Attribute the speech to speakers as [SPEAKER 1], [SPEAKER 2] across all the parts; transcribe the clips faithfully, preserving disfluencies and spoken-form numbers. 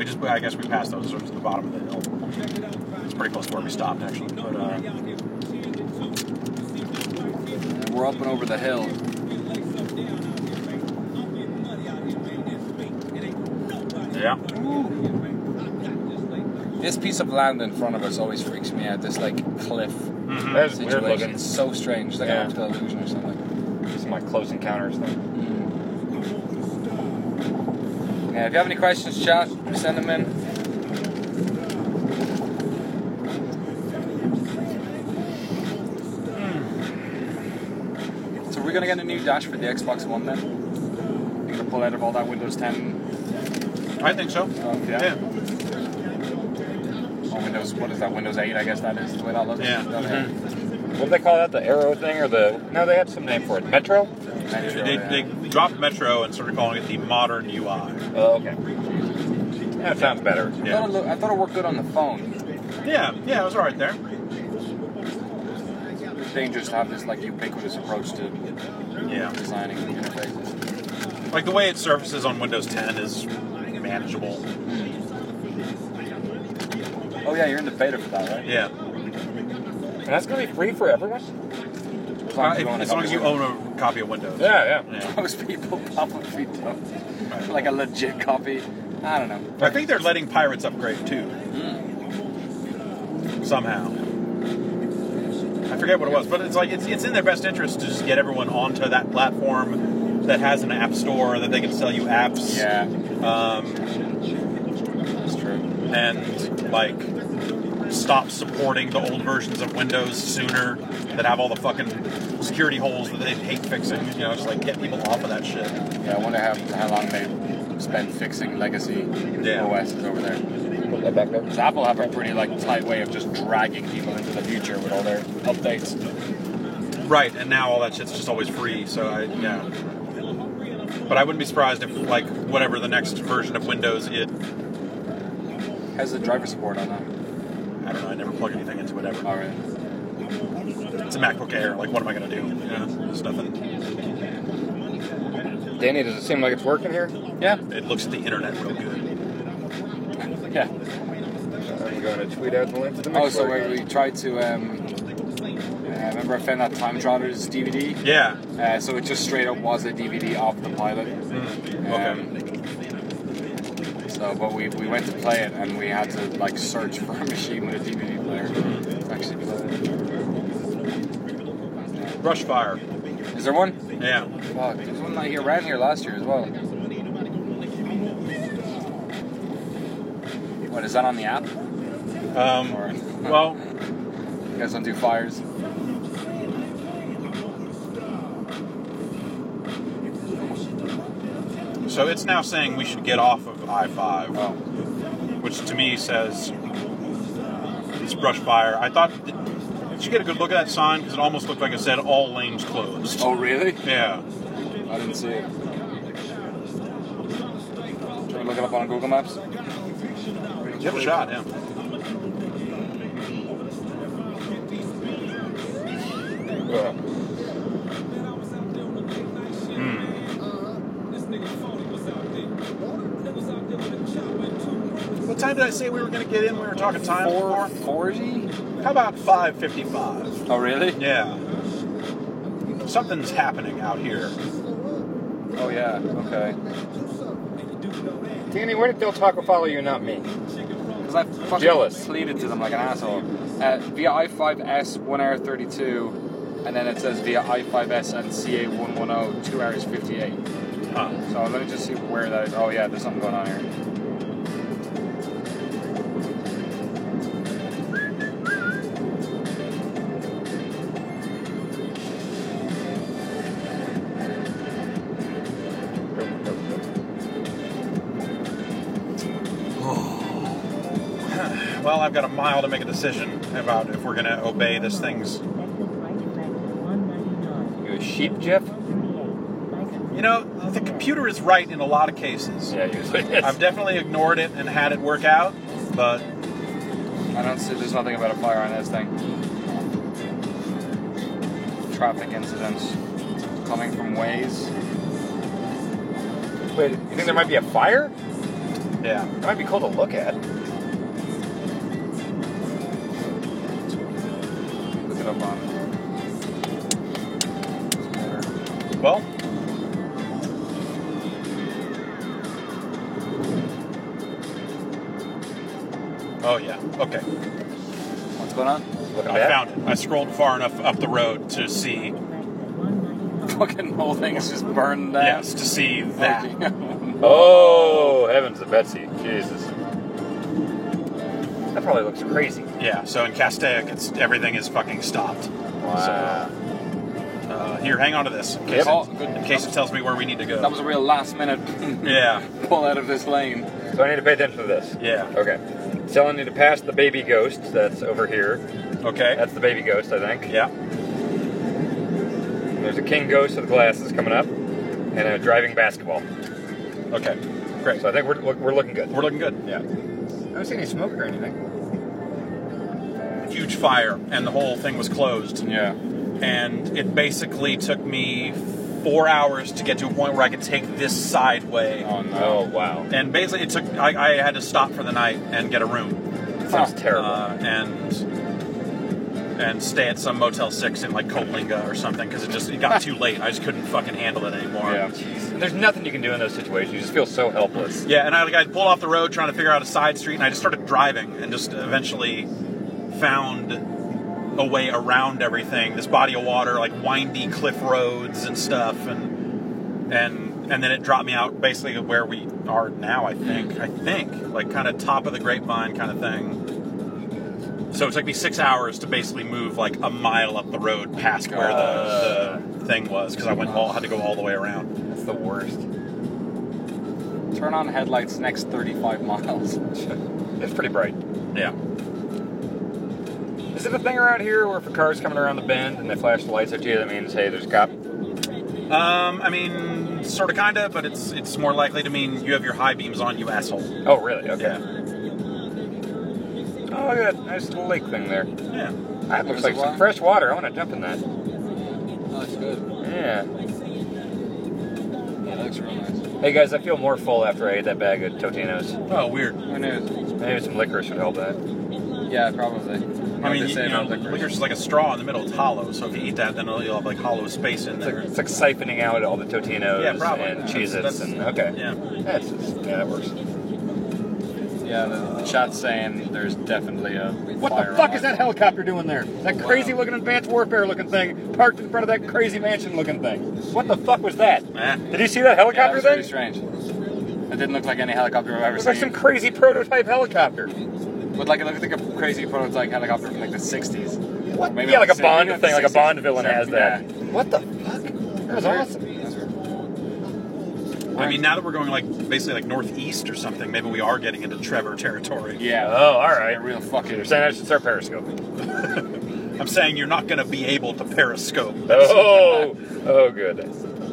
[SPEAKER 1] we just, I guess we passed those sort of to the bottom of the hill. It's pretty close to where we stopped, actually. But, uh,
[SPEAKER 2] and we're up and over the hill.
[SPEAKER 1] yeah.
[SPEAKER 2] This piece of land in front of us always freaks me out. This like cliff
[SPEAKER 1] Mm-hmm.
[SPEAKER 3] That is weird
[SPEAKER 2] situation.
[SPEAKER 3] looking.
[SPEAKER 2] It's so strange. It's like
[SPEAKER 3] Yeah.
[SPEAKER 2] an optical illusion or something.
[SPEAKER 3] Some like Close Encounters thing.
[SPEAKER 2] Yeah, if you have any questions, chat, send them in. So we're gonna get a new dash for the Xbox One then? You're gonna pull out of all that Windows ten
[SPEAKER 1] I think so.
[SPEAKER 2] stuff, yeah?
[SPEAKER 1] Yeah.
[SPEAKER 2] Or Windows, what is that? Windows eight, I guess that is the way that looks.
[SPEAKER 1] Yeah.
[SPEAKER 2] Okay.
[SPEAKER 3] What do they call that? The Arrow thing or the? No, they had some name for it. Metro.
[SPEAKER 2] Metro,
[SPEAKER 1] They,
[SPEAKER 2] yeah.
[SPEAKER 1] they dropped Metro and started calling it the modern U I.
[SPEAKER 3] Oh, okay. That sounds better.
[SPEAKER 2] I,
[SPEAKER 1] Yeah.
[SPEAKER 2] thought it looked, I thought it worked good on the phone.
[SPEAKER 1] Yeah, yeah, it was alright there.
[SPEAKER 2] It's dangerous to have this like ubiquitous approach to
[SPEAKER 1] Yeah.
[SPEAKER 2] designing interfaces.
[SPEAKER 1] Like the way it surfaces on Windows ten is manageable.
[SPEAKER 2] Oh yeah, you're in the beta for that, right?
[SPEAKER 1] Yeah.
[SPEAKER 3] And that's going to be free for everyone?
[SPEAKER 2] As
[SPEAKER 1] Uh,
[SPEAKER 2] long as
[SPEAKER 1] if-
[SPEAKER 2] you own a
[SPEAKER 1] as long
[SPEAKER 2] copy
[SPEAKER 1] as you
[SPEAKER 2] of it.
[SPEAKER 1] own a copy of Windows.
[SPEAKER 3] Yeah, yeah.
[SPEAKER 1] Yeah.
[SPEAKER 2] Most people probably don't. Like a legit copy. I don't know.
[SPEAKER 1] I think they're letting pirates upgrade too. Somehow. I forget what it was, but it's like it's it's in their best interest to just get everyone onto that platform that has an app store that they can sell you apps.
[SPEAKER 2] Yeah,
[SPEAKER 1] Um,
[SPEAKER 2] that's true.
[SPEAKER 1] and like stop supporting the old versions of Windows sooner that have all the fucking security holes that they hate fixing. You know, just like get people off of that shit.
[SPEAKER 2] Yeah, I wonder how, how long they spent fixing legacy
[SPEAKER 1] Yeah.
[SPEAKER 2] O Ss over there.
[SPEAKER 3] Put that back up.
[SPEAKER 2] Because Apple have a pretty like tight way of just dragging people into the future with all their updates.
[SPEAKER 1] Right, and now all that shit's just always free, so I, yeah. But I wouldn't be surprised if, like, whatever the next version of Windows is,
[SPEAKER 2] How's the driver support on that?
[SPEAKER 1] I don't know, I never plug anything into it ever.
[SPEAKER 2] All right.
[SPEAKER 1] It's a MacBook Air, like, what am I going to do? You know, there's nothing.
[SPEAKER 3] Danny, does it seem like it's working here?
[SPEAKER 2] Yeah.
[SPEAKER 1] It looks at the internet real good.
[SPEAKER 2] Yeah.
[SPEAKER 3] I'm going to tweet out the link to the
[SPEAKER 2] Oh,
[SPEAKER 3] Mixler.
[SPEAKER 2] so where we tried to. Um, uh, remember, I found that Time Trotters D V D.
[SPEAKER 1] Yeah.
[SPEAKER 2] Uh, so it just straight up was a D V D of the pilot.
[SPEAKER 1] Mm,
[SPEAKER 2] Um, so, but we, we went to play it and we had to like search for a machine with a D V D player to actually play it.
[SPEAKER 1] Brushfire.
[SPEAKER 2] Is there one?
[SPEAKER 1] Yeah.
[SPEAKER 2] Fuck, there was one like here around here last year as well. What is that on the app?
[SPEAKER 1] Um,
[SPEAKER 2] Or
[SPEAKER 1] well,
[SPEAKER 2] you guys don't do fires?
[SPEAKER 1] so it's now saying we should get off of I five,
[SPEAKER 2] Oh,
[SPEAKER 1] which to me says it's Brushfire. I thought, did you get a good look at that sign? Because it almost looked like it said all lanes closed.
[SPEAKER 2] oh really?
[SPEAKER 1] Yeah.
[SPEAKER 2] I didn't see it. Should we look it up on Google Maps?
[SPEAKER 1] You have a shot, yeah.
[SPEAKER 3] Yeah.
[SPEAKER 1] What time did I say we were going to get in? We were talking time
[SPEAKER 2] four
[SPEAKER 1] before?
[SPEAKER 2] forty?
[SPEAKER 1] How about five fifty-five?
[SPEAKER 2] Oh really?
[SPEAKER 1] Yeah. Something's happening out here.
[SPEAKER 2] Oh yeah, okay.
[SPEAKER 3] Danny, why did Del Taco follow you, not me?
[SPEAKER 2] Because I fucking
[SPEAKER 3] Jealous.
[SPEAKER 2] pleaded to them like an asshole. Uh, via I five S, one hour thirty-two, and then it says via I five S and C A one ten, two hours fifty-eight.
[SPEAKER 1] Huh.
[SPEAKER 2] So let me just see where that is. Oh yeah, there's something going on here.
[SPEAKER 1] Well, I've got a mile to make a decision about if we're going to obey this thing's.
[SPEAKER 3] You a sheep, Jeff?
[SPEAKER 1] You know, the computer is right in a lot of cases.
[SPEAKER 3] Yeah, usually it is.
[SPEAKER 1] I've definitely ignored it and had it work out, but
[SPEAKER 2] I don't see, there's nothing about a fire on this thing. Traffic incidents coming from Waze.
[SPEAKER 3] Wait, you think there might be a fire?
[SPEAKER 1] Yeah.
[SPEAKER 3] It might be cool to look at.
[SPEAKER 2] Look it up on.
[SPEAKER 1] Well. Oh yeah. Okay.
[SPEAKER 2] What's going on?
[SPEAKER 3] Looking
[SPEAKER 1] I
[SPEAKER 3] at
[SPEAKER 1] found it. I scrolled far enough up the road to see.
[SPEAKER 2] Fucking whole thing is just burned down.
[SPEAKER 1] Yes, to see that.
[SPEAKER 3] Oh, heavens to Betsy. Jesus. That probably looks crazy.
[SPEAKER 1] Yeah. So in Castaic, it's everything is fucking stopped.
[SPEAKER 3] Wow.
[SPEAKER 1] Uh, here, hang on to this in case,
[SPEAKER 3] Yep.
[SPEAKER 2] Oh,
[SPEAKER 1] it,
[SPEAKER 2] good.
[SPEAKER 1] in case it tells me where we need to go.
[SPEAKER 2] That was a real last minute
[SPEAKER 1] Yeah.
[SPEAKER 2] pull out of this lane.
[SPEAKER 3] So I need to pay attention to this.
[SPEAKER 1] Yeah.
[SPEAKER 3] Okay. Telling you to pass the baby ghost that's over here.
[SPEAKER 1] Okay.
[SPEAKER 3] That's the baby ghost, I think.
[SPEAKER 1] Yeah.
[SPEAKER 3] There's a king ghost with glasses coming up, and a driving basketball.
[SPEAKER 1] Okay. Great.
[SPEAKER 3] So I think we're, we're looking good.
[SPEAKER 1] We're looking good.
[SPEAKER 3] Yeah. I don't see any smoke or anything.
[SPEAKER 1] Huge fire, and the whole thing was closed.
[SPEAKER 2] Yeah.
[SPEAKER 1] And it basically took me four hours to get to a point where I could take this side way.
[SPEAKER 2] Oh no.
[SPEAKER 3] Oh, wow.
[SPEAKER 1] And basically, it took. I, I had to stop for the night and get a room.
[SPEAKER 3] Sounds terrible.
[SPEAKER 1] Uh, and and stay at some Motel six in like Coalinga or something because it just it got too late. I just couldn't fucking handle it anymore.
[SPEAKER 2] Yeah.
[SPEAKER 3] Jeez. And there's nothing you can do in those situations. You just feel so helpless.
[SPEAKER 1] Yeah, and I like I pulled off the road trying to figure out a side street, and I just started driving, and just eventually found a way around everything. This body of water, like windy cliff roads and stuff, and and and then it dropped me out basically where we are now. I think. I think like kind of top of the grapevine kind of thing. So it took me six hours to basically move like a mile up the road past where the, the thing was because I went all had to go all the way around.
[SPEAKER 3] That's the worst.
[SPEAKER 2] Turn on headlights next thirty-five miles.
[SPEAKER 3] It's pretty bright.
[SPEAKER 1] Yeah.
[SPEAKER 3] Is it a thing around here where if a car's coming around the bend and they flash the lights at you, that means, hey, there's a cop?
[SPEAKER 1] Um, I mean, sort of, kind of, but it's it's more likely to mean you have your high beams on, you asshole.
[SPEAKER 3] Oh, really? Okay.
[SPEAKER 1] Yeah.
[SPEAKER 3] Oh, look at that nice little lake thing there.
[SPEAKER 1] Yeah.
[SPEAKER 3] That looks
[SPEAKER 2] Is
[SPEAKER 3] like
[SPEAKER 2] it
[SPEAKER 3] some
[SPEAKER 2] water?
[SPEAKER 3] fresh water. I want to jump in that.
[SPEAKER 2] Oh, that's good.
[SPEAKER 3] Yeah.
[SPEAKER 2] Yeah, that looks real nice.
[SPEAKER 3] Hey, guys, I feel more full after I ate that bag of Totino's.
[SPEAKER 1] Oh, weird.
[SPEAKER 2] Who knows?
[SPEAKER 3] Maybe some licorice would help that.
[SPEAKER 2] Yeah, probably.
[SPEAKER 1] I
[SPEAKER 2] What
[SPEAKER 1] mean,
[SPEAKER 2] they
[SPEAKER 1] you,
[SPEAKER 2] say
[SPEAKER 1] you know,
[SPEAKER 2] about licorice.
[SPEAKER 1] licorice is like a straw in the middle. It's hollow, so if you eat that, then you'll have like hollow space in
[SPEAKER 3] It's like,
[SPEAKER 1] there.
[SPEAKER 3] it's like siphoning out all the Totino's
[SPEAKER 1] Yeah, probably.
[SPEAKER 3] and
[SPEAKER 1] That's-
[SPEAKER 3] Cheez-Its.
[SPEAKER 1] that's-
[SPEAKER 3] And, okay.
[SPEAKER 1] Yeah.
[SPEAKER 3] That's just, yeah, that works.
[SPEAKER 2] Yeah, the, the chat's saying there's definitely a
[SPEAKER 3] What
[SPEAKER 2] fire
[SPEAKER 3] the fuck
[SPEAKER 2] on
[SPEAKER 3] is
[SPEAKER 2] it.
[SPEAKER 3] that helicopter doing there? That crazy looking advanced warfare looking thing parked in front of that crazy mansion looking thing. What the fuck was that?
[SPEAKER 1] Eh.
[SPEAKER 3] Did you see that
[SPEAKER 2] Yeah,
[SPEAKER 3] helicopter
[SPEAKER 2] it was really
[SPEAKER 3] thing?
[SPEAKER 2] strange. It didn't look like any helicopter I've ever
[SPEAKER 3] It was
[SPEAKER 2] seen.
[SPEAKER 3] like some crazy prototype helicopter.
[SPEAKER 2] But like it looked like a crazy prototype helicopter from like the sixties.
[SPEAKER 3] What?
[SPEAKER 2] Maybe
[SPEAKER 3] Yeah,
[SPEAKER 2] not
[SPEAKER 3] like a
[SPEAKER 2] the
[SPEAKER 3] Bond
[SPEAKER 2] sixties,
[SPEAKER 3] thing, like a
[SPEAKER 2] maybe
[SPEAKER 3] Bond
[SPEAKER 2] not the
[SPEAKER 3] villain has
[SPEAKER 2] sixties,
[SPEAKER 3] that.
[SPEAKER 2] yeah.
[SPEAKER 3] What the fuck? That was awesome.
[SPEAKER 1] I mean, now that we're going like basically like northeast or something, maybe we are getting into Trevor territory.
[SPEAKER 2] Yeah.
[SPEAKER 3] Oh, all right.
[SPEAKER 2] A real fucking.
[SPEAKER 3] You're saying I should start periscoping.
[SPEAKER 1] I'm saying you're not going to be able to periscope.
[SPEAKER 3] Oh, oh, good.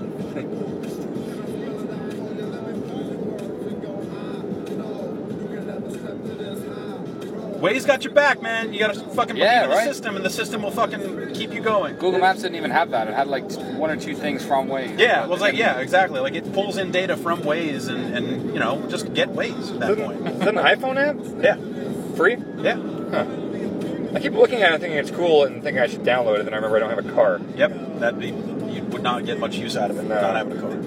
[SPEAKER 1] Waze got your back, man. You got to fucking believe
[SPEAKER 2] Yeah,
[SPEAKER 1] in the
[SPEAKER 2] right.
[SPEAKER 1] system, and the system will fucking keep you going.
[SPEAKER 2] Google Maps didn't even have that. It had like one or two things from Waze.
[SPEAKER 1] Yeah, well, it's like yeah, exactly. Like it pulls in data from Waze, and, and you know, just get Waze at that point.
[SPEAKER 3] Is that an iPhone app?
[SPEAKER 1] Yeah,
[SPEAKER 3] Free?
[SPEAKER 1] yeah,
[SPEAKER 3] Huh. I keep looking at it thinking it's cool and thinking I should download it, then I remember I don't have a car.
[SPEAKER 1] yep. That you would not get much use out of it
[SPEAKER 3] No.
[SPEAKER 1] not having a car.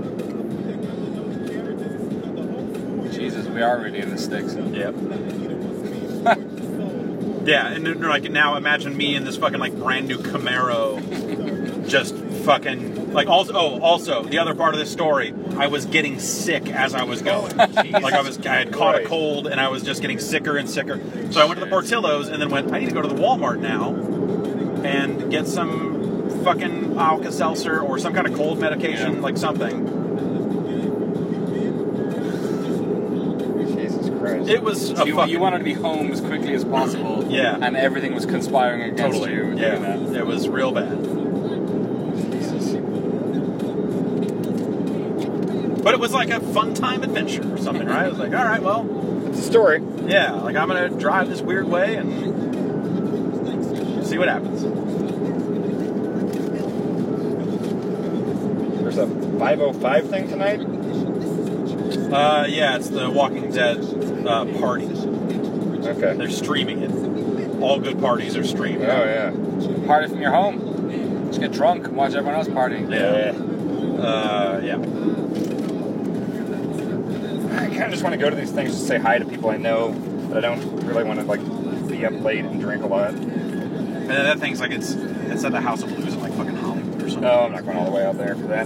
[SPEAKER 2] Jesus, we are really in the sticks.
[SPEAKER 1] Yep. Yeah, and then, like now imagine me in this fucking like brand new Camaro, just fucking like also. Oh, also the other part of this story, I was getting sick as I was going. Like I was, I had caught a
[SPEAKER 3] Christ.
[SPEAKER 1] cold, and I was just getting sicker and sicker. So I went to the Portillo's, and then went. I need to go to the Walmart now, and get some fucking Alka-Seltzer or some kind of cold medication,
[SPEAKER 2] Yeah.
[SPEAKER 1] like something.
[SPEAKER 3] Jesus Christ.
[SPEAKER 1] It was a
[SPEAKER 2] So you,
[SPEAKER 1] fucking
[SPEAKER 2] you wanted to be home as quickly as possible.
[SPEAKER 1] Yeah.
[SPEAKER 2] And everything was conspiring against
[SPEAKER 1] totally.
[SPEAKER 2] you. doing
[SPEAKER 1] Yeah,
[SPEAKER 2] that.
[SPEAKER 1] it was real bad.
[SPEAKER 3] Jesus.
[SPEAKER 1] But it was like a fun time adventure or something, right? I was like, all right, well,
[SPEAKER 3] It's a story.
[SPEAKER 1] yeah, like I'm gonna drive this weird way and see what happens.
[SPEAKER 3] There's a five oh five thing tonight.
[SPEAKER 1] Uh, yeah, it's the Walking Dead uh, party.
[SPEAKER 3] Okay.
[SPEAKER 1] They're streaming it. All good parties are streamed.
[SPEAKER 3] Oh, yeah.
[SPEAKER 2] Party from your home. Just get drunk and watch everyone else party.
[SPEAKER 1] Yeah. Uh, yeah.
[SPEAKER 3] I kind of just want to go to these things to say hi to people I know, but I don't really want to, like, be up late and drink a lot.
[SPEAKER 1] And then that thing's like, it's it's at the House of Blues in like fucking Hollywood or something.
[SPEAKER 3] No, I'm not going all the way out there for that.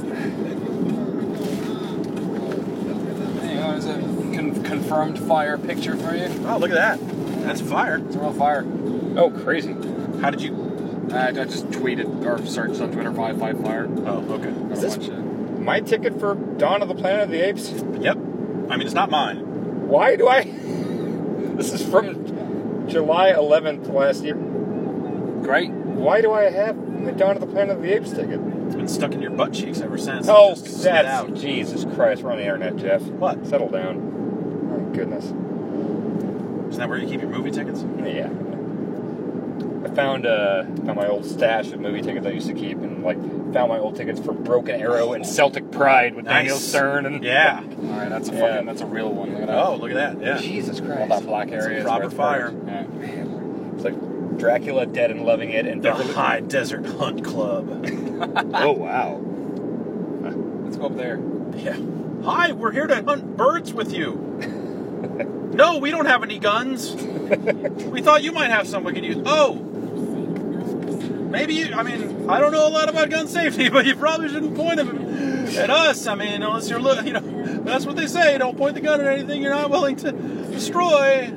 [SPEAKER 2] Hey, oh, there's a con- confirmed fire picture for you.
[SPEAKER 1] Oh, look at that. That's fire.
[SPEAKER 2] It's a real fire.
[SPEAKER 3] Oh, crazy.
[SPEAKER 1] How did you...
[SPEAKER 2] Uh, I just tweeted or searched on Twitter five five fire.
[SPEAKER 1] Oh, okay.
[SPEAKER 3] Is this
[SPEAKER 2] Watch it.
[SPEAKER 3] my ticket for Dawn of the Planet of the Apes?
[SPEAKER 1] Yep. I mean, it's not mine.
[SPEAKER 3] Why do I... This is from July eleventh last year.
[SPEAKER 2] Great.
[SPEAKER 3] Why do I have the Dawn of the Planet of the Apes ticket?
[SPEAKER 1] It's been stuck in your butt cheeks ever since.
[SPEAKER 3] Oh,
[SPEAKER 1] It just slid
[SPEAKER 3] that's...
[SPEAKER 1] out.
[SPEAKER 3] Jesus Christ, we're on the internet, Jeff.
[SPEAKER 1] What?
[SPEAKER 3] Settle down. Oh, goodness.
[SPEAKER 1] Isn't that where you keep your movie tickets?
[SPEAKER 3] Yeah. I found uh, found my old stash of movie tickets I used to keep, and like found my old tickets for Broken Arrow and Celtic Pride with
[SPEAKER 1] Nice.
[SPEAKER 3] Daniel Stern and
[SPEAKER 1] Yeah.
[SPEAKER 2] All right, that's a
[SPEAKER 3] Yeah.
[SPEAKER 2] fucking, that's a real one. Look at that.
[SPEAKER 1] Oh, look at that. Yeah.
[SPEAKER 3] Jesus
[SPEAKER 2] All
[SPEAKER 3] Christ.
[SPEAKER 2] that black area. is
[SPEAKER 1] proper
[SPEAKER 2] where it's
[SPEAKER 1] fire.
[SPEAKER 2] burned. Yeah.
[SPEAKER 3] It's like Dracula, Dead and Loving It, and
[SPEAKER 1] The
[SPEAKER 3] Beverly.
[SPEAKER 1] High Desert Hunt Club.
[SPEAKER 3] Oh wow.
[SPEAKER 2] Let's go up there.
[SPEAKER 1] Yeah. Hi, we're here to hunt birds with you. No, we don't have any guns. We thought you might have some we could use. Oh. Maybe you, I mean, I don't know a lot about gun safety, but you probably shouldn't point them at us. I mean, unless you're, you know, that's what they say. Don't point the gun at anything you're not willing to destroy.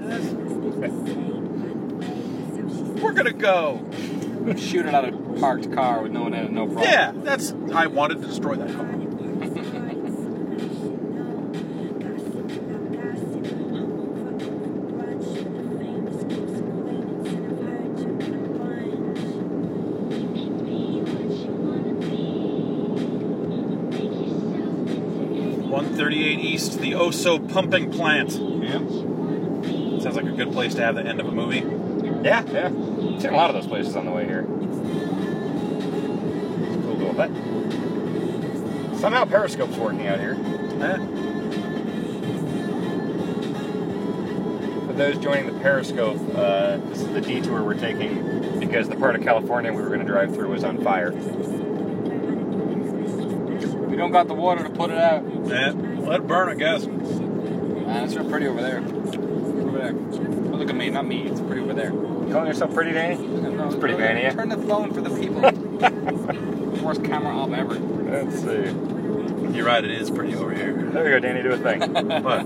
[SPEAKER 1] We're gonna go.
[SPEAKER 2] Shoot it at a parked car with no one in it, no problem.
[SPEAKER 1] Yeah, that's, I wanted to destroy that car. one thirty-eight East, the Oh-So Pumping Plant.
[SPEAKER 3] Yeah.
[SPEAKER 1] Sounds like a good place to have the end of a movie.
[SPEAKER 3] Yeah, yeah. I've seen a lot of those places on the way here. It's cool little bit. Somehow Periscope's working out here.
[SPEAKER 1] Eh.
[SPEAKER 3] For those joining the Periscope, uh, this is the detour we're taking because the part of California we were going to drive through was on fire.
[SPEAKER 2] We don't got the water to put it out.
[SPEAKER 1] Eh. Let it burn, I guess.
[SPEAKER 2] Man, it's real pretty over there. Over there. Oh, look at me, not me. It's pretty over there.
[SPEAKER 3] You calling yourself pretty, Danny?
[SPEAKER 2] No,
[SPEAKER 3] It's pretty
[SPEAKER 2] turn-
[SPEAKER 3] vanny, yeah?
[SPEAKER 2] Turn the phone for the people. Worst camera op ever.
[SPEAKER 3] Let's see.
[SPEAKER 1] You're right, it is pretty over here.
[SPEAKER 3] There you go, Danny. Do a thing.
[SPEAKER 1] But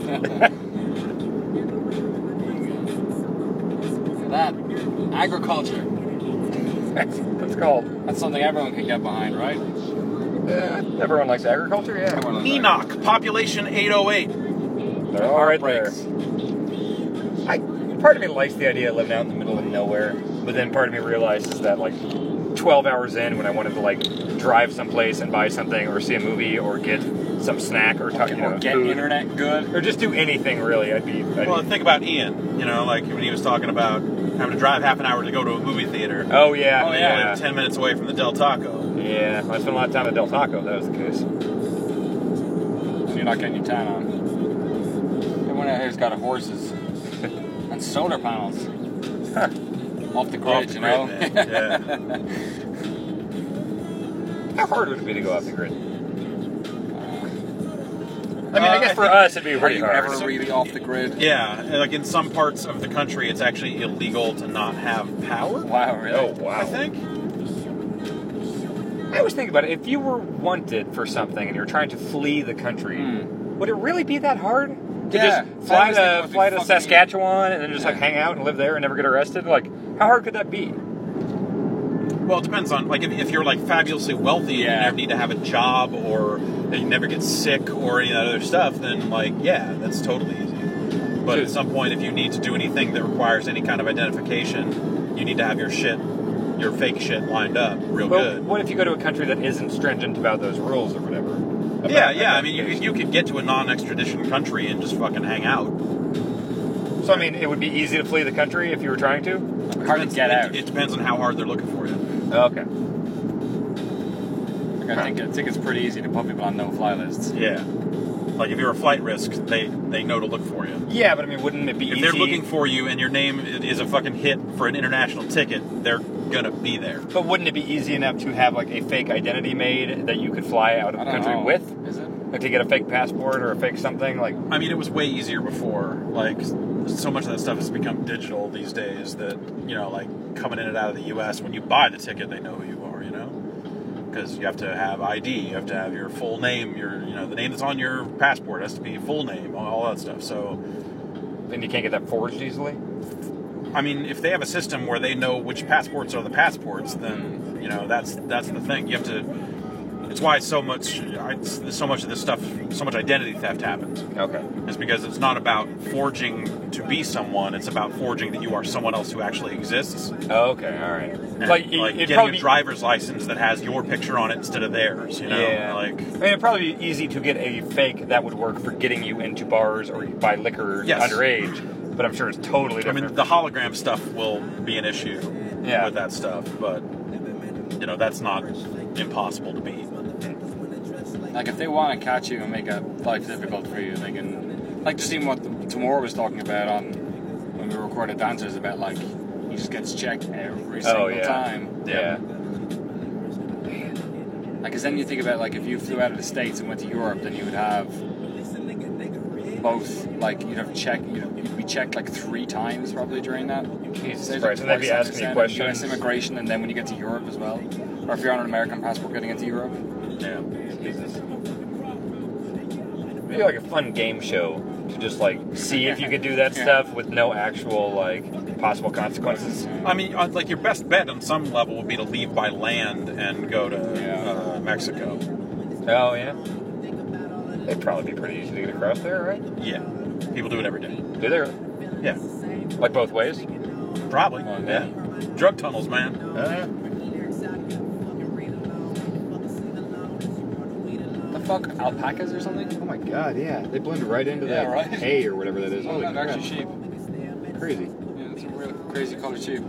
[SPEAKER 2] Look at that. Agriculture.
[SPEAKER 3] That's what it's called.
[SPEAKER 2] That's something everyone can get behind, right?
[SPEAKER 3] Yeah, everyone likes agriculture, yeah.
[SPEAKER 2] Everyone loves
[SPEAKER 1] Enoch, population eight oh eight.
[SPEAKER 3] They're all right there.
[SPEAKER 2] Heartbreaks.
[SPEAKER 3] I, part of me likes the idea of living out in the middle of nowhere, but then part of me realizes that, like, twelve hours in, when I wanted to, like, drive someplace and buy something or see a movie or get some snack or, talk, you know,
[SPEAKER 2] Or get
[SPEAKER 3] food,
[SPEAKER 2] internet good.
[SPEAKER 3] or just do anything, really, I'd be... I'd
[SPEAKER 1] Well,
[SPEAKER 3] be
[SPEAKER 1] think about Ian. You know, like when he was talking about having to drive half an hour to go to a movie theater.
[SPEAKER 3] oh, yeah.
[SPEAKER 2] Oh,
[SPEAKER 1] And
[SPEAKER 2] yeah.
[SPEAKER 1] you live ten minutes away from the Del Taco.
[SPEAKER 3] Yeah, I spent a lot of time at Del Taco, if that was the case.
[SPEAKER 2] So you're not getting your tan on. Everyone out here's got horses. And solar panels.
[SPEAKER 3] Huh.
[SPEAKER 2] Off the grid,
[SPEAKER 1] Off the
[SPEAKER 2] you
[SPEAKER 1] grid,
[SPEAKER 2] know?
[SPEAKER 1] man. Yeah.
[SPEAKER 3] How hard would it be to go off the grid? I mean,
[SPEAKER 1] Uh,
[SPEAKER 3] I guess
[SPEAKER 1] I
[SPEAKER 3] for
[SPEAKER 1] think-
[SPEAKER 3] us it'd be
[SPEAKER 2] Are
[SPEAKER 3] pretty
[SPEAKER 2] you
[SPEAKER 3] hard.
[SPEAKER 2] ever really off the grid?
[SPEAKER 1] Yeah, and, like in some parts of the country, it's actually illegal to not have power.
[SPEAKER 2] Wow, really?
[SPEAKER 3] Oh, wow.
[SPEAKER 1] I think.
[SPEAKER 3] I always think about it. If you were wanted for something and you're trying to flee the country,
[SPEAKER 2] Hmm.
[SPEAKER 3] would it really be that hard? To
[SPEAKER 2] Yeah.
[SPEAKER 3] just fly
[SPEAKER 2] I always think it
[SPEAKER 3] to
[SPEAKER 2] must be
[SPEAKER 3] fly to
[SPEAKER 2] fucking-
[SPEAKER 3] Saskatchewan and then just like
[SPEAKER 2] Yeah.
[SPEAKER 3] hang out and live there and never get arrested? Like, how hard could that be?
[SPEAKER 1] Well, it depends on like if, if you're like fabulously wealthy and
[SPEAKER 2] Yeah.
[SPEAKER 1] you never need to have a job or that you never get sick or any of that other stuff, then like yeah, that's totally easy. But
[SPEAKER 3] Sure.
[SPEAKER 1] at some point, if you need to do anything that requires any kind of identification, you need to have your shit, your fake shit lined up real
[SPEAKER 3] Well,
[SPEAKER 1] good.
[SPEAKER 3] what if you go to a country that isn't stringent about those rules or whatever? About
[SPEAKER 1] Yeah, yeah. I mean, you,
[SPEAKER 3] identification?
[SPEAKER 1] you could get to a non-extradition country and just fucking hang out.
[SPEAKER 3] So I mean, it would be easy to flee the country if you were trying to.
[SPEAKER 2] Hard to get
[SPEAKER 1] it,
[SPEAKER 2] out.
[SPEAKER 1] It depends on how hard they're looking for you.
[SPEAKER 3] Okay.
[SPEAKER 2] Like, I think I think it's pretty easy to put people on no-fly lists.
[SPEAKER 1] Yeah. Like if you're a flight risk, they they know to look for you.
[SPEAKER 3] Yeah, but I mean, wouldn't it be
[SPEAKER 1] If
[SPEAKER 3] easy?
[SPEAKER 1] they're looking for you and your name is a fucking hit for an international ticket, they're gonna be there.
[SPEAKER 3] But wouldn't it be easy enough to have like a fake identity made that you could fly out of
[SPEAKER 2] I
[SPEAKER 3] the
[SPEAKER 2] don't
[SPEAKER 3] country
[SPEAKER 2] know.
[SPEAKER 3] with?
[SPEAKER 2] Is it?
[SPEAKER 3] Like to get a fake passport or a fake something? Like,
[SPEAKER 1] I mean, it was way easier before. Like, so much of that stuff has become digital these days that, you know, like, coming in and out of the U S, when you buy the ticket, they know who you are, you know? Because you have to have I D, you have to have your full name, your, you know, the name that's on your passport has to be full name, all that stuff. So,
[SPEAKER 3] then you can't get that forged easily?
[SPEAKER 1] I mean, if they have a system where they know which passports are the passports, then, you know, that's that's the thing. You have to... It's why so much, so much of this stuff, so much identity theft happens.
[SPEAKER 3] Okay.
[SPEAKER 1] Is because it's not about forging to be someone; it's about forging that you are someone else who actually exists.
[SPEAKER 3] Oh, okay, all right.
[SPEAKER 1] And,
[SPEAKER 3] like,
[SPEAKER 1] like,
[SPEAKER 3] it, it'd
[SPEAKER 1] getting
[SPEAKER 3] probably
[SPEAKER 1] a
[SPEAKER 3] be,
[SPEAKER 1] driver's license that has your picture on it instead of theirs. You know,
[SPEAKER 3] yeah.
[SPEAKER 1] like
[SPEAKER 3] I mean, it'd probably be easy to get a fake that would work for getting you into bars or buy liquor
[SPEAKER 1] Yes.
[SPEAKER 3] underage, but I'm sure it's totally
[SPEAKER 1] I
[SPEAKER 3] different.
[SPEAKER 1] mean, the hologram stuff will be an issue
[SPEAKER 3] Yeah.
[SPEAKER 1] with that stuff, but you know, that's not impossible to beat.
[SPEAKER 2] Like, if they want to catch you and make a life difficult for you, they can... Like, just even what Tamora was talking about on when we recorded Dancers, about, like, he just gets checked every single
[SPEAKER 3] oh, yeah.
[SPEAKER 2] time.
[SPEAKER 3] Yeah.
[SPEAKER 2] Like, because then you think about, like, if you flew out of the States and went to Europe, then you would have both, like, you'd have check, you'd, you'd be checked, like, three times probably during that.
[SPEAKER 3] Jesus
[SPEAKER 2] Say,
[SPEAKER 3] Christ, and
[SPEAKER 2] like,
[SPEAKER 3] they'd be
[SPEAKER 2] twice
[SPEAKER 3] asking you
[SPEAKER 2] on
[SPEAKER 3] questions.
[SPEAKER 2] U S immigration, and then when you get to Europe as well. Or if you're on an American passport getting into Europe.
[SPEAKER 1] Yeah.
[SPEAKER 3] Jesus. Maybe like a fun game show to just like see if you could do that
[SPEAKER 2] Yeah.
[SPEAKER 3] stuff with no actual like possible consequences.
[SPEAKER 1] I mean, uh, like your best bet on some level would be to leave by land and go to
[SPEAKER 2] Yeah.
[SPEAKER 1] uh, Mexico.
[SPEAKER 3] Oh yeah. It'd probably be pretty easy to get across there, right?
[SPEAKER 1] Yeah, people do it every day.
[SPEAKER 3] Do they? really?
[SPEAKER 1] Yeah,
[SPEAKER 3] Like both ways?
[SPEAKER 1] probably.
[SPEAKER 2] Oh,
[SPEAKER 1] yeah. Drug tunnels, man.
[SPEAKER 3] Oh yeah.
[SPEAKER 2] The fuck, alpacas or something?
[SPEAKER 3] Oh my god, yeah. They blend right into
[SPEAKER 2] Yeah,
[SPEAKER 3] that
[SPEAKER 2] right.
[SPEAKER 3] hay or whatever that is.
[SPEAKER 2] Oh,
[SPEAKER 3] Holy
[SPEAKER 2] no,
[SPEAKER 3] crap.
[SPEAKER 2] actually sheep.
[SPEAKER 3] Crazy.
[SPEAKER 2] Yeah, it's a real crazy color sheep.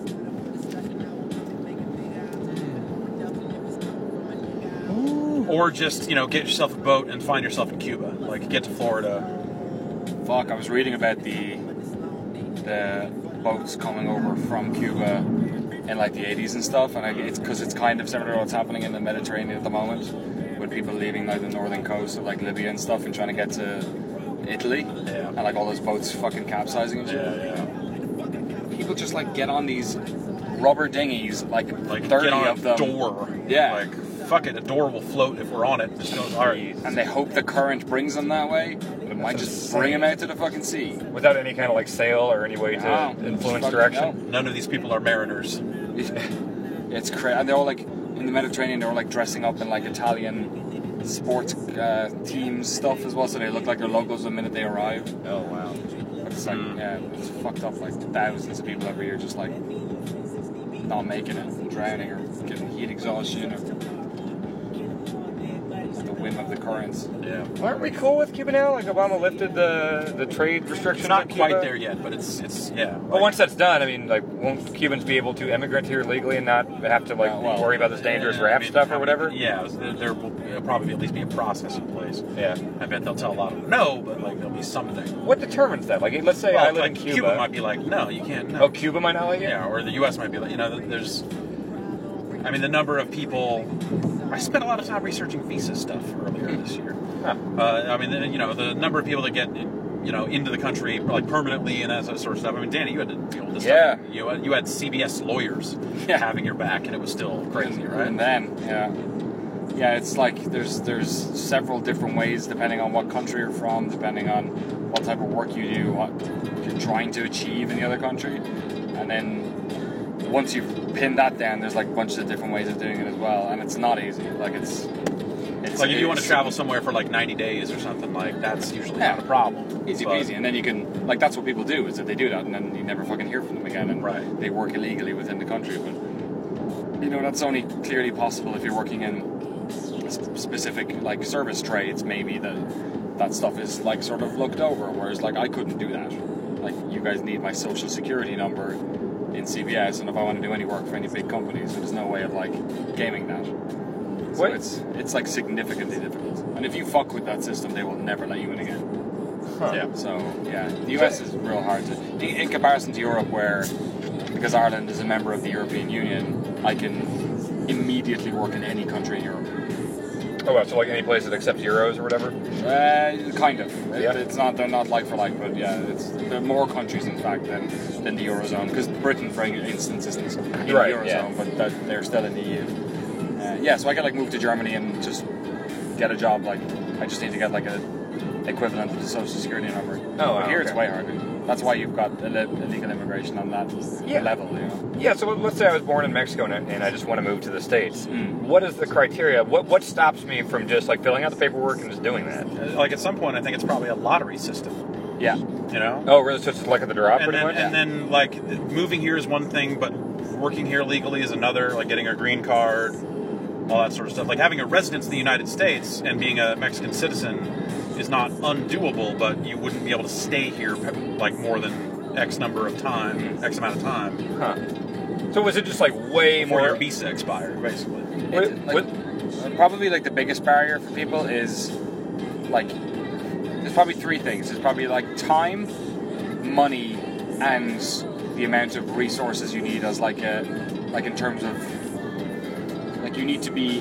[SPEAKER 1] Or just, you know, get yourself a boat and find yourself in Cuba. Like, get to Florida.
[SPEAKER 2] Fuck, I was reading about the the boats coming over from Cuba in like the eighties and stuff, and I, it's because it's kind of similar to what's happening in the Mediterranean at the moment, with people leaving like the northern coast of like Libya and stuff and trying to get to Italy,
[SPEAKER 1] Yeah.
[SPEAKER 2] and like all those boats fucking capsizing and shit.
[SPEAKER 1] Yeah,
[SPEAKER 2] People just like get on these rubber dinghies, like,
[SPEAKER 1] Like,
[SPEAKER 2] thirty
[SPEAKER 1] get on
[SPEAKER 2] of
[SPEAKER 1] a
[SPEAKER 2] them,
[SPEAKER 1] door.
[SPEAKER 2] Yeah.
[SPEAKER 1] Like, fuck it, a door will float if we're on it. Just go, all right.
[SPEAKER 2] and they hope the current brings them that way, but it might
[SPEAKER 3] That's
[SPEAKER 2] just
[SPEAKER 3] insane.
[SPEAKER 2] bring them out to the fucking sea.
[SPEAKER 3] Without any kind of like sail or any way to
[SPEAKER 2] No,
[SPEAKER 3] influence
[SPEAKER 2] just fucking
[SPEAKER 3] direction.
[SPEAKER 1] None of these people are mariners.
[SPEAKER 2] It's crazy, and they're all like in the Mediterranean. They're all like dressing up in like Italian sports uh, team stuff as well, so they look like their logos the minute they arrive.
[SPEAKER 3] Oh wow.
[SPEAKER 2] It's like
[SPEAKER 1] Mm.
[SPEAKER 2] yeah, it's fucked up. Like thousands of people every year just like not making it, drowning or getting heat exhaustion or the whim of the currents.
[SPEAKER 1] Yeah.
[SPEAKER 3] Aren't we cool with Cuba now? Like Obama lifted the the trade restrictions.
[SPEAKER 1] It's not
[SPEAKER 3] on Cuba?
[SPEAKER 1] quite there yet, but it's, it's yeah.
[SPEAKER 3] But
[SPEAKER 1] like-
[SPEAKER 3] once that's done, I mean, like, won't Cubans be able to immigrate here legally and not have to like
[SPEAKER 2] Uh, well,
[SPEAKER 3] worry about this dangerous
[SPEAKER 1] I
[SPEAKER 3] rap
[SPEAKER 1] mean,
[SPEAKER 3] stuff or
[SPEAKER 1] probably-
[SPEAKER 3] whatever?
[SPEAKER 1] Yeah, there, there will there'll probably at least be a process in place.
[SPEAKER 3] Yeah.
[SPEAKER 1] I bet they'll tell a lot of them no, but like there'll be something.
[SPEAKER 3] What determines that? Like, let's say
[SPEAKER 1] Well,
[SPEAKER 3] I live
[SPEAKER 1] like,
[SPEAKER 3] in
[SPEAKER 1] Cuba.
[SPEAKER 3] Cuba.
[SPEAKER 1] might be like, no, you can't. No.
[SPEAKER 3] Oh, Cuba might not like it.
[SPEAKER 1] Yeah, or the U S might be like, you know, there's. I mean, the number of people. I spent a lot of time researching visa stuff earlier this year.
[SPEAKER 3] Huh.
[SPEAKER 1] Uh, I mean, the, you know, the number of people that get, you know, into the country like permanently and that sort of stuff. I mean, Danny, you had to deal with this
[SPEAKER 2] Yeah.
[SPEAKER 1] stuff. You had, you had C B S lawyers
[SPEAKER 2] Yeah.
[SPEAKER 1] having your back, and it was still crazy, right?
[SPEAKER 2] And then yeah, yeah, it's like there's there's several different ways depending on what country you're from, depending on what type of work you do, what you're trying to achieve in the other country, and then once you've pinned that down, there's like bunches of different ways of doing it as well, and it's not easy. Like it's, it's
[SPEAKER 1] Like if you want to
[SPEAKER 2] it's
[SPEAKER 1] travel somewhere for like ninety days or something, like that's usually
[SPEAKER 2] Yeah.
[SPEAKER 1] not a problem.
[SPEAKER 2] easy
[SPEAKER 1] But-
[SPEAKER 2] peasy, and then you can like that's what people do is that they do that, and then you never fucking hear from them again, and
[SPEAKER 1] Right.
[SPEAKER 2] they work illegally within the country. But you know that's only clearly possible if you're working in sp- specific like service trades. Maybe that that stuff is like sort of looked over, whereas like I couldn't do that. Like you guys need my social security number in C B S, and if I want to do any work for any big companies, there's no way of like gaming that. So
[SPEAKER 3] What?
[SPEAKER 2] it's it's like significantly difficult. And if you fuck with that system, they will never let you in again.
[SPEAKER 3] Huh.
[SPEAKER 1] Yeah.
[SPEAKER 2] So yeah, the U S is real hard to in, in comparison to Europe, where because Ireland is a member of the European Union, I can immediately work in any country in Europe.
[SPEAKER 3] Oh, wow, so like any place that accepts euros or whatever?
[SPEAKER 2] Uh, kind of. It-
[SPEAKER 3] Yeah.
[SPEAKER 2] It's not. They're not like for like, but yeah, it's there are more countries in fact than than the eurozone. Because Britain, for instance, isn't in
[SPEAKER 3] Right,
[SPEAKER 2] the eurozone,
[SPEAKER 3] yeah.
[SPEAKER 2] but that, they're still in the E U. Uh, yeah, so I could like move to Germany and just get a job. Like I just need to get like a equivalent of the social security number.
[SPEAKER 3] Oh, wow,
[SPEAKER 2] but here it's
[SPEAKER 3] okay.
[SPEAKER 2] way harder. That's why you've got ille- illegal immigration on that
[SPEAKER 3] Yeah.
[SPEAKER 2] level. You know.
[SPEAKER 3] Yeah, so let's say I was born in Mexico and I, and I just want to move to the States.
[SPEAKER 2] Mm.
[SPEAKER 3] What is the criteria? What what stops me from just like filling out the paperwork and just doing that?
[SPEAKER 1] Uh, Like at some point, I think it's probably a lottery system.
[SPEAKER 2] Yeah.
[SPEAKER 1] You know.
[SPEAKER 3] Oh, really? So it's just like at the draw,
[SPEAKER 1] and
[SPEAKER 3] pretty
[SPEAKER 1] then,
[SPEAKER 3] much?
[SPEAKER 1] and then like moving here is one thing, but working here legally is another. Like getting a green card, all that sort of stuff. Like having a residence in the United States and being a Mexican citizen is not undoable, but you wouldn't be able to stay here like more than X number of time, X amount of time
[SPEAKER 3] Huh. So was it just like way
[SPEAKER 1] before
[SPEAKER 3] more?
[SPEAKER 1] your visa expired, basically.
[SPEAKER 3] What-
[SPEAKER 2] It- like,
[SPEAKER 3] what-
[SPEAKER 2] probably like the biggest barrier for people is like there's probably three things. There's probably like time, money, and the amount of resources you need as like a like in terms of like you need to be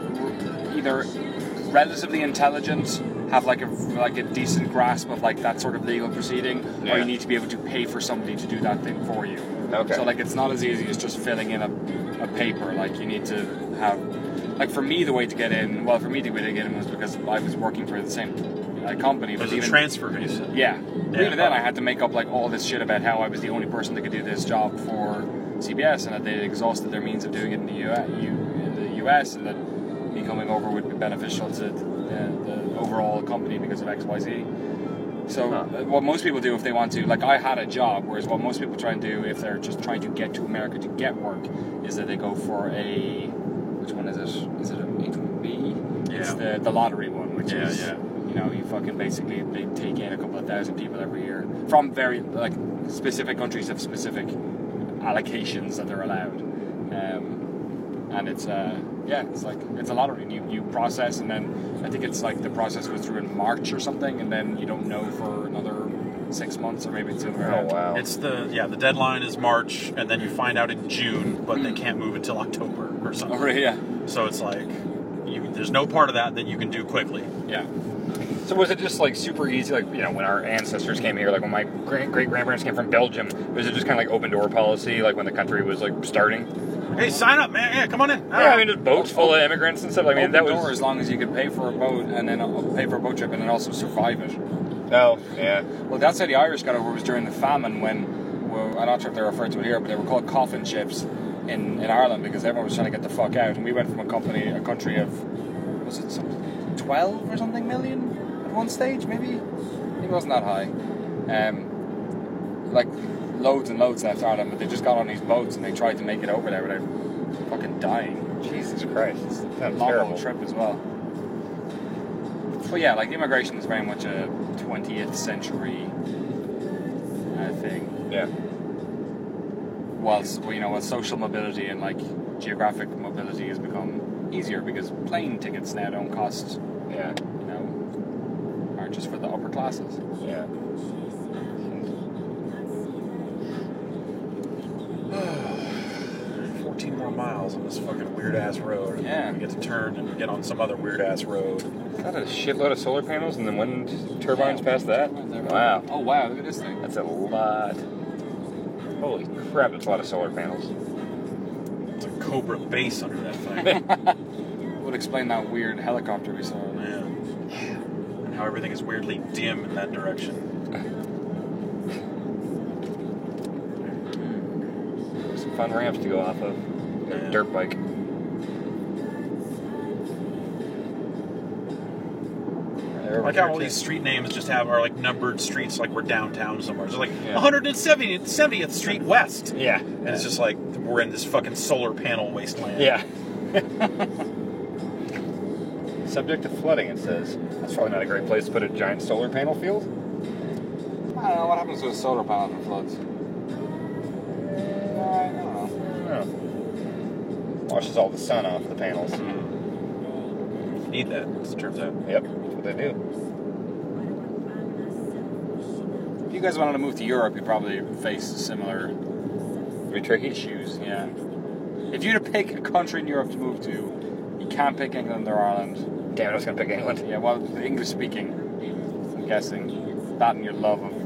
[SPEAKER 2] either relatively intelligent, have like a like a decent grasp of like that sort of legal proceeding,
[SPEAKER 3] Yeah.
[SPEAKER 2] or you need to be able to pay for somebody to do that thing for you.
[SPEAKER 3] Okay.
[SPEAKER 2] So like it's not as easy as just filling in a, a paper. Like you need to have like for me the way to get in. Well, for me the way to get in was because I was working for the same uh, company.
[SPEAKER 1] There's
[SPEAKER 2] But
[SPEAKER 1] a
[SPEAKER 2] even
[SPEAKER 1] transfer visa.
[SPEAKER 2] yeah, but
[SPEAKER 1] Yeah.
[SPEAKER 2] even then I had to make up like all this shit about how I was the only person that could do this job for C B S and that they exhausted their means of doing it in the U S, in the U S and that me coming over would be beneficial to the, the overall company because of X Y Z. So
[SPEAKER 3] Huh.
[SPEAKER 2] uh, what most people do if they want to, like I had a job, whereas what most people try and do if they're just trying to get to America to get work is that they go for a, which one is it? Is it an H one B? It's
[SPEAKER 1] Yeah.
[SPEAKER 2] the, the lottery one, which
[SPEAKER 1] Yeah,
[SPEAKER 2] is,
[SPEAKER 1] yeah.
[SPEAKER 2] you know, you fucking basically, they take in a couple of thousand people every year from very, like, specific countries have specific allocations that they're allowed. Um, and it's, uh, yeah, it's like, it's a lottery. And you, you process, and then I think it's like the process goes through in March or something, and then you don't know for another six months, or maybe it's the other way
[SPEAKER 3] Oh
[SPEAKER 2] around.
[SPEAKER 3] wow.
[SPEAKER 1] It's the yeah. The deadline is March, and then you find out in June, but they can't move until October or
[SPEAKER 2] Oh,
[SPEAKER 1] something.
[SPEAKER 2] really? Yeah.
[SPEAKER 1] So it's like you, there's no part of that that you can do quickly.
[SPEAKER 2] Yeah.
[SPEAKER 3] So was it just like super easy, like you know, when our ancestors came here, like when my great great grandparents came from Belgium, was it just kind of like open door policy, like when the country was like starting?
[SPEAKER 1] Hey, sign up, man! Yeah, come on in.
[SPEAKER 3] Yeah, I mean, just boats full of immigrants and stuff. I mean,
[SPEAKER 2] Open
[SPEAKER 3] that
[SPEAKER 2] door
[SPEAKER 3] was.
[SPEAKER 2] as long as you could pay for a boat, and then uh, pay for a boat trip, and then also survive it.
[SPEAKER 3] Oh, yeah.
[SPEAKER 2] Well, that's how the Irish got over was during the famine when, well, I'm not sure if they're referred to it here, but they were called coffin ships in, in Ireland because everyone was trying to get the fuck out. And we went from a company, a country of, was it some twelve or something million at one stage, maybe? It wasn't that high. Um, like, loads and loads left Ireland, but they just got on these boats and they tried to make it over there without fucking dying.
[SPEAKER 3] Jesus Christ.
[SPEAKER 2] It's a
[SPEAKER 3] Sounds
[SPEAKER 2] long
[SPEAKER 3] terrible.
[SPEAKER 2] old trip as well. But yeah, like immigration is very much a twentieth century uh, thing.
[SPEAKER 3] Yeah.
[SPEAKER 2] Whilst well, you know, while social mobility and like geographic mobility has become easier because plane tickets now don't cost,
[SPEAKER 3] Yeah.
[SPEAKER 2] you know, aren't just for the upper classes.
[SPEAKER 3] Yeah.
[SPEAKER 1] fourteen more miles on this fucking weird ass road.
[SPEAKER 2] Yeah.
[SPEAKER 1] We get to turn and get on some other weird ass road.
[SPEAKER 3] Got a shitload of solar panels and then wind turbines past that. Wow.
[SPEAKER 2] Oh wow, look at this thing.
[SPEAKER 3] That's a lot. Holy crap, that's a lot of solar panels.
[SPEAKER 1] It's a Cobra base under that thing.
[SPEAKER 2] Would explain that weird helicopter we saw.
[SPEAKER 1] Yeah. And how everything is weirdly dim in that direction.
[SPEAKER 3] Some fun ramps to go off of.
[SPEAKER 1] Yeah.
[SPEAKER 3] Dirt bike.
[SPEAKER 1] I like how all these street names just have are like numbered streets, like we're downtown somewhere. It's like
[SPEAKER 3] Yeah.
[SPEAKER 1] one hundred seventieth Street West,
[SPEAKER 3] Yeah.
[SPEAKER 1] and it's just like we're in this fucking solar panel wasteland.
[SPEAKER 3] Yeah. Subject to flooding, it says. That's probably not a great place to put a giant solar panel field.
[SPEAKER 2] I don't know what happens to a solar panel that floods. I don't know.
[SPEAKER 3] Oh. Washes all the sun off the panels.
[SPEAKER 1] need that, as it turns out.
[SPEAKER 3] Yep, that's what they do.
[SPEAKER 2] If you guys wanted to move to Europe, you'd probably face similar
[SPEAKER 3] Be tricky.
[SPEAKER 2] issues. Yeah. If you had to pick a country in Europe to move to, you can't pick England or Ireland.
[SPEAKER 3] Damn, I was gonna pick England.
[SPEAKER 2] Yeah, well, English speaking, I'm guessing. That and your love of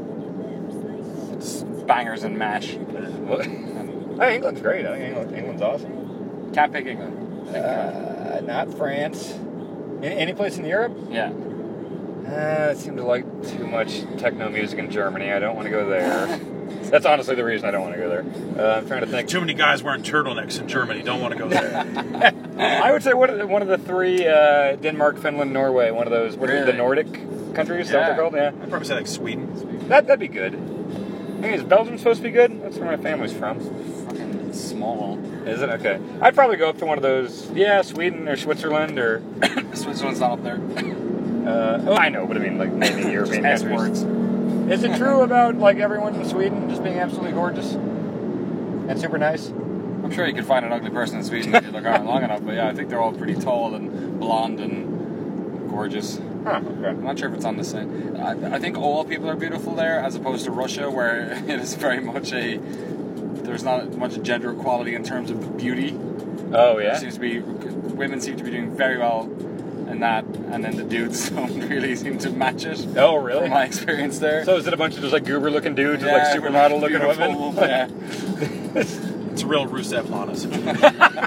[SPEAKER 2] bangers and mash.
[SPEAKER 3] What?
[SPEAKER 2] And
[SPEAKER 3] I think England's great. I think England, England's awesome.
[SPEAKER 2] can't pick England.
[SPEAKER 3] Uh, not France. Any, any place in Europe?
[SPEAKER 2] Yeah.
[SPEAKER 3] Uh, it seems like too much techno music in Germany. I don't want to go there. That's honestly the reason I don't want to go there. Uh, I'm trying to think.
[SPEAKER 1] Too many guys wearing turtlenecks in Germany. Don't want to go there.
[SPEAKER 3] I would say one of the, one of the three: uh, Denmark, Finland, Norway. One of those. What are
[SPEAKER 2] Really?
[SPEAKER 3] the Nordic countries? Is that what they're called? Yeah.
[SPEAKER 1] I'd probably say like Sweden.
[SPEAKER 3] That that'd be good. I think is Belgium supposed to be good? That's where my family's from.
[SPEAKER 2] Fucking small.
[SPEAKER 3] Is it? Okay. I'd probably go up to one of those. Yeah, Sweden or Switzerland or.
[SPEAKER 2] Switzerland's not up there.
[SPEAKER 3] Uh, oh, I know, but I mean, like maybe European
[SPEAKER 2] S
[SPEAKER 3] countries.
[SPEAKER 2] words.
[SPEAKER 3] Is it true about like everyone in Sweden just being absolutely gorgeous and super nice?
[SPEAKER 2] I'm sure you could find an ugly person in Sweden if you look around long enough, but yeah, I think they're all pretty tall and blonde and gorgeous.
[SPEAKER 3] Huh.
[SPEAKER 2] I'm
[SPEAKER 3] Okay.
[SPEAKER 2] not sure if it's on the same. I, I think all people are beautiful there, as opposed to Russia, where it is very much a. There's not much gender equality in terms of beauty.
[SPEAKER 3] Oh
[SPEAKER 2] There
[SPEAKER 3] yeah.
[SPEAKER 2] seems to be women seem to be doing very well in that, and then the dudes don't really seem to match it.
[SPEAKER 3] Oh really?
[SPEAKER 2] From my experience there.
[SPEAKER 3] So is it a bunch of just like goober-looking dudes with
[SPEAKER 2] Yeah,
[SPEAKER 3] like supermodel-looking
[SPEAKER 2] beautiful,
[SPEAKER 3] women?
[SPEAKER 2] Yeah.
[SPEAKER 1] It's a real Rusev Lana situation.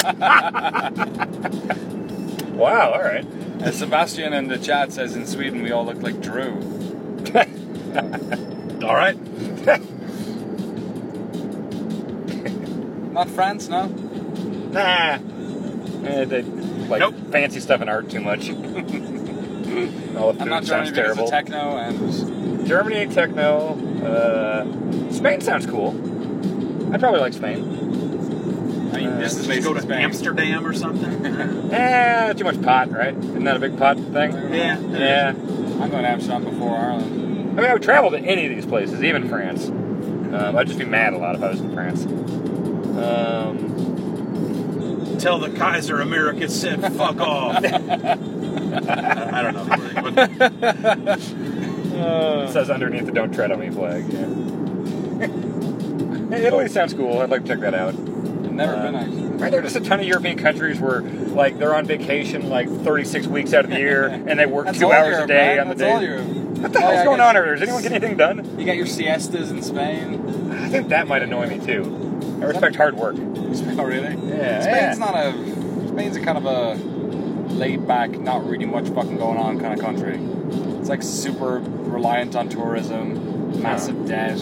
[SPEAKER 3] Wow. All right.
[SPEAKER 2] Uh, Sebastian in the chat says in Sweden we all look like Drew.
[SPEAKER 1] All right.
[SPEAKER 2] Not France, no?
[SPEAKER 3] Nah. Eh, they like
[SPEAKER 1] Nope.
[SPEAKER 3] fancy stuff in art too much. All the
[SPEAKER 2] I'm not
[SPEAKER 3] food
[SPEAKER 2] Germany
[SPEAKER 3] sounds
[SPEAKER 2] because
[SPEAKER 3] terrible.
[SPEAKER 2] of techno and
[SPEAKER 3] Germany, techno. Uh, Spain sounds cool. I'd probably like Spain.
[SPEAKER 2] I mean, this is
[SPEAKER 1] Just go
[SPEAKER 2] basically
[SPEAKER 1] to
[SPEAKER 2] Spain.
[SPEAKER 1] Amsterdam or something.
[SPEAKER 3] Eh, too much pot, right? Isn't that a big pot thing?
[SPEAKER 1] Yeah.
[SPEAKER 3] Yeah.
[SPEAKER 2] I'm going to Amsterdam before Ireland.
[SPEAKER 3] I mean, I would travel to any of these places, even France. Um, I'd just be mad a lot if I was in France. Um,
[SPEAKER 1] Tell the Kaiser America said fuck off. I don't know. But
[SPEAKER 3] it says underneath the "Don't Tread on Me" flag. Yeah. Hey, Italy sounds cool. I'd like to check that out.
[SPEAKER 2] I've never
[SPEAKER 3] Uh,
[SPEAKER 2] been actually.
[SPEAKER 3] Aren't there just a ton of European countries where, like, they're on vacation like thirty-six weeks out of the year and they work
[SPEAKER 2] That's
[SPEAKER 3] two
[SPEAKER 2] all
[SPEAKER 3] hours
[SPEAKER 2] Europe,
[SPEAKER 3] a day
[SPEAKER 2] man.
[SPEAKER 3] on the
[SPEAKER 2] That's all
[SPEAKER 3] day?
[SPEAKER 2] Europe.
[SPEAKER 3] What the
[SPEAKER 2] Oh,
[SPEAKER 3] hell's
[SPEAKER 2] yeah, I
[SPEAKER 3] going
[SPEAKER 2] guess-
[SPEAKER 3] on over there? Does anyone get anything done?
[SPEAKER 2] You got your siestas in Spain.
[SPEAKER 3] I think that might annoy me too. I respect hard work.
[SPEAKER 2] Oh, really?
[SPEAKER 3] Yeah.
[SPEAKER 2] Spain's not a. Spain's a kind of a laid back, not really much fucking going on kind of country. It's like super reliant on tourism, massive debt,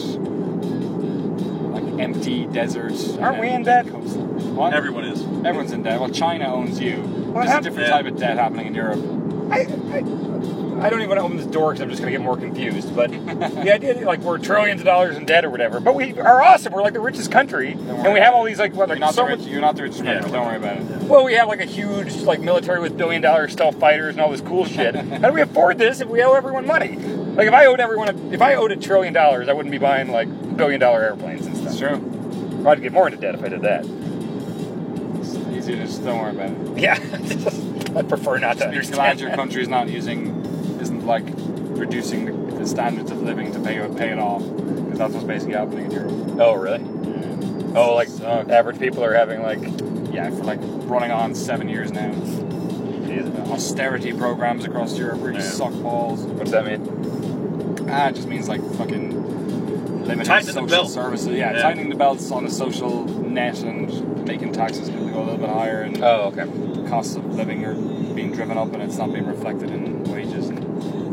[SPEAKER 2] like empty deserts.
[SPEAKER 3] Aren't
[SPEAKER 2] and
[SPEAKER 3] we in
[SPEAKER 2] then
[SPEAKER 3] debt?
[SPEAKER 2] coastline. What?
[SPEAKER 1] everyone is.
[SPEAKER 2] Everyone's in debt. Well, China owns you. There's a
[SPEAKER 3] hap-
[SPEAKER 2] different
[SPEAKER 1] Yeah.
[SPEAKER 2] type of debt happening in Europe.
[SPEAKER 3] I, I, I don't even want to open this door because I'm just going to get more confused. But the idea that, like, we're trillions of dollars in debt or whatever, but we are awesome. We're like the richest country, and we have all these like what,
[SPEAKER 2] You're
[SPEAKER 3] like
[SPEAKER 2] not,
[SPEAKER 3] so
[SPEAKER 2] the rich,
[SPEAKER 3] much.
[SPEAKER 2] you're not the richest
[SPEAKER 3] Yeah,
[SPEAKER 2] country. Don't worry about it.
[SPEAKER 3] Well, we have like a huge like military with billion dollar stealth fighters and all this cool shit. How do we afford this if we owe everyone money? Like if I owed everyone, a, if I owed a trillion dollars, I wouldn't be buying like billion dollar airplanes and stuff.
[SPEAKER 2] It's true.
[SPEAKER 3] I'd get more into debt if I did that.
[SPEAKER 2] It's easy to just don't worry about it.
[SPEAKER 3] Yeah, I'd prefer not to
[SPEAKER 2] You're
[SPEAKER 3] understand.
[SPEAKER 2] glad your country is not using, isn't like reducing the, the standards of living to pay pay it off, because that's what's basically happening in Europe.
[SPEAKER 3] Oh, really? Oh, like
[SPEAKER 2] Sucks.
[SPEAKER 3] average people are having like
[SPEAKER 2] Yeah, for like running on seven years now.
[SPEAKER 3] Jesus.
[SPEAKER 2] Austerity programs across Europe really
[SPEAKER 3] Yeah.
[SPEAKER 2] suck balls.
[SPEAKER 3] What's that mean?
[SPEAKER 2] Ah, it just means like fucking limiting
[SPEAKER 1] Tightening the
[SPEAKER 2] social
[SPEAKER 1] belt.
[SPEAKER 2] services. Yeah,
[SPEAKER 1] Yeah.
[SPEAKER 2] tightening the belts on the social net and making taxes go a little bit higher, and
[SPEAKER 3] Oh, okay.
[SPEAKER 2] costs of living are being driven up, and it's not being reflected in wages and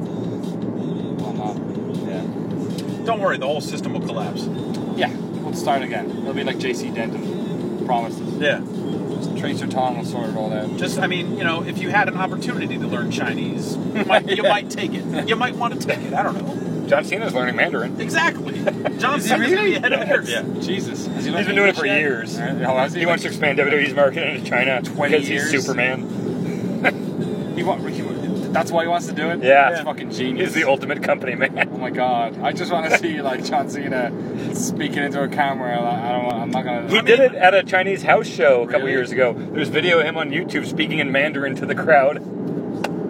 [SPEAKER 2] whatnot. Yeah.
[SPEAKER 1] Don't worry, the whole system will collapse.
[SPEAKER 2] Yeah, we'll start again. It'll be like J C Denton promised us.
[SPEAKER 1] Yeah.
[SPEAKER 2] Just Tracer Tom will sort it all out.
[SPEAKER 1] Just, I mean, you know, if you had an opportunity to learn Chinese, you might, you
[SPEAKER 2] Yeah.
[SPEAKER 1] might take it. You might want to take it. I don't know.
[SPEAKER 3] John Cena's learning Mandarin.
[SPEAKER 1] Exactly. John
[SPEAKER 2] Is he
[SPEAKER 1] Cena's going to
[SPEAKER 2] really?
[SPEAKER 1] be ahead of yours. Yeah.
[SPEAKER 2] Jesus. Has he
[SPEAKER 3] He's
[SPEAKER 2] learned
[SPEAKER 3] been doing it for
[SPEAKER 2] English yet?
[SPEAKER 3] years.
[SPEAKER 2] Alright, how has he?
[SPEAKER 3] He wants to expand W W E's market into China
[SPEAKER 2] twenty
[SPEAKER 3] because
[SPEAKER 2] years?
[SPEAKER 3] he's Superman.
[SPEAKER 2] He wa- he wa- that's why he wants to do it?
[SPEAKER 3] Yeah.
[SPEAKER 2] That's fucking genius.
[SPEAKER 3] He's the ultimate company man.
[SPEAKER 2] Oh my god. I just want to see like John Cena speaking into a camera. I don't want, I'm not going to...
[SPEAKER 3] He did it at a Chinese house show a couple
[SPEAKER 2] Really?
[SPEAKER 3] years ago. There's video of him on YouTube speaking in Mandarin to the crowd.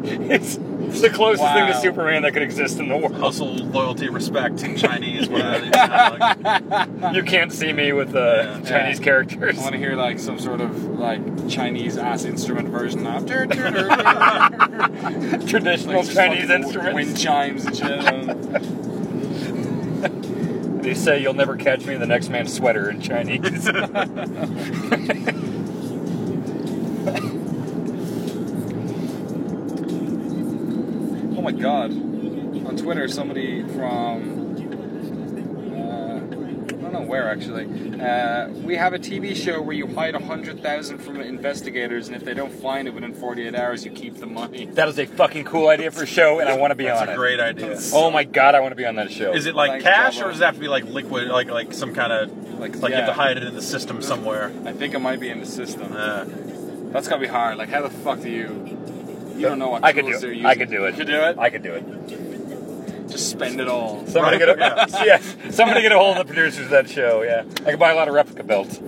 [SPEAKER 3] It's the closest
[SPEAKER 2] Wow.
[SPEAKER 3] thing to Superman that could exist in the world.
[SPEAKER 1] Hustle, loyalty, respect, Chinese, whatever they sound like.
[SPEAKER 3] You can't see me with the
[SPEAKER 1] Yeah.
[SPEAKER 3] Chinese
[SPEAKER 2] I
[SPEAKER 3] characters.
[SPEAKER 2] want to hear like some sort of like Chinese ass instrument version of like
[SPEAKER 3] Traditional
[SPEAKER 2] just
[SPEAKER 3] Chinese
[SPEAKER 2] fucking
[SPEAKER 3] instruments.
[SPEAKER 2] wind chimes and shit.
[SPEAKER 3] They say you'll never catch me in the next man's sweater in Chinese.
[SPEAKER 2] Oh my god. On Twitter, somebody from, uh, I don't know where actually, uh, we have a T V show where you hide one hundred thousand from investigators, and if they don't find it within forty-eight hours, you keep the money.
[SPEAKER 3] That is a fucking cool idea for a show, and I want to be
[SPEAKER 1] That's
[SPEAKER 3] on
[SPEAKER 1] a
[SPEAKER 3] it.
[SPEAKER 1] great idea.
[SPEAKER 3] Oh my god, I want to be on that show.
[SPEAKER 1] Is it like
[SPEAKER 2] Thanks,
[SPEAKER 1] cash,
[SPEAKER 2] Jabba.
[SPEAKER 1] or does it have to be like liquid, like like some kind of
[SPEAKER 2] Like,
[SPEAKER 1] like you have
[SPEAKER 2] yeah.
[SPEAKER 1] to hide it in the system somewhere?
[SPEAKER 2] I think it might be in the system.
[SPEAKER 1] Uh,
[SPEAKER 2] That's gotta be hard. Like, how the fuck do you... You don't know what
[SPEAKER 3] I could
[SPEAKER 2] tools
[SPEAKER 3] do
[SPEAKER 2] they're
[SPEAKER 3] it.
[SPEAKER 2] using.
[SPEAKER 3] I could do it.
[SPEAKER 2] You could do it?
[SPEAKER 3] I could do it.
[SPEAKER 2] Just spend it all.
[SPEAKER 3] Somebody get a yeah. Somebody get a hold of the producers of that show. Yeah, I could buy a lot of replica belts.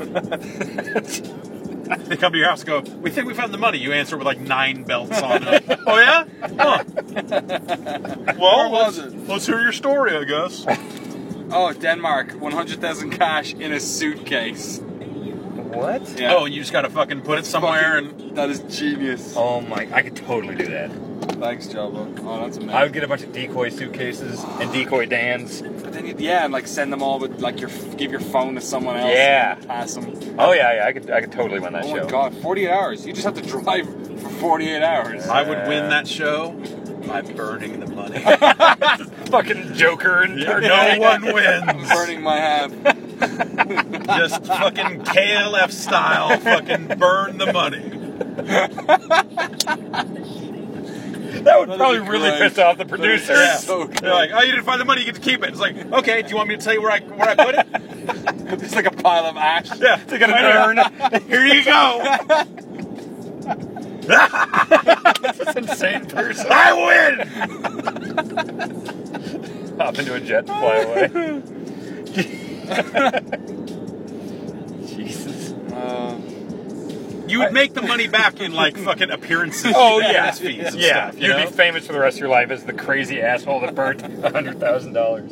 [SPEAKER 1] they come to your house and go, "We think we found the money." You answer with like nine belts on it. Oh yeah? Huh. Well,
[SPEAKER 2] Where was
[SPEAKER 1] let's,
[SPEAKER 2] it?
[SPEAKER 1] let's hear your story, I guess.
[SPEAKER 2] Oh, Denmark. one hundred thousand cash in a suitcase.
[SPEAKER 3] What?
[SPEAKER 2] Yeah.
[SPEAKER 1] Oh, you just gotta fucking put it somewhere and.
[SPEAKER 2] That is genius.
[SPEAKER 3] Oh my! I could totally do that.
[SPEAKER 2] Thanks, Jabba. Oh, that's amazing.
[SPEAKER 3] I would get a bunch of decoy suitcases and decoy Dans.
[SPEAKER 2] But then, you, yeah, and like send them all with like your give your phone to someone else.
[SPEAKER 3] Yeah.
[SPEAKER 2] And pass them.
[SPEAKER 3] Oh yeah, yeah. I could, I could totally win that
[SPEAKER 2] Oh
[SPEAKER 3] show.
[SPEAKER 2] my god, forty-eight hours. You just have to drive for forty-eight hours.
[SPEAKER 1] I would win that show by burning the money.
[SPEAKER 3] Fucking Joker and
[SPEAKER 1] No one
[SPEAKER 2] I'm
[SPEAKER 1] wins.
[SPEAKER 2] burning my half.
[SPEAKER 1] Just fucking K L F style, fucking burn the money.
[SPEAKER 3] That would
[SPEAKER 2] That'd
[SPEAKER 3] probably
[SPEAKER 2] be
[SPEAKER 3] really
[SPEAKER 2] great.
[SPEAKER 3] piss off the producers.
[SPEAKER 1] Yeah.
[SPEAKER 2] So good.
[SPEAKER 1] They're like, "Oh, you didn't find the money, you get to keep it." It's like, "Okay, do you want me to tell you where I where I put it?"
[SPEAKER 2] It's like a pile of ash.
[SPEAKER 1] Yeah,
[SPEAKER 3] They're gonna burn.
[SPEAKER 1] Here you go.
[SPEAKER 3] This insane person.
[SPEAKER 1] I win.
[SPEAKER 3] Hop into a jet and fly away. Jesus.
[SPEAKER 2] Uh,
[SPEAKER 1] You would make the money back in like fucking appearances.
[SPEAKER 3] Oh
[SPEAKER 1] and
[SPEAKER 3] yeah,
[SPEAKER 1] fees and
[SPEAKER 3] yeah.
[SPEAKER 1] stuff, you
[SPEAKER 3] You'd
[SPEAKER 1] know?
[SPEAKER 3] be famous for the rest of your life as the crazy asshole that burnt a hundred thousand dollars.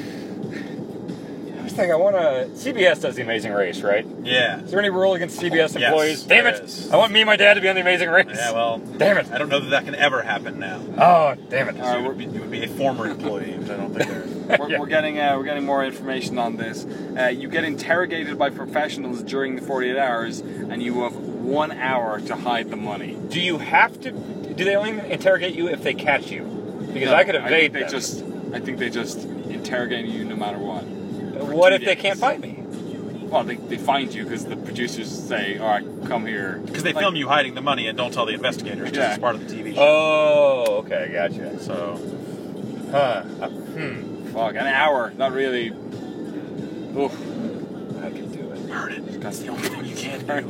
[SPEAKER 3] I was thinking, I want to. C B S does The Amazing Race, right?
[SPEAKER 1] Yeah.
[SPEAKER 3] Is there any rule against C B S
[SPEAKER 1] Yes,
[SPEAKER 3] employees? Damn
[SPEAKER 1] there
[SPEAKER 3] it!
[SPEAKER 1] is.
[SPEAKER 3] I want me and my dad to be on The Amazing Race.
[SPEAKER 1] Yeah. Well,
[SPEAKER 3] Damn it!
[SPEAKER 1] I don't know that that can ever happen now.
[SPEAKER 3] Oh, damn it!
[SPEAKER 2] All right,
[SPEAKER 1] You would be, you would be a former employee, which I don't think there.
[SPEAKER 2] we're,
[SPEAKER 3] Yeah.
[SPEAKER 2] we're getting uh, we're getting more information on this. Uh, you get interrogated by professionals during the forty-eight hours, and you have one hour to hide the money.
[SPEAKER 3] Do you have to? Do they only interrogate you if they catch you? Because
[SPEAKER 2] No,
[SPEAKER 3] I could
[SPEAKER 2] think
[SPEAKER 3] evade
[SPEAKER 2] they
[SPEAKER 3] them.
[SPEAKER 2] just I think they just interrogate you no matter what.
[SPEAKER 3] What
[SPEAKER 2] two
[SPEAKER 3] if they
[SPEAKER 2] days.
[SPEAKER 3] can't find me?
[SPEAKER 2] Well, they, they find you because the producers say, "All right, come here."
[SPEAKER 1] Because they
[SPEAKER 2] Like,
[SPEAKER 1] film you hiding the money and don't tell the investigators because
[SPEAKER 2] Yeah.
[SPEAKER 1] it's part of the T V show.
[SPEAKER 3] Oh, okay, gotcha.
[SPEAKER 1] So,
[SPEAKER 3] Huh. Uh, hmm.
[SPEAKER 2] Fuck, an hour. Not really. Oof.
[SPEAKER 3] I can do it.
[SPEAKER 1] burn it. That's the only thing you can do.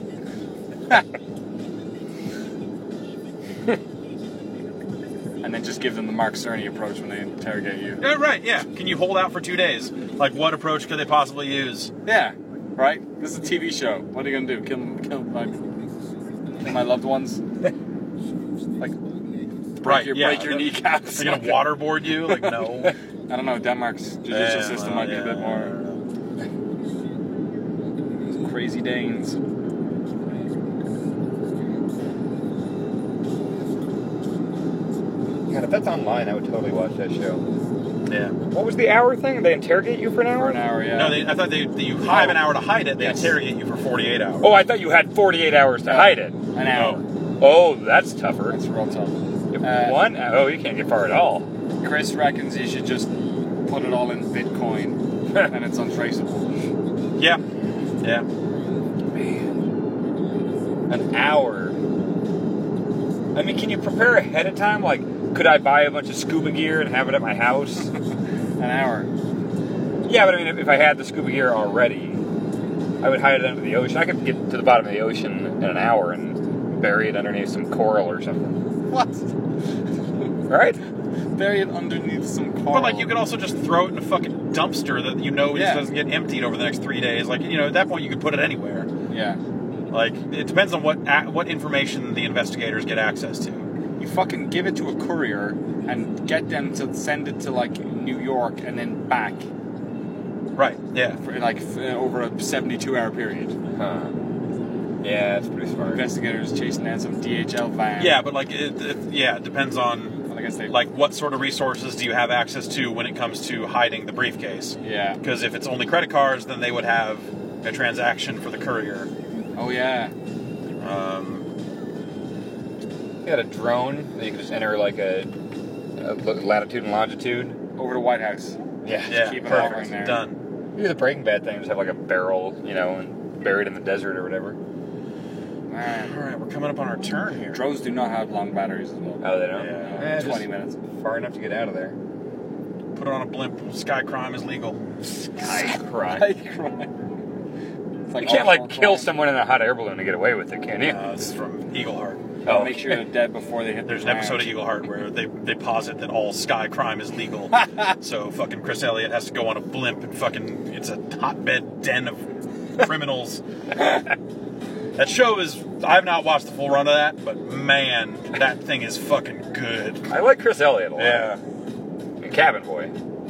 [SPEAKER 2] And then just give them the Mark Cerny approach when they interrogate you.
[SPEAKER 1] Yeah, right, yeah. Can you hold out for two days? Like, what approach could they possibly use?
[SPEAKER 2] Yeah, right? This is a T V show. What are you gonna do? Kill kill my kill my loved ones? Like break
[SPEAKER 1] Right,
[SPEAKER 2] your
[SPEAKER 1] yeah.
[SPEAKER 2] break your kneecaps.
[SPEAKER 1] They're gonna waterboard you? Like, no.
[SPEAKER 2] I don't know. Denmark's judicial
[SPEAKER 1] Yeah,
[SPEAKER 2] system
[SPEAKER 1] well,
[SPEAKER 2] might be a bit
[SPEAKER 1] yeah,
[SPEAKER 2] more crazy Danes.
[SPEAKER 3] God, if that's online, I would totally watch that show.
[SPEAKER 1] Yeah.
[SPEAKER 3] What was the hour thing? They interrogate you for an hour?
[SPEAKER 2] For an hour, yeah.
[SPEAKER 1] No, they, I thought they, they you have an hour to hide it. They
[SPEAKER 2] Yes.
[SPEAKER 1] interrogate you for forty-eight hours.
[SPEAKER 3] Oh, I thought you had forty-eight hours to hide it.
[SPEAKER 2] An hour.
[SPEAKER 3] Oh, that's tougher.
[SPEAKER 2] That's real tough. Uh,
[SPEAKER 3] One? Oh, you can't get far at all.
[SPEAKER 2] Chris reckons you should just put it all in Bitcoin, and it's untraceable.
[SPEAKER 1] Yeah. Yeah.
[SPEAKER 3] An hour. I mean, can you prepare ahead of time? Like, could I buy a bunch of scuba gear and have it at my house?
[SPEAKER 2] An hour.
[SPEAKER 3] Yeah, but I mean, if, if I had the scuba gear already, I would hide it under the ocean. I could get to the bottom of the ocean in an hour and bury it underneath some coral or something.
[SPEAKER 2] What?
[SPEAKER 3] Right?
[SPEAKER 2] Bury it underneath some coral.
[SPEAKER 1] But, like, you could also just throw it in a fucking dumpster that you know
[SPEAKER 2] Yeah.
[SPEAKER 1] just doesn't get emptied over the next three days. Like, you know, at that point, you could put it anywhere.
[SPEAKER 2] Yeah.
[SPEAKER 1] Like, it depends on what a- what information the investigators get access to.
[SPEAKER 2] you fucking give it to a courier and get them to send it to like New York and then back
[SPEAKER 1] Right. Yeah.
[SPEAKER 2] for like f- over a seventy-two hour period.
[SPEAKER 3] Huh. Yeah, it's pretty smart.
[SPEAKER 2] Investigators chasing down some D H L van.
[SPEAKER 1] Yeah, but like, it, it, yeah, it depends on
[SPEAKER 2] Well, I guess they
[SPEAKER 1] like what sort of resources do you have access to when it comes to hiding the briefcase?
[SPEAKER 2] Yeah.
[SPEAKER 1] Because if it's only credit cards, then they would have a transaction for the courier.
[SPEAKER 2] Oh yeah.
[SPEAKER 1] Um,
[SPEAKER 3] You got a drone that you can just enter like a, a latitude and longitude.
[SPEAKER 2] Over to White House.
[SPEAKER 3] Yeah,
[SPEAKER 1] yeah,
[SPEAKER 2] keep it
[SPEAKER 1] perfect.
[SPEAKER 2] hovering there.
[SPEAKER 1] Done.
[SPEAKER 3] Do the Breaking Bad thing, just have like a barrel, you know, and buried in the desert or whatever.
[SPEAKER 2] Man.
[SPEAKER 1] All right, we're coming up on our turn here.
[SPEAKER 2] Drones do not have long batteries as well.
[SPEAKER 3] Oh, they don't?
[SPEAKER 1] Yeah.
[SPEAKER 3] Eh, just
[SPEAKER 2] twenty minutes.
[SPEAKER 3] Far enough to get out of there.
[SPEAKER 1] Put it on a blimp. Sky crime is legal.
[SPEAKER 3] Sky crime.
[SPEAKER 2] It's like
[SPEAKER 3] You can't like
[SPEAKER 2] awful
[SPEAKER 3] kill
[SPEAKER 2] crime.
[SPEAKER 3] someone in a hot air balloon to get away with it, can you?
[SPEAKER 1] Uh, this is from Eagleheart.
[SPEAKER 3] Oh.
[SPEAKER 2] Make sure they're dead before they hit
[SPEAKER 1] There's
[SPEAKER 2] the
[SPEAKER 1] an episode of
[SPEAKER 2] ground.
[SPEAKER 1] Eagleheart where they, they posit that all sky crime is legal. So fucking Chris Elliott has to go on a blimp and fucking it's a hotbed den of criminals. That show is I have not watched the full run of that, but man, that thing is fucking good.
[SPEAKER 3] I like Chris Elliott a lot.
[SPEAKER 1] Yeah.
[SPEAKER 3] And Cabin Boy.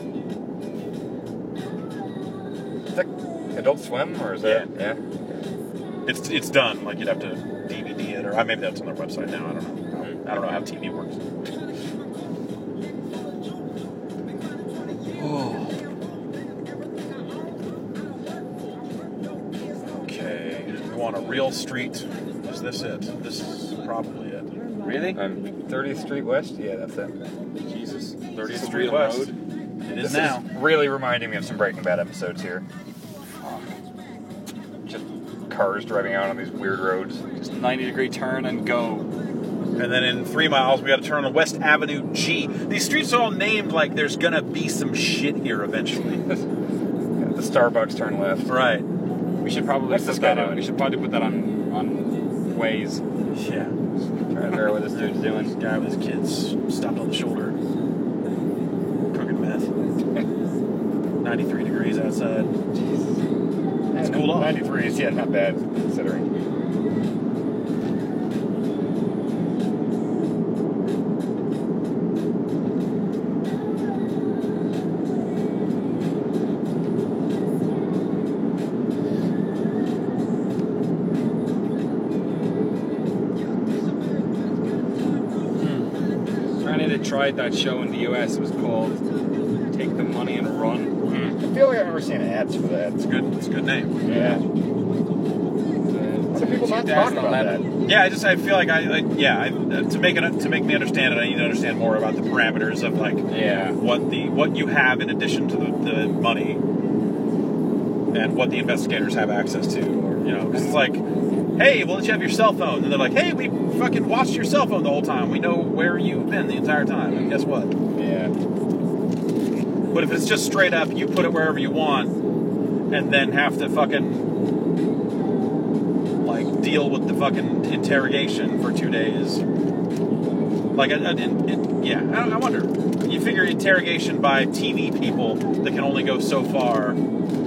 [SPEAKER 3] Is that Adult Swim or is that? Yeah.
[SPEAKER 1] It's it's done. Like you'd have to D V D it, or uh, maybe that's on their website now. I don't know. I don't know how T V works. Okay, we want a real street. Is this it? This is probably it.
[SPEAKER 2] Really?
[SPEAKER 3] Um, thirtieth Street West? Yeah, that's it.
[SPEAKER 2] Jesus.
[SPEAKER 1] thirtieth
[SPEAKER 2] Is this a
[SPEAKER 1] Street
[SPEAKER 2] real
[SPEAKER 1] West.
[SPEAKER 2] road?
[SPEAKER 1] It is
[SPEAKER 3] This
[SPEAKER 1] now.
[SPEAKER 3] is really reminding me of some Breaking Bad episodes here. Just cars driving out on these weird roads.
[SPEAKER 2] Just ninety degree turn and go.
[SPEAKER 1] And then in three miles, we got to turn on West Avenue G. These streets are all named like there's gonna be some shit here eventually.
[SPEAKER 3] The Starbucks turn left.
[SPEAKER 1] Right.
[SPEAKER 2] We should probably
[SPEAKER 3] What's
[SPEAKER 2] put
[SPEAKER 3] this
[SPEAKER 2] that
[SPEAKER 3] guy
[SPEAKER 2] on.
[SPEAKER 3] doing?
[SPEAKER 2] We should probably put that on on Waze.
[SPEAKER 1] Yeah.
[SPEAKER 3] Trying to figure out what this dude's doing.
[SPEAKER 1] This guy with his kids stopped on the shoulder. Cooking meth. ninety-three degrees outside.
[SPEAKER 3] It's
[SPEAKER 1] cooled off.
[SPEAKER 3] ninety-three is, yeah, not bad considering.
[SPEAKER 2] Granted, it tried that show in the U S. It was called Take the Money and Run.
[SPEAKER 3] I feel like I've never seen ads for that.
[SPEAKER 1] It's good. It's a good name.
[SPEAKER 3] Yeah. Some people not talking about that.
[SPEAKER 1] Yeah, I just I feel like I, I yeah I, uh, to make it to make me understand it, I need to understand more about the parameters of like
[SPEAKER 2] Yeah.
[SPEAKER 1] what the what you have in addition to the, the money and what the investigators have access to, or you know, because it's like, hey, we'll let you have your cell phone, and they're like, hey, we fucking watched your cell phone the whole time. We know where you've been the entire time. And guess what?
[SPEAKER 3] Yeah.
[SPEAKER 1] But if it's just straight up, you put it wherever you want, and then have to fucking like deal with the fucking interrogation for two days. Like, it, it, it, yeah, I, I wonder. You figure interrogation by T V people that can only go so far.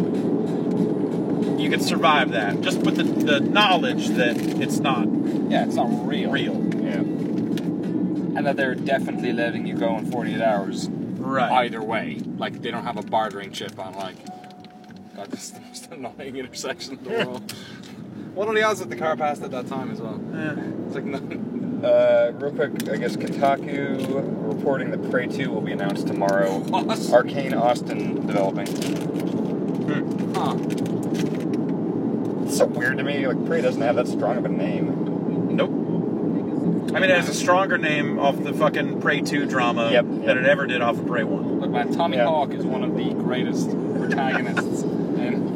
[SPEAKER 1] You could survive that just with the, the knowledge that it's not
[SPEAKER 2] Yeah, it's not real.
[SPEAKER 1] real.
[SPEAKER 3] Yeah.
[SPEAKER 2] And that they're definitely letting you go in forty-eight hours
[SPEAKER 1] Right.
[SPEAKER 2] either way. Like, they don't have a bartering chip on, like, God, this is the most annoying intersection in the world. What are the odds that the car passed at that time as well?
[SPEAKER 1] Eh.
[SPEAKER 2] It's like, no.
[SPEAKER 3] Uh, real quick, I guess Kotaku reporting that Prey two will be announced tomorrow.
[SPEAKER 2] What?
[SPEAKER 3] Arcane Austin developing.
[SPEAKER 1] Hmm.
[SPEAKER 2] Huh.
[SPEAKER 3] It's so weird to me. Like, Prey doesn't have that strong of a name.
[SPEAKER 1] Nope. I mean, it has a stronger name off the fucking Prey two drama
[SPEAKER 3] Yep,
[SPEAKER 1] than
[SPEAKER 3] yep.
[SPEAKER 1] it ever did off of Prey one.
[SPEAKER 2] Look, man, Tommy
[SPEAKER 3] Yeah.
[SPEAKER 2] Hawk is one of the greatest protagonists. in,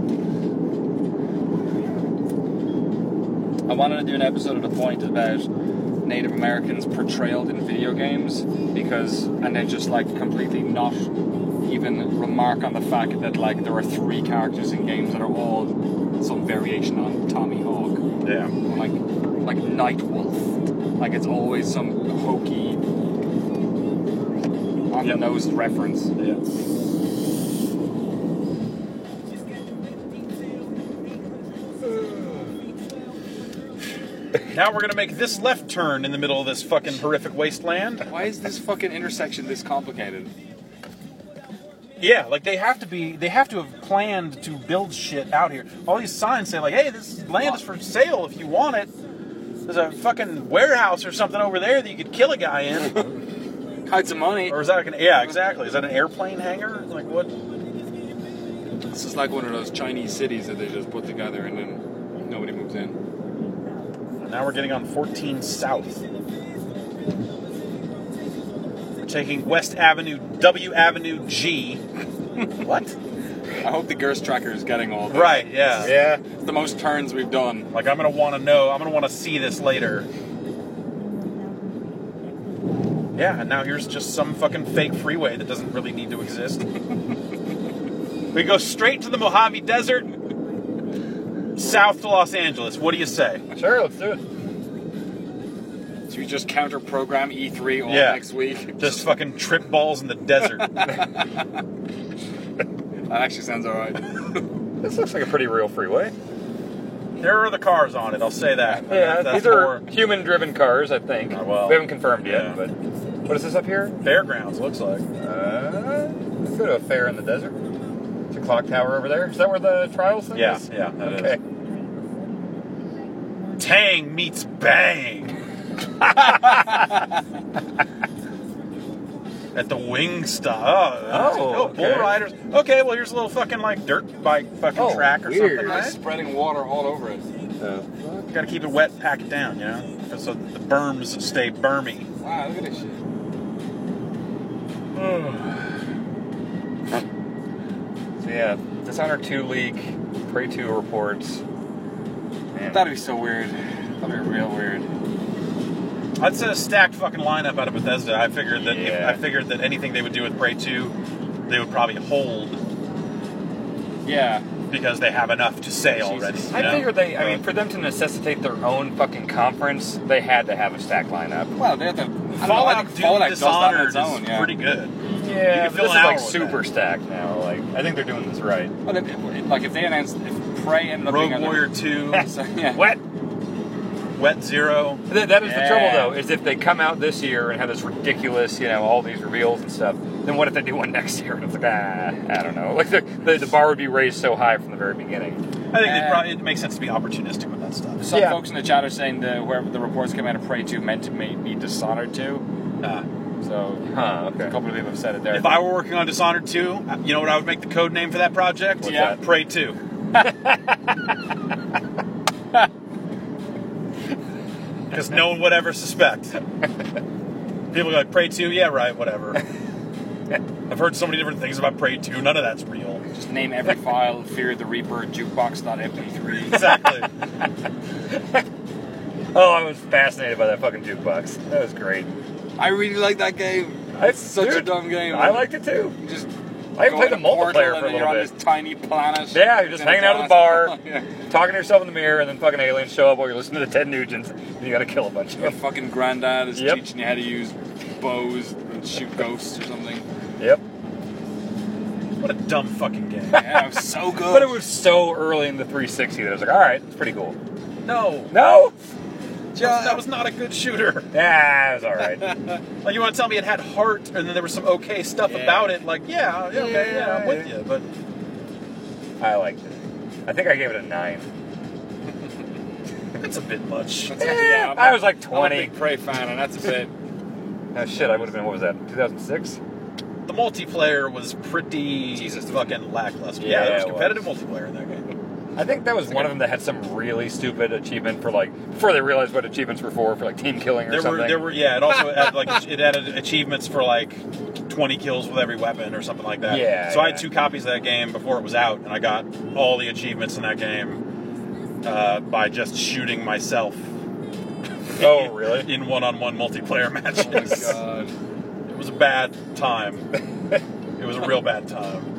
[SPEAKER 2] I wanted to do an episode of The Point about Native Americans portrayed in video games, because, and then just like completely not even remark on the fact that like there are three characters in games that are all some variation on Tommy Hawk.
[SPEAKER 1] Yeah.
[SPEAKER 2] Like, like Nightwolf. Like, it's always some hokey, on the nose reference.
[SPEAKER 1] Yeah. Now we're gonna make this left turn in the middle of this fucking horrific wasteland.
[SPEAKER 2] Why is this fucking intersection this complicated?
[SPEAKER 1] Yeah, like they have to be, they have to have planned to build shit out here. All these signs say like, hey, this land is for sale if you want it. There's a fucking warehouse or something over there that you could kill a guy in.
[SPEAKER 2] Hide some money.
[SPEAKER 1] Or is that like an, yeah, exactly. Is that an airplane hangar? Like what?
[SPEAKER 2] This is like one of those Chinese cities that they just put together and then nobody moves in.
[SPEAKER 1] Now we're getting on fourteen South. We're taking West Avenue, W Avenue G. What?
[SPEAKER 2] I hope the Gerst tracker is getting all that.
[SPEAKER 1] Right, yeah.
[SPEAKER 3] Yeah.
[SPEAKER 2] It's the most turns we've done.
[SPEAKER 1] Like, I'm going to want to know, I'm going to want to see this later. Yeah, and now here's just some fucking fake freeway that doesn't really need to exist. We go straight to the Mojave Desert, south to Los Angeles. What do you say?
[SPEAKER 3] Sure, let's do it.
[SPEAKER 2] So we just counter program E three all
[SPEAKER 1] Yeah.
[SPEAKER 2] next week.
[SPEAKER 1] Just fucking trip balls in the desert.
[SPEAKER 2] That actually sounds alright.
[SPEAKER 3] This looks like a pretty real freeway.
[SPEAKER 1] There are other cars on it, I'll say that.
[SPEAKER 3] Yeah,
[SPEAKER 1] That's
[SPEAKER 3] these are
[SPEAKER 1] more
[SPEAKER 3] human-driven cars, I think.
[SPEAKER 1] Oh, well,
[SPEAKER 3] we haven't confirmed yet,
[SPEAKER 1] yeah.
[SPEAKER 3] but what is this up here?
[SPEAKER 1] fairgrounds, looks like.
[SPEAKER 3] Uh, let's go to a fair in the desert. It's a clock tower over there. Is that where the trials thing
[SPEAKER 1] Yeah,
[SPEAKER 3] is?
[SPEAKER 1] yeah, that
[SPEAKER 3] Okay.
[SPEAKER 1] is. Tang meets Bang. At the Wingstop. Oh,
[SPEAKER 3] Oh,
[SPEAKER 1] bull
[SPEAKER 3] okay.
[SPEAKER 1] riders. Okay, well, here's a little fucking, like, dirt bike fucking
[SPEAKER 3] Oh,
[SPEAKER 1] track or
[SPEAKER 3] weird.
[SPEAKER 1] something,
[SPEAKER 2] Like
[SPEAKER 1] right?
[SPEAKER 2] spreading water all over it.
[SPEAKER 3] Uh,
[SPEAKER 1] Gotta keep it wet, pack it down, you know? So the berms stay bermy.
[SPEAKER 2] Wow, look at this shit.
[SPEAKER 3] so yeah, Dishonored two leak, Prey two reports. Man.
[SPEAKER 2] That'd be so weird. That'd be real weird.
[SPEAKER 1] I'd set a stacked fucking lineup out of Bethesda. I figured that if,
[SPEAKER 3] Yeah.
[SPEAKER 1] I figured that anything they would do with Prey two, they would probably hold
[SPEAKER 2] Yeah.
[SPEAKER 1] because they have enough to say
[SPEAKER 2] Jesus.
[SPEAKER 1] already. you
[SPEAKER 3] I
[SPEAKER 1] know?
[SPEAKER 3] figured they, I mean, for them to necessitate their own fucking conference, they had to have a stack lineup.
[SPEAKER 2] Well, they have to. I don't know, I
[SPEAKER 1] Fallout
[SPEAKER 2] think
[SPEAKER 1] Doom
[SPEAKER 2] Fallout does that on
[SPEAKER 1] Dishonored
[SPEAKER 2] its own,
[SPEAKER 1] is
[SPEAKER 2] yeah.
[SPEAKER 1] pretty good.
[SPEAKER 3] Yeah,
[SPEAKER 1] You can
[SPEAKER 3] but
[SPEAKER 1] fill
[SPEAKER 3] this
[SPEAKER 1] an
[SPEAKER 3] is
[SPEAKER 1] hour
[SPEAKER 3] like
[SPEAKER 1] with
[SPEAKER 3] super
[SPEAKER 1] that.
[SPEAKER 3] stacked now. Like, I think they're doing this right.
[SPEAKER 2] But if, if, like if they announced if Prey ended up
[SPEAKER 1] Rogue
[SPEAKER 2] being
[SPEAKER 1] Warrior two,
[SPEAKER 2] so, yeah.
[SPEAKER 3] Wet.
[SPEAKER 1] Wet Zero.
[SPEAKER 3] That, that is
[SPEAKER 2] Yeah.
[SPEAKER 3] the trouble, though, is if they come out this year and have this ridiculous, you know, all these reveals and stuff, then what if they do one next year? And it's like, ah, I don't know. Like, the, the, the bar would be raised so high from the very beginning.
[SPEAKER 1] I think it,
[SPEAKER 2] Uh,
[SPEAKER 1] probably, it makes sense to be opportunistic with that stuff.
[SPEAKER 2] Some
[SPEAKER 3] Yeah.
[SPEAKER 2] folks in the chat are saying that wherever the reports came out of Prey two meant to make me Dishonored two.
[SPEAKER 1] Uh,
[SPEAKER 2] So
[SPEAKER 3] Huh,
[SPEAKER 2] a
[SPEAKER 3] okay.
[SPEAKER 2] couple of people have said it there.
[SPEAKER 1] if I were working on Dishonored two, you know what I would make the code name for that project?
[SPEAKER 2] What's Yeah. that?
[SPEAKER 1] Prey two. Because no one would ever suspect. People are like, Prey two? Yeah, right, whatever. I've heard so many different things about Prey two. None of that's real.
[SPEAKER 2] Just name every file Fear the Reaper jukebox dot M P three.
[SPEAKER 1] Exactly.
[SPEAKER 3] Oh, I was fascinated by that fucking jukebox. That was great.
[SPEAKER 2] I really like that game.
[SPEAKER 3] It's
[SPEAKER 2] Such a dumb game.
[SPEAKER 3] I liked it too.
[SPEAKER 2] You just
[SPEAKER 3] I even
[SPEAKER 2] go
[SPEAKER 3] played
[SPEAKER 2] in
[SPEAKER 3] the
[SPEAKER 2] a portal
[SPEAKER 3] multiplayer
[SPEAKER 2] and
[SPEAKER 3] for a
[SPEAKER 2] then you're
[SPEAKER 3] little
[SPEAKER 2] on
[SPEAKER 3] bit.
[SPEAKER 2] this tiny planet.
[SPEAKER 3] Yeah, you're just
[SPEAKER 2] in
[SPEAKER 3] hanging out at the
[SPEAKER 2] glass.
[SPEAKER 3] bar,
[SPEAKER 2] Yeah.
[SPEAKER 3] talking to yourself in the mirror, and then fucking aliens show up while you're listening to Ted Nugent, and you gotta kill a bunch of
[SPEAKER 2] Your
[SPEAKER 3] them.
[SPEAKER 2] fucking granddad is
[SPEAKER 3] Yep.
[SPEAKER 2] teaching you how to use bows and shoot ghosts or something.
[SPEAKER 3] Yep.
[SPEAKER 1] What a dumb fucking game.
[SPEAKER 2] Yeah, it was so good.
[SPEAKER 3] But it was so early in the three sixty that I was like, alright, it's pretty cool.
[SPEAKER 1] No.
[SPEAKER 3] No?
[SPEAKER 1] That was, that was not a good shooter.
[SPEAKER 3] Yeah, it was alright.
[SPEAKER 1] Like, you want to tell me it had heart and then there was some okay stuff
[SPEAKER 2] Yeah.
[SPEAKER 1] about it? Like, yeah, yeah, okay, yeah, I'm with you. But
[SPEAKER 3] I liked it. I think I gave it a nine.
[SPEAKER 1] it's a bit much.
[SPEAKER 2] yeah, I'm
[SPEAKER 3] I was like
[SPEAKER 2] I'm a
[SPEAKER 3] twenty.
[SPEAKER 2] big Prey fan, and that's a bit.
[SPEAKER 3] Oh shit, I would have been, what was that, two thousand six?
[SPEAKER 1] The multiplayer was pretty
[SPEAKER 2] Jesus.
[SPEAKER 1] fucking lackluster.
[SPEAKER 3] Yeah,
[SPEAKER 1] Yeah, there was
[SPEAKER 3] it
[SPEAKER 1] competitive multiplayer in that game.
[SPEAKER 3] I think that was one of them that had some really stupid achievement for like, before they realized what achievements were for, for like team killing or
[SPEAKER 1] There
[SPEAKER 3] something.
[SPEAKER 1] were, there were, yeah. It also had like it added achievements for like twenty kills with every weapon or something like that.
[SPEAKER 3] Yeah,
[SPEAKER 1] So I
[SPEAKER 3] yeah.
[SPEAKER 1] had two copies of that game before it was out, and I got all the achievements in that game uh, by just shooting myself.
[SPEAKER 3] Oh, really?
[SPEAKER 1] In one-on-one multiplayer matches.
[SPEAKER 2] Oh my god.
[SPEAKER 1] It was a bad time. It was a real bad time.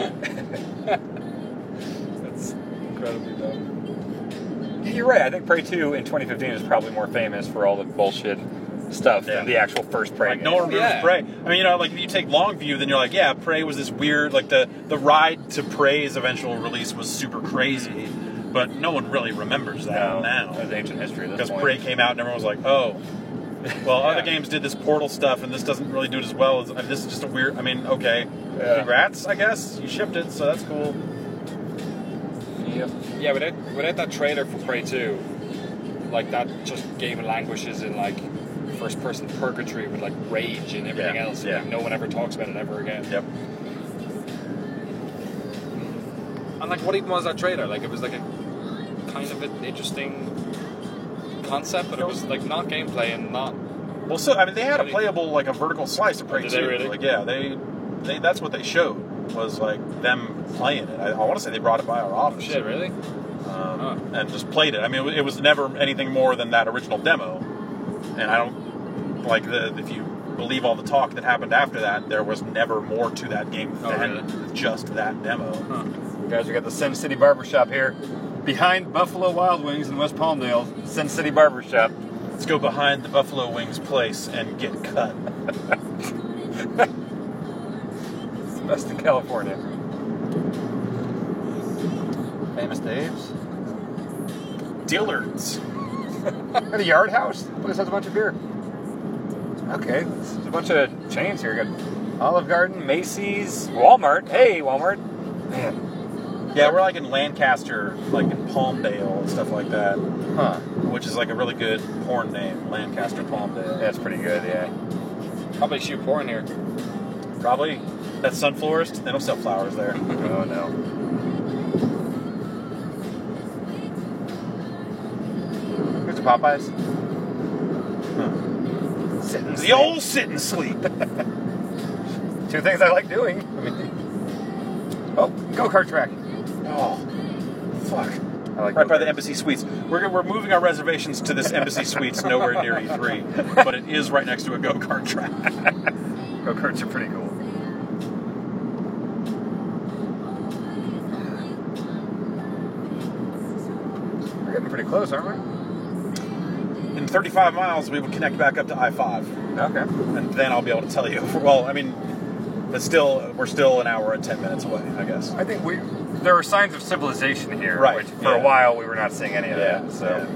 [SPEAKER 2] That's incredibly dumb.
[SPEAKER 3] Yeah, you're right. I think Prey two in twenty fifteen is probably more famous for all the bullshit stuff
[SPEAKER 1] Yeah.
[SPEAKER 3] than the actual first Prey
[SPEAKER 1] Like
[SPEAKER 3] game.
[SPEAKER 1] no one remembers
[SPEAKER 2] Yeah.
[SPEAKER 1] Prey. I mean, you know, like if you take Longview, then you're like, yeah, Prey was this weird. Like the the ride to Prey's eventual release was super crazy. but no one really remembers that
[SPEAKER 3] No,
[SPEAKER 1] now.
[SPEAKER 3] that's ancient history at this
[SPEAKER 1] Because
[SPEAKER 3] point.
[SPEAKER 1] Prey came out and everyone was like, oh, well,
[SPEAKER 2] Yeah.
[SPEAKER 1] other games did this Portal stuff and this doesn't really do it as well. As, I mean, this is just a weird, I mean, okay.
[SPEAKER 3] Yeah.
[SPEAKER 1] Congrats, I guess. You shipped it, so that's cool.
[SPEAKER 3] Yep.
[SPEAKER 2] Yeah, without, without that trailer for Prey two, like that just game languishes in like first person purgatory with like rage and everything
[SPEAKER 1] Yeah,
[SPEAKER 2] else.
[SPEAKER 1] yeah.
[SPEAKER 2] Like, no one ever talks about it ever again.
[SPEAKER 1] Yep.
[SPEAKER 2] And like, what even was that trailer? Like, it was like a kind of an interesting concept, but it was like not gameplay and not.
[SPEAKER 1] Well, so, I mean, they had a
[SPEAKER 2] Really?
[SPEAKER 1] playable, like, a vertical slice of Prey
[SPEAKER 2] Did
[SPEAKER 1] two.
[SPEAKER 2] they really?
[SPEAKER 1] Like, yeah, they, they, that's what they showed, was, like, them playing it. I, I want to say they brought it by our office.
[SPEAKER 2] Shit, really?
[SPEAKER 1] Um,
[SPEAKER 2] Huh.
[SPEAKER 1] And just played it. I mean, it was never anything more than that original demo. And I don't, like, the, if you believe all the talk that happened after that, there was never more to that game
[SPEAKER 2] Oh,
[SPEAKER 1] than
[SPEAKER 2] really?
[SPEAKER 1] just that demo.
[SPEAKER 2] Huh.
[SPEAKER 3] Guys, we got the Sin City Barbershop here. Behind Buffalo Wild Wings in West Palmdale, Sin City Barbershop.
[SPEAKER 1] Let's go behind the Buffalo Wings place and get cut.
[SPEAKER 3] It's the best in California. Famous Dave's.
[SPEAKER 1] Dillard's.
[SPEAKER 3] At a Yard House. Place has a bunch of beer. Okay, there's a bunch of chains here. We got Olive Garden, Macy's, Walmart. Hey, Walmart. Man.
[SPEAKER 1] Yeah, we're like in Lancaster, like in Palmdale and stuff like that,
[SPEAKER 3] Huh.
[SPEAKER 1] which is like a really good porn name, Lancaster Palmdale.
[SPEAKER 3] That's pretty good, yeah.
[SPEAKER 2] Probably shoot porn here.
[SPEAKER 1] Probably. That's Sunflorist. They don't sell flowers there.
[SPEAKER 3] Oh, no. Here's the Popeyes.
[SPEAKER 1] Huh.
[SPEAKER 3] Sit and
[SPEAKER 1] The
[SPEAKER 3] sleep.
[SPEAKER 1] old sit and sleep.
[SPEAKER 3] Two things I like doing. I mean, oh, go-kart track.
[SPEAKER 1] Oh, fuck.
[SPEAKER 3] I like
[SPEAKER 1] Right by the
[SPEAKER 3] go-karts.
[SPEAKER 1] Embassy Suites. We're, we're moving our reservations to this Embassy Suites nowhere near E three, but it is right next to a go-kart track.
[SPEAKER 3] Go-karts are pretty cool. We're getting pretty close, aren't we?
[SPEAKER 1] In thirty-five miles, we would connect back up to I five,
[SPEAKER 3] Okay.
[SPEAKER 1] and then I'll be able to tell you. Well, I mean, but still, we're still an hour and ten minutes away, I guess.
[SPEAKER 3] I think we there are signs of civilization here,
[SPEAKER 1] Right,
[SPEAKER 3] which for
[SPEAKER 1] yeah.
[SPEAKER 3] a while we were not seeing any of
[SPEAKER 1] Yeah,
[SPEAKER 3] that. So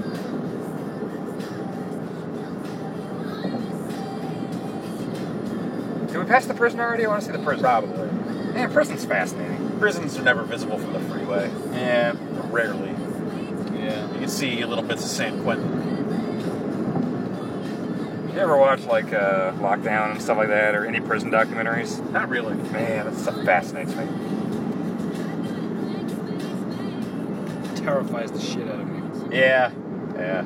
[SPEAKER 3] did we pass the prison already? I want to see the prison.
[SPEAKER 1] Probably.
[SPEAKER 3] Man, prison's fascinating.
[SPEAKER 1] Prisons are never visible from the freeway.
[SPEAKER 3] Yeah.
[SPEAKER 1] Rarely.
[SPEAKER 2] Yeah.
[SPEAKER 1] You can see little bits of San Quentin.
[SPEAKER 3] You ever watch like uh, Lockdown and stuff like that, or any prison documentaries?
[SPEAKER 1] Not really.
[SPEAKER 3] Man, that stuff fascinates me.
[SPEAKER 2] Terrifies the shit out of me.
[SPEAKER 3] Yeah. Yeah.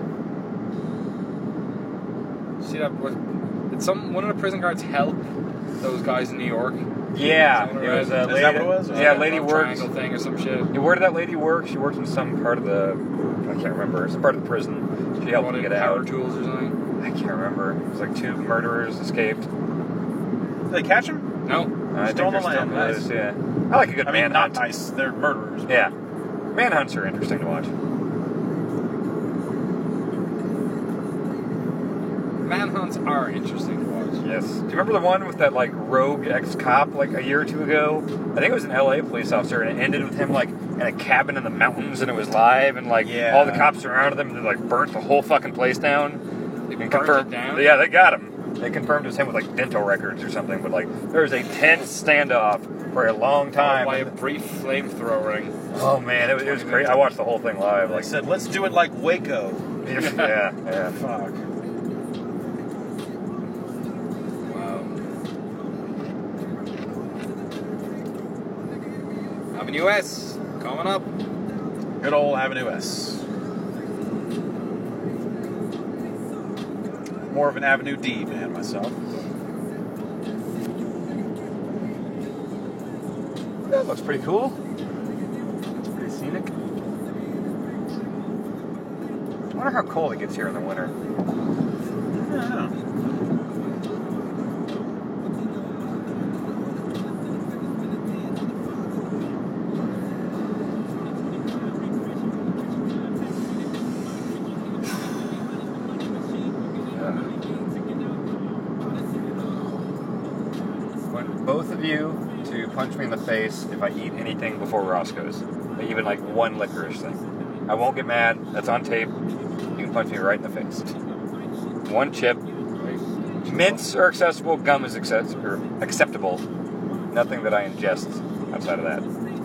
[SPEAKER 2] See that? What, did some one of the prison guards help those guys in New York?
[SPEAKER 3] Yeah.
[SPEAKER 2] Is that what
[SPEAKER 3] It
[SPEAKER 2] it
[SPEAKER 3] was
[SPEAKER 2] is?
[SPEAKER 3] a
[SPEAKER 1] Is
[SPEAKER 3] lady.
[SPEAKER 1] that what it was?
[SPEAKER 3] Yeah,
[SPEAKER 1] Okay.
[SPEAKER 3] lady
[SPEAKER 2] Love
[SPEAKER 3] worked.
[SPEAKER 2] triangle thing or some shit.
[SPEAKER 3] Yeah, where did that lady work? She worked in some part of the. I can't remember. Some part of the prison. She helped
[SPEAKER 2] Wanted
[SPEAKER 3] them get
[SPEAKER 2] power
[SPEAKER 3] out.
[SPEAKER 2] tools or something.
[SPEAKER 3] I can't remember. It was like two murderers escaped.
[SPEAKER 1] Did they catch him?
[SPEAKER 2] No.
[SPEAKER 3] I
[SPEAKER 1] Still
[SPEAKER 3] think
[SPEAKER 1] on
[SPEAKER 3] they're
[SPEAKER 1] the land,
[SPEAKER 3] still
[SPEAKER 1] nice.
[SPEAKER 3] loose, yeah. I like a good
[SPEAKER 1] I mean,
[SPEAKER 3] manhunt.
[SPEAKER 1] not nice. They're murderers. but-
[SPEAKER 3] Yeah. Manhunts are interesting to watch.
[SPEAKER 2] Manhunts are interesting to watch.
[SPEAKER 3] Yes. Do you remember the one with that like rogue ex-cop like a year or two ago? I think it was an L A police officer, and it ended with him like in a cabin in the mountains, and it was live, and like
[SPEAKER 1] Yeah.
[SPEAKER 3] all the cops surrounded him, and they like burnt the whole fucking place down.
[SPEAKER 2] They
[SPEAKER 3] And
[SPEAKER 2] burnt
[SPEAKER 3] confirmed,
[SPEAKER 2] it down?
[SPEAKER 3] Yeah, they got him. They confirmed it was him with like dental records or something. But like, there was a tense standoff for a long time.
[SPEAKER 2] By a brief flamethrowing.
[SPEAKER 3] Oh man, it was, it was great. I watched the whole thing live.
[SPEAKER 1] They
[SPEAKER 3] Like,
[SPEAKER 1] said, let's do it like Waco.
[SPEAKER 3] yeah, yeah.
[SPEAKER 1] Fuck.
[SPEAKER 2] Wow. Avenue S coming up.
[SPEAKER 1] Good old Avenue S. More of an Avenue D man myself.
[SPEAKER 3] That looks pretty cool. It's pretty scenic. I wonder how cold it gets here in the winter.
[SPEAKER 1] I don't know.
[SPEAKER 3] I want both of you to punch me in the face if I eat anything before Roscoe's. Even like one licorice thing. I won't get mad. That's on tape. You can punch me right in the face. One chip. Mints are accessible. Gum is access- or acceptable. Nothing that I ingest outside of that.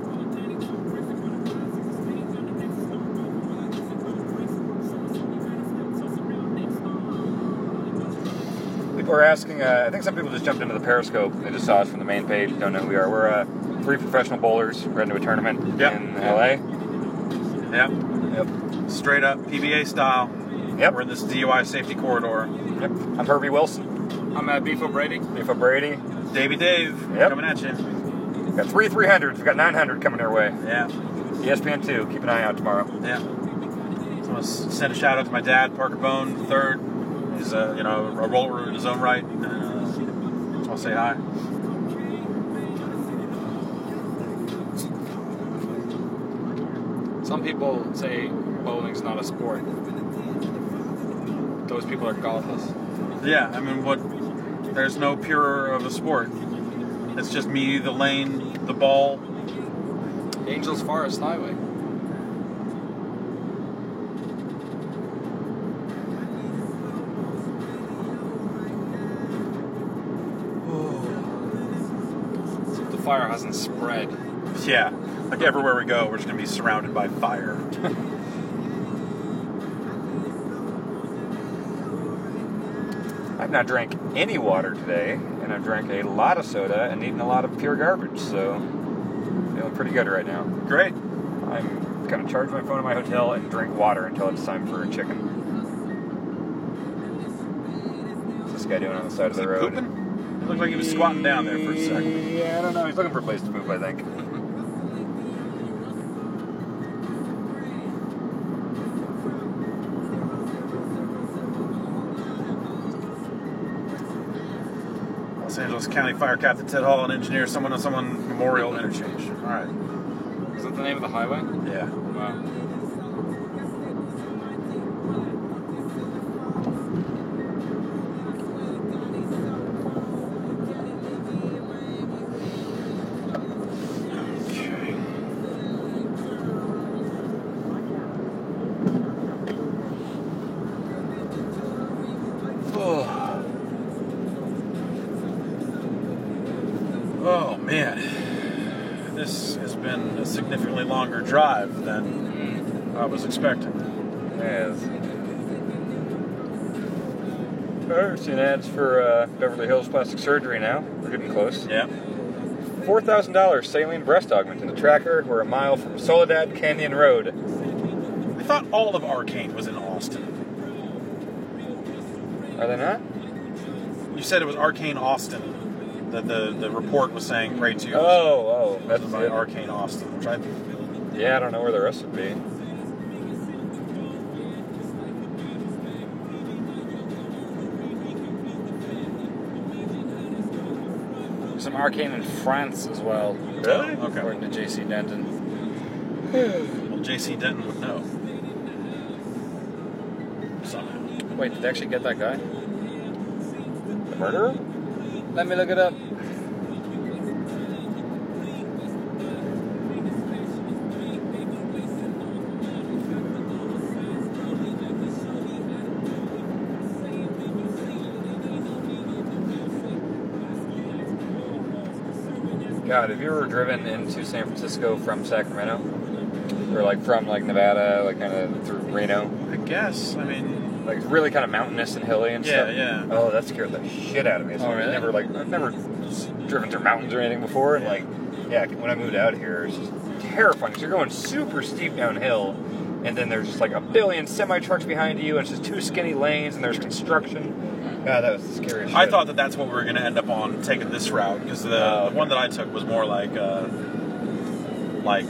[SPEAKER 3] People are asking, uh, I think some people just jumped into the Periscope. They just saw us from the main page. Don't know who we are. We're uh, three professional bowlers. We're into a tournament
[SPEAKER 1] Yep.
[SPEAKER 3] in L A.
[SPEAKER 1] Yep.
[SPEAKER 3] Yep.
[SPEAKER 1] Straight up P B A style.
[SPEAKER 3] Yep.
[SPEAKER 1] We're in this D U I safety corridor.
[SPEAKER 3] Yep. I'm Herbie Wilson.
[SPEAKER 2] I'm uh, Beef O'Brady.
[SPEAKER 3] Beef O'Brady.
[SPEAKER 1] Davey Dave,
[SPEAKER 3] Yep.
[SPEAKER 1] coming at you.
[SPEAKER 3] We've got three three hundreds. We've got nine hundred coming our way.
[SPEAKER 1] Yeah.
[SPEAKER 3] E S P N two. Keep an eye out tomorrow.
[SPEAKER 1] Yeah. So I want to send a shout out to my dad, Parker Bone the third. He's uh, you know a roller in his own right. Uh, I'll say hi.
[SPEAKER 2] Some people say bowling's not a sport. Those people are godless.
[SPEAKER 1] Yeah, I mean, what? There's no purer of a sport. It's just me, the lane, the ball.
[SPEAKER 2] Angels Forest Highway. So the fire hasn't spread.
[SPEAKER 1] Yeah, like everywhere we go, we're just gonna be surrounded by fire.
[SPEAKER 3] I've not drank any water today, and I've drank a lot of soda and eaten a lot of pure garbage, so feeling pretty good right now.
[SPEAKER 1] Great.
[SPEAKER 3] I'm gonna charge my phone in my hotel and drink water until it's time for a chicken. What's this guy doing on the side
[SPEAKER 1] Is
[SPEAKER 3] of
[SPEAKER 1] he
[SPEAKER 3] the road?
[SPEAKER 1] pooping? It looked like he was squatting down there for a second.
[SPEAKER 3] Yeah, I don't know. He's looking for a place to poop, I think.
[SPEAKER 1] Los Angeles County Fire Captain Ted Hall and engineer someone on someone Memorial Interchange. All right.
[SPEAKER 2] Is that the name of the highway?
[SPEAKER 1] Yeah.
[SPEAKER 2] Wow.
[SPEAKER 1] Okay. Oh. Oh man, this has been a significantly longer drive than I was expecting.
[SPEAKER 3] Yes. We're seeing ads for uh, Beverly Hills plastic surgery now. We're getting close.
[SPEAKER 1] Yeah.
[SPEAKER 3] four thousand dollars saline breast augment in the tracker. We're a mile from Soledad Canyon Road.
[SPEAKER 1] I thought all of Arcane was in Austin.
[SPEAKER 3] Are they not?
[SPEAKER 1] You said it was Arcane Austin. The the, the report was saying pray to
[SPEAKER 3] Oh, oh. That's
[SPEAKER 1] by
[SPEAKER 3] it.
[SPEAKER 1] Arcane Austin. Which I,
[SPEAKER 3] Yeah, I don't know where the rest would be.
[SPEAKER 2] There's some Arcane in France as well.
[SPEAKER 3] Really?
[SPEAKER 1] Okay.
[SPEAKER 2] According to J C Denton.
[SPEAKER 1] Well, J C Denton would know. Somehow.
[SPEAKER 2] Wait, did they actually get that guy?
[SPEAKER 3] The murderer?
[SPEAKER 2] Let me look it up.
[SPEAKER 3] God, have you ever driven into San Francisco from Sacramento? Or like from like Nevada, like kind of through Reno?
[SPEAKER 1] I guess. I mean,
[SPEAKER 3] Like really kind of mountainous and hilly and
[SPEAKER 1] Yeah,
[SPEAKER 3] stuff.
[SPEAKER 1] yeah.
[SPEAKER 3] Oh, that scared the shit out of me. So
[SPEAKER 2] Oh,
[SPEAKER 3] I've
[SPEAKER 2] really?
[SPEAKER 3] Never like I've never driven through mountains or anything before, and like yeah, when I moved out here, it's just terrifying. Cause you're going super steep downhill, and then there's just like a billion semi trucks behind you, and it's just two skinny lanes, and there's construction. God, that was the scariest.
[SPEAKER 1] I
[SPEAKER 3] shit.
[SPEAKER 1] thought that that's what we were going to end up on, taking this route, because the,
[SPEAKER 3] Oh, okay.
[SPEAKER 1] the one that I took was more like, uh, like,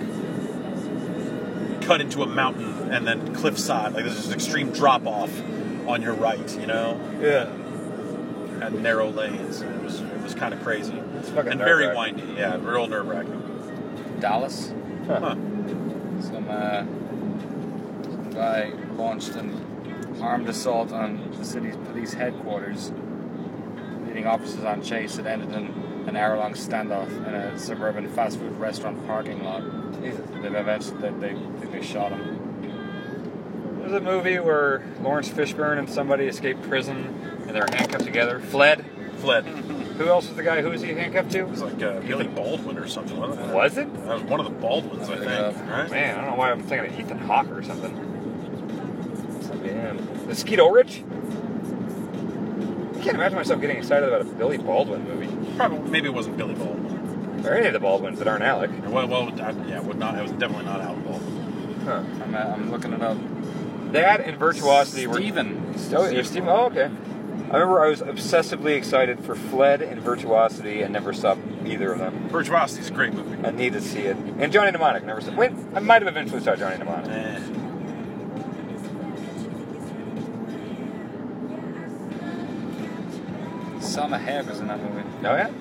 [SPEAKER 1] cut into a mountain and then cliffside. Like, there's this extreme drop off on your right, you know,
[SPEAKER 3] Yeah.
[SPEAKER 1] and narrow lanes. And it was it was kind of crazy
[SPEAKER 3] It's fucking
[SPEAKER 1] and very
[SPEAKER 3] nerve-wracking.
[SPEAKER 1] windy. Yeah, real nerve wracking.
[SPEAKER 2] Dallas.
[SPEAKER 1] Huh.
[SPEAKER 2] Some, uh, some guy launched an armed assault on the city's police headquarters, leading officers on chase. It ended in an hour-long standoff in a suburban fast food restaurant parking lot.
[SPEAKER 3] Jesus.
[SPEAKER 2] They've eventually, they, they think they shot him.
[SPEAKER 3] was a movie where Lawrence Fishburne and somebody escaped prison and they were handcuffed together. Fled.
[SPEAKER 1] Fled.
[SPEAKER 3] Who else was the guy? Who was he handcuffed to?
[SPEAKER 1] It was like uh, Billy Baldwin or something, wasn't it?
[SPEAKER 3] Was it?
[SPEAKER 1] That was one of the Baldwins, I think.
[SPEAKER 2] Yeah.
[SPEAKER 1] Right?
[SPEAKER 3] Man, I don't know why I'm thinking of Ethan Hawke or something. It's not him. Is Skeet Ulrich? I can't imagine myself getting excited about a Billy Baldwin movie.
[SPEAKER 1] Probably, maybe it wasn't Billy Baldwin.
[SPEAKER 3] Or any of the Baldwins that aren't Alec.
[SPEAKER 1] Well, well, I, yeah, it would not. It was definitely not Alec Baldwin.
[SPEAKER 3] Huh.
[SPEAKER 2] I'm, uh, I'm looking it up.
[SPEAKER 3] That and Virtuosity were...
[SPEAKER 2] Steven.
[SPEAKER 3] Oh, you're Steven. Oh, okay. I remember I was obsessively excited for Fled and Virtuosity and never saw either of them.
[SPEAKER 1] Virtuosity's a great movie.
[SPEAKER 3] I need to see it. And Johnny Mnemonic, never saw. Wait, I might have eventually saw Johnny Mnemonic.
[SPEAKER 1] Eh.
[SPEAKER 2] Salma Hayek was in that movie.
[SPEAKER 3] Oh, yeah?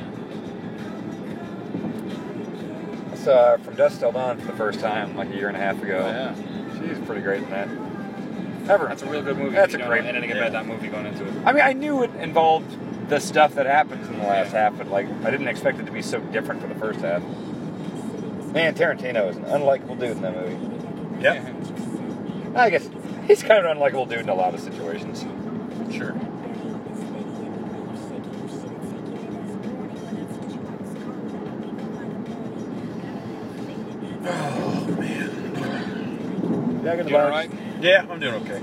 [SPEAKER 3] I saw From Dusk Till Dawn for the first time like a year and a half ago.
[SPEAKER 2] Oh, yeah.
[SPEAKER 3] She's pretty great in that. Ever.
[SPEAKER 2] That's a real good movie.
[SPEAKER 3] That's
[SPEAKER 2] if you
[SPEAKER 3] a
[SPEAKER 2] don't
[SPEAKER 3] great-
[SPEAKER 2] know anything
[SPEAKER 1] yeah.
[SPEAKER 2] about that movie going into it.
[SPEAKER 3] I mean, I knew it involved the stuff that happens in the last half, but like, I didn't expect it to be so different for the first half. Man, Tarantino is an unlikable dude in that movie.
[SPEAKER 1] Yep.
[SPEAKER 3] I guess he's kind of an unlikable dude in a lot of situations.
[SPEAKER 1] Sure. Oh man.
[SPEAKER 3] Yeah, I get the
[SPEAKER 2] You
[SPEAKER 3] vibes.
[SPEAKER 2] alright?
[SPEAKER 1] Yeah, I'm doing okay.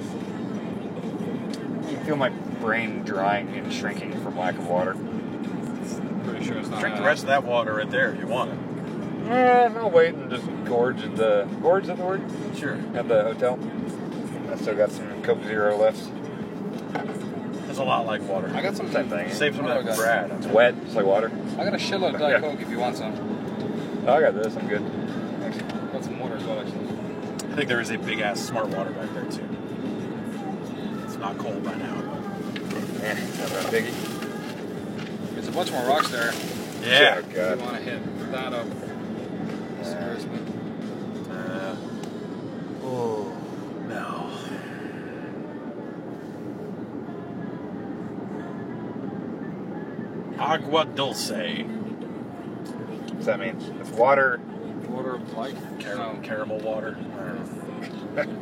[SPEAKER 3] I can feel my brain drying and shrinking from lack of water.
[SPEAKER 2] Pretty sure it's not.
[SPEAKER 1] Drink the
[SPEAKER 2] that.
[SPEAKER 1] rest of that water right there if you want it.
[SPEAKER 3] Eh, I'll wait and just gorge at the gorge. Is that the word?
[SPEAKER 1] Sure.
[SPEAKER 3] At the hotel. I still got some Coke Zero left.
[SPEAKER 1] It's a lot like water.
[SPEAKER 2] I got some.
[SPEAKER 3] Same thing.
[SPEAKER 1] Save some
[SPEAKER 2] What
[SPEAKER 1] of
[SPEAKER 2] do I
[SPEAKER 1] that
[SPEAKER 2] got?
[SPEAKER 1] Brad.
[SPEAKER 3] It's wet. It's like water.
[SPEAKER 2] I got a shitload of Diet
[SPEAKER 3] Yeah.
[SPEAKER 2] Coke if you want some.
[SPEAKER 3] Oh, I got this. I'm good. Thanks.
[SPEAKER 2] Got some water as well, actually.
[SPEAKER 1] I think there is a big ass smart water back there too. It's not cold by now.
[SPEAKER 3] Eh, not bad, Biggie.
[SPEAKER 2] There's a bunch more rocks there.
[SPEAKER 1] Yeah.
[SPEAKER 3] Oh,
[SPEAKER 2] If
[SPEAKER 3] God.
[SPEAKER 2] you want to hit that up. Scares me.
[SPEAKER 1] Uh, oh no. Agua dulce.
[SPEAKER 3] What's that mean? It's water.
[SPEAKER 2] Water of life?
[SPEAKER 1] Car-
[SPEAKER 2] No.
[SPEAKER 1] Caramel water. I don't know.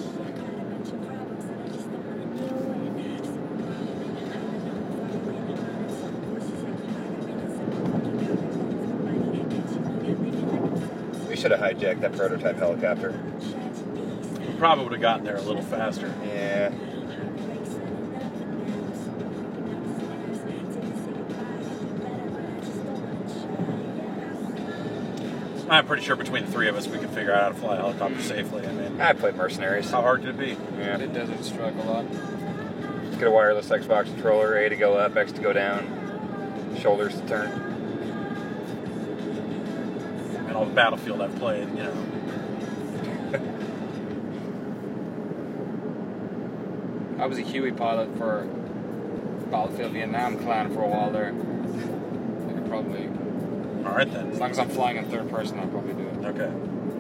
[SPEAKER 3] We should have hijacked that prototype helicopter.
[SPEAKER 1] Probably would have gotten there a little faster.
[SPEAKER 3] Yeah.
[SPEAKER 1] I'm pretty sure between the three of us we could figure out how to fly a helicopter safely. I mean,
[SPEAKER 3] I played Mercenaries.
[SPEAKER 1] how hard could it be?
[SPEAKER 3] Yeah.
[SPEAKER 2] It Desert Strike a lot.
[SPEAKER 3] Just get a wireless Xbox controller, A to go up, X to go down, shoulders to turn.
[SPEAKER 1] And all the Battlefield I've played, you know.
[SPEAKER 2] I was a Huey pilot for Battlefield Vietnam Clan for a while there. I could probably,
[SPEAKER 1] All right then.
[SPEAKER 2] as long as I'm flying in third person, I'll probably do it.
[SPEAKER 1] Okay.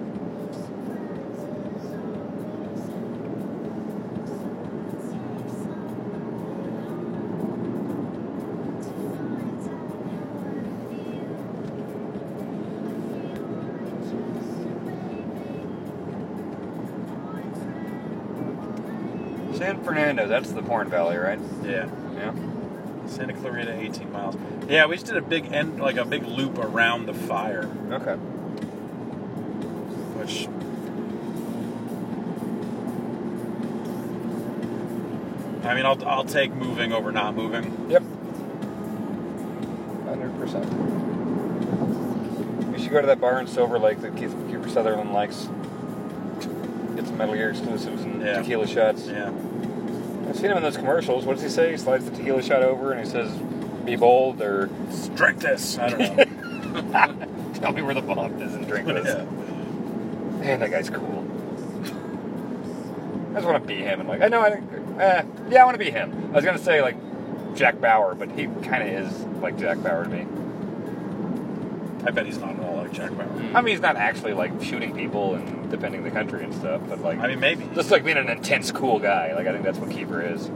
[SPEAKER 3] San Fernando, that's the Porn Valley, right?
[SPEAKER 1] Yeah.
[SPEAKER 3] Yeah.
[SPEAKER 1] Santa Clarita, eighteen miles. Yeah, we just did a big end, like a big loop around the fire,
[SPEAKER 3] Okay.
[SPEAKER 1] which. I mean, I'll I'll take moving over not moving.
[SPEAKER 3] Yep. one hundred percent. We should go to that bar in Silver Lake that Keith, Kiefer Sutherland likes. Get some Metal Gear exclusives and
[SPEAKER 1] Yeah.
[SPEAKER 3] tequila shots.
[SPEAKER 1] Yeah.
[SPEAKER 3] I've seen him in those commercials. What does he say? He slides the tequila shot over and he says, "Be bold," or
[SPEAKER 1] Drink this. I don't know.
[SPEAKER 3] "Tell me where the bomb is and drink this."
[SPEAKER 1] Yeah.
[SPEAKER 3] Man, that guy's cool. I just want to be him. And like, I know, I eh, yeah, I want to be him. I was gonna say like Jack Bauer, but he kind of is like Jack Bauer to me.
[SPEAKER 1] I bet he's not at all like Jack Bauer.
[SPEAKER 3] I mean, he's not actually like shooting people and defending the country and stuff, but like,
[SPEAKER 1] I mean, maybe.
[SPEAKER 3] just like being an intense, cool guy. Like, I think that's what Kiefer is.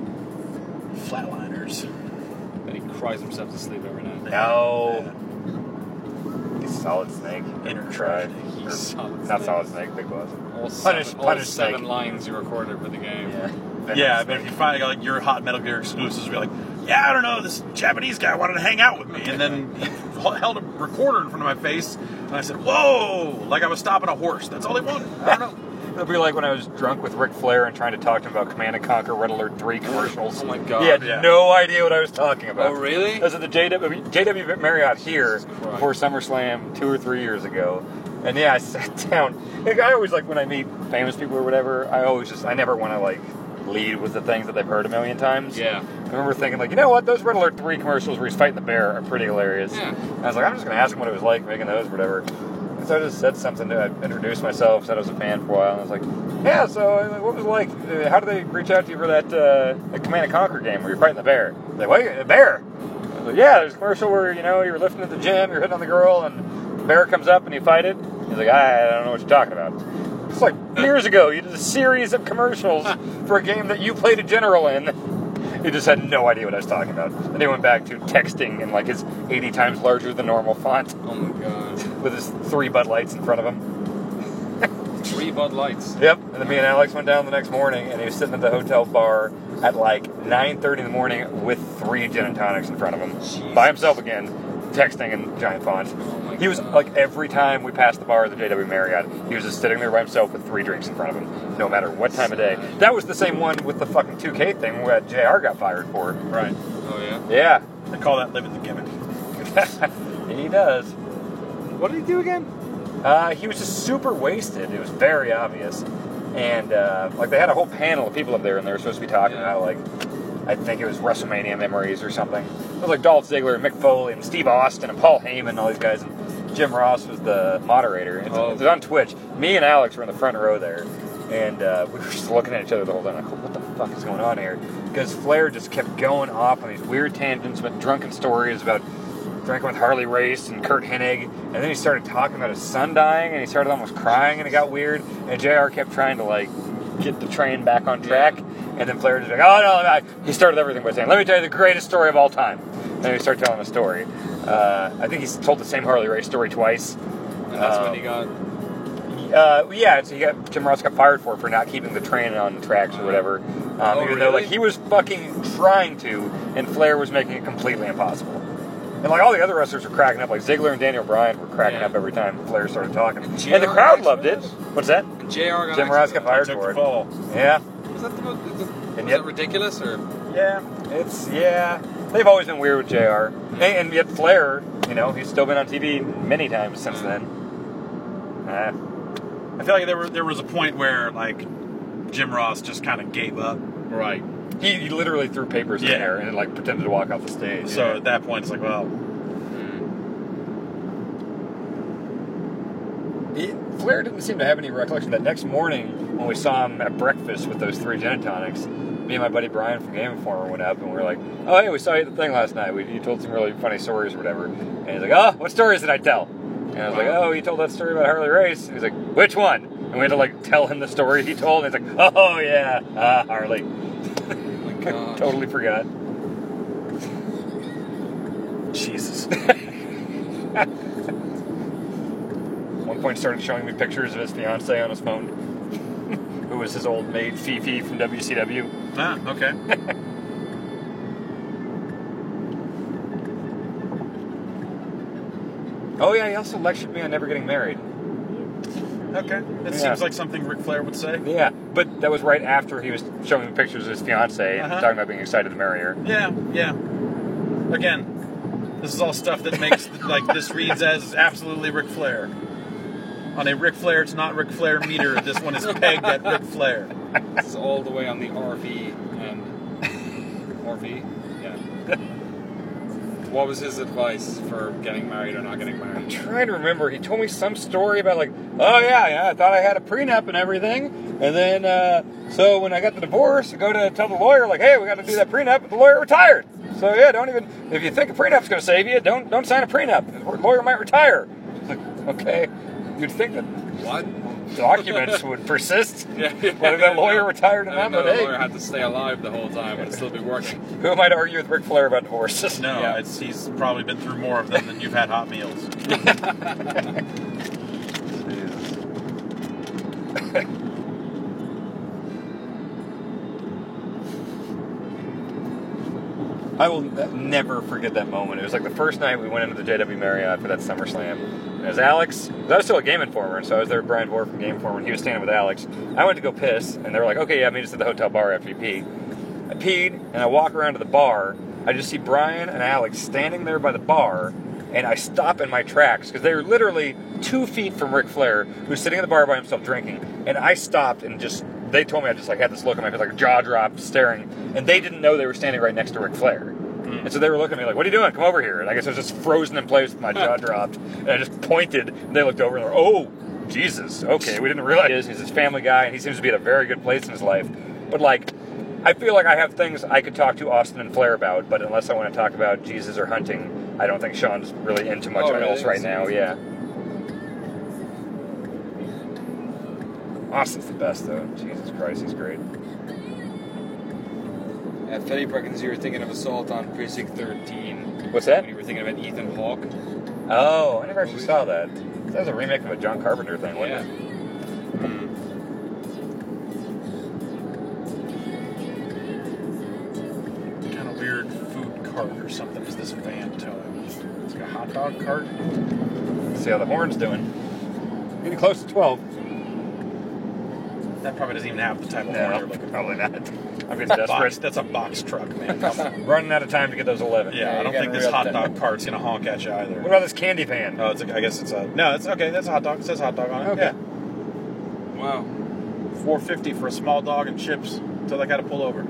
[SPEAKER 1] Flatliners.
[SPEAKER 2] And he cries himself to sleep every night.
[SPEAKER 3] No. He's Solid Snake.
[SPEAKER 1] Inner
[SPEAKER 3] Tried.
[SPEAKER 1] tragedy.
[SPEAKER 3] Or,
[SPEAKER 2] Solid
[SPEAKER 3] not
[SPEAKER 2] Snake.
[SPEAKER 3] Solid Snake, Big Boss.
[SPEAKER 2] All
[SPEAKER 3] Punish,
[SPEAKER 2] seven, all
[SPEAKER 3] Punish
[SPEAKER 2] seven
[SPEAKER 3] Snake.
[SPEAKER 2] lines you recorded for the game.
[SPEAKER 3] Yeah. Venom
[SPEAKER 1] Yeah, but
[SPEAKER 3] Snake.
[SPEAKER 1] if you find like your hot Metal Gear exclusives, be like, yeah, I don't know, this Japanese guy wanted to hang out with me, and then he held a recorder in front of my face, and I said, whoa, like I was stopping a horse. That's all they wanted. I don't know.
[SPEAKER 3] It'll be like when I was drunk with Ric Flair and trying to talk to him about Command and Conquer Red Alert three commercials.
[SPEAKER 2] Oh my God.
[SPEAKER 3] He had
[SPEAKER 1] Yeah.
[SPEAKER 3] no idea what I was talking about.
[SPEAKER 2] Oh, really?
[SPEAKER 3] I was at the J W, J W Marriott here
[SPEAKER 2] Jesus Christ.
[SPEAKER 3] before SummerSlam two or three years ago. And yeah, I sat down. Like, I always like when I meet famous people or whatever, I always just, I never want to like lead with the things that they've heard a million times.
[SPEAKER 2] Yeah.
[SPEAKER 3] I remember thinking like, you know what, those Red Alert three commercials where he's fighting the bear are pretty hilarious.
[SPEAKER 2] Yeah.
[SPEAKER 3] And I was like, I'm just going to ask him what it was like making those or whatever. And so I just said something to I introduced myself, said I was a fan for a while, and I was like, yeah, so uh, what was it like? Uh, How did they reach out to you for that, uh, that Command and Conquer game where you're fighting the bear? They're like, wait, a bear? I was like, yeah, there's a commercial where, you know, you're lifting at the gym, you're hitting on the girl, and the bear comes up and you fight it. He's like, I, I don't know what you're talking about. It's like years ago, you did a series of commercials for a game that you played a general in. He just had no idea what I was talking about. And he went back to texting in like his eighty times larger than normal font
[SPEAKER 2] Oh my God.
[SPEAKER 3] with his three Bud Lights in front of him.
[SPEAKER 2] Three Bud Lights.
[SPEAKER 3] Yep. And then me and Alex went down the next morning, and he was sitting at the hotel bar at like nine thirty in the morning with three gin and tonics in front of him,
[SPEAKER 2] Jesus.
[SPEAKER 3] by himself again, texting in giant font.
[SPEAKER 2] Oh my
[SPEAKER 3] He was
[SPEAKER 2] God.
[SPEAKER 3] like every time we passed the bar at the J W Marriott, he was just sitting there by himself with three drinks in front of him, no matter what time of day. That was the same one with the fucking two K thing where J R got fired for.
[SPEAKER 1] Right.
[SPEAKER 2] Oh yeah.
[SPEAKER 3] Yeah.
[SPEAKER 1] They call that living the gimmick.
[SPEAKER 3] He does.
[SPEAKER 2] What did he do again?
[SPEAKER 3] Uh, he was just super wasted. It was very obvious. And, uh, like, they had a whole panel of people up there, and they were supposed to be talking
[SPEAKER 2] Yeah.
[SPEAKER 3] about, like, I think it was WrestleMania memories or something. It was like Dolph Ziggler and Mick Foley and Steve Austin and Paul Heyman and all these guys. And Jim Ross was the moderator. It's,
[SPEAKER 2] Oh.
[SPEAKER 3] it was on Twitch. Me and Alex were in the front row there. And uh, we were just looking at each other the whole time, like, what the fuck is going on here? Because Flair just kept going off on these weird tangents about drunken stories about drinking with Harley Race and Kurt Hennig, and then he started talking about his son dying, and he started almost crying, and it got weird, and J R kept trying to, like, get the train back on track, and then Flair was like, oh, no, I, he started everything by saying, let me tell you the greatest story of all time. And then he started telling a story. Uh, I think he's told the same Harley Race story twice.
[SPEAKER 2] And that's
[SPEAKER 3] Um,
[SPEAKER 2] when he got.
[SPEAKER 3] Uh, yeah, so he got, Jim Ross got fired for for not keeping the train on the tracks or whatever. Um,
[SPEAKER 2] Oh,
[SPEAKER 3] even though,
[SPEAKER 2] really?
[SPEAKER 3] like, he was fucking trying to, and Flair was making it completely impossible. And, like, all the other wrestlers were cracking up. Like, Ziggler and Daniel Bryan were cracking
[SPEAKER 2] Yeah.
[SPEAKER 3] up every time Flair started talking. And,
[SPEAKER 2] J R
[SPEAKER 3] the
[SPEAKER 2] got
[SPEAKER 3] crowd
[SPEAKER 2] axed
[SPEAKER 3] loved
[SPEAKER 2] for
[SPEAKER 3] it.
[SPEAKER 2] that?
[SPEAKER 3] What's that?
[SPEAKER 2] And J R got.
[SPEAKER 3] Jim
[SPEAKER 2] axed
[SPEAKER 3] Ross
[SPEAKER 2] for
[SPEAKER 3] got
[SPEAKER 2] that?
[SPEAKER 3] fired
[SPEAKER 1] Took
[SPEAKER 3] for
[SPEAKER 1] the
[SPEAKER 3] it.
[SPEAKER 1] fall.
[SPEAKER 3] Yeah.
[SPEAKER 2] Was that the most? Is, it,
[SPEAKER 3] And
[SPEAKER 2] was
[SPEAKER 3] yet-
[SPEAKER 2] that ridiculous or?
[SPEAKER 3] Yeah. It's, yeah. They've always been weird with J R. And, and yet Flair, you know, he's still been on T V many times since then. Uh,
[SPEAKER 1] I feel like there, were, there was a point where, like, Jim Ross just kind of gave up.
[SPEAKER 2] Right.
[SPEAKER 3] he, he literally threw papers in
[SPEAKER 1] Yeah.
[SPEAKER 3] there and, like, pretended to walk off the stage.
[SPEAKER 1] So
[SPEAKER 3] Yeah.
[SPEAKER 1] at that point, it's like, well,
[SPEAKER 3] He, Flair didn't seem to have any recollection. That next morning, when we saw him at breakfast with those three gin and tonics, me and my buddy Brian from Game Informer went up and we were like, oh, hey, we saw you at the thing last night. We, you told some really funny stories or whatever. And he's like, oh, what stories did I tell? And I was like, oh, you told that story about Harley Race. And he's like, which one? And we had to, like, tell him the story he told. And he's like, oh, yeah, ah, Harley.
[SPEAKER 2] Oh my God.
[SPEAKER 3] Totally forgot.
[SPEAKER 1] Jesus.
[SPEAKER 3] At one point started showing me pictures of his fiance on his phone, who was his old maid Fifi from W C W.
[SPEAKER 1] Ah, okay.
[SPEAKER 3] Oh yeah, he also lectured me on never getting married.
[SPEAKER 1] Okay. It
[SPEAKER 3] Yeah.
[SPEAKER 1] seems like something Ric Flair would say.
[SPEAKER 3] Yeah, but that was right after he was showing me pictures of his fiance and
[SPEAKER 1] Uh-huh.
[SPEAKER 3] talking about being excited to marry her.
[SPEAKER 1] Yeah, yeah. Again, this is all stuff that makes, like, this reads as absolutely Ric Flair. On a Ric Flair to not Ric Flair meter, this one is pegged at Ric Flair.
[SPEAKER 2] It's all the way on the R V and R V. Yeah. What was his advice for getting married or not getting
[SPEAKER 3] I'm
[SPEAKER 2] married?
[SPEAKER 3] trying to remember. He told me some story about like, oh yeah, yeah, I thought I had a prenup and everything, and then uh, so when I got the divorce, I go to tell the lawyer like, hey, we got to do that prenup, but the lawyer retired. So yeah, don't even if you think a prenup's going to save you, don't don't sign a prenup. The lawyer might retire. It's like, okay. You'd think that
[SPEAKER 2] What?
[SPEAKER 3] documents would persist.
[SPEAKER 2] Yeah, yeah.
[SPEAKER 3] Whether that lawyer retired or
[SPEAKER 2] I
[SPEAKER 3] not,
[SPEAKER 2] know
[SPEAKER 3] but
[SPEAKER 2] the
[SPEAKER 3] hey.
[SPEAKER 2] lawyer had to stay alive the whole time and still be working.
[SPEAKER 3] Who am I to argue with Ric Flair about divorces?
[SPEAKER 1] No,
[SPEAKER 2] Yeah.
[SPEAKER 1] it's, he's probably been through more of them than you've had hot meals.
[SPEAKER 3] I will n- never forget that moment. It was like the first night we went into the J W Marriott for that SummerSlam. And it was Alex. I was still a Game Informer, so I was there with Brian Dwarf from Game Informer, and he was standing with Alex. I went to go piss, and they were like, okay, yeah, meet us at the hotel bar after you pee. I peed, and I walk around to the bar. I just see Brian and Alex standing there by the bar, and I stop in my tracks, because they were literally two feet from Ric Flair, who's sitting in the bar by himself drinking. And I stopped and just, they told me I just like had this look on my face, like a jaw drop, staring. And they didn't know they were standing right next to Ric Flair. And so they were looking at me like, what are you doing? Come over here. And I guess I was just frozen in place with my jaw dropped. And I just pointed, and they looked over and they were, oh, Jesus. Okay, we didn't realize he's his family guy, and he seems to be at a very good place in his life. But, like, I feel like I have things I could talk to Austin and Flair about, but unless I want to talk about Jesus or hunting, I don't think Sean's really into much
[SPEAKER 2] Oh, really?
[SPEAKER 3] else right now. Yeah. Austin's the best, though. Jesus Christ, he's great.
[SPEAKER 2] Uh, Philip reckons you were thinking of Assault on Precinct thirteen.
[SPEAKER 3] What's that?
[SPEAKER 2] When you were thinking about Ethan Hawke.
[SPEAKER 3] Oh, I never actually saw that. That was a remake of a John Carpenter thing, wasn't
[SPEAKER 2] Yeah.
[SPEAKER 3] it?
[SPEAKER 1] What kind of weird food cart or something is this van towing? It's like a hot dog cart?
[SPEAKER 3] Let's see how the horn's doing. Getting close to twelve.
[SPEAKER 1] That probably doesn't even have the type of horn
[SPEAKER 3] No,
[SPEAKER 1] you're looking for.
[SPEAKER 3] probably not. I'm getting
[SPEAKER 1] Box,
[SPEAKER 3] desperate.
[SPEAKER 1] that's a box truck, man. Come on.
[SPEAKER 3] Running out of time to get those eleven.
[SPEAKER 1] Yeah,
[SPEAKER 2] Yeah,
[SPEAKER 1] I
[SPEAKER 2] you
[SPEAKER 1] don't
[SPEAKER 2] gotta
[SPEAKER 1] think this
[SPEAKER 2] hurry up
[SPEAKER 1] hot
[SPEAKER 2] then.
[SPEAKER 1] dog cart's gonna honk at you either.
[SPEAKER 3] What about this candy van?
[SPEAKER 1] Oh, it's a, I guess it's a no. It's okay. That's a hot dog. It says hot dog on it.
[SPEAKER 3] Okay.
[SPEAKER 2] Wow.
[SPEAKER 1] Yeah, four fifty for a small dog and chips until I got to pull over.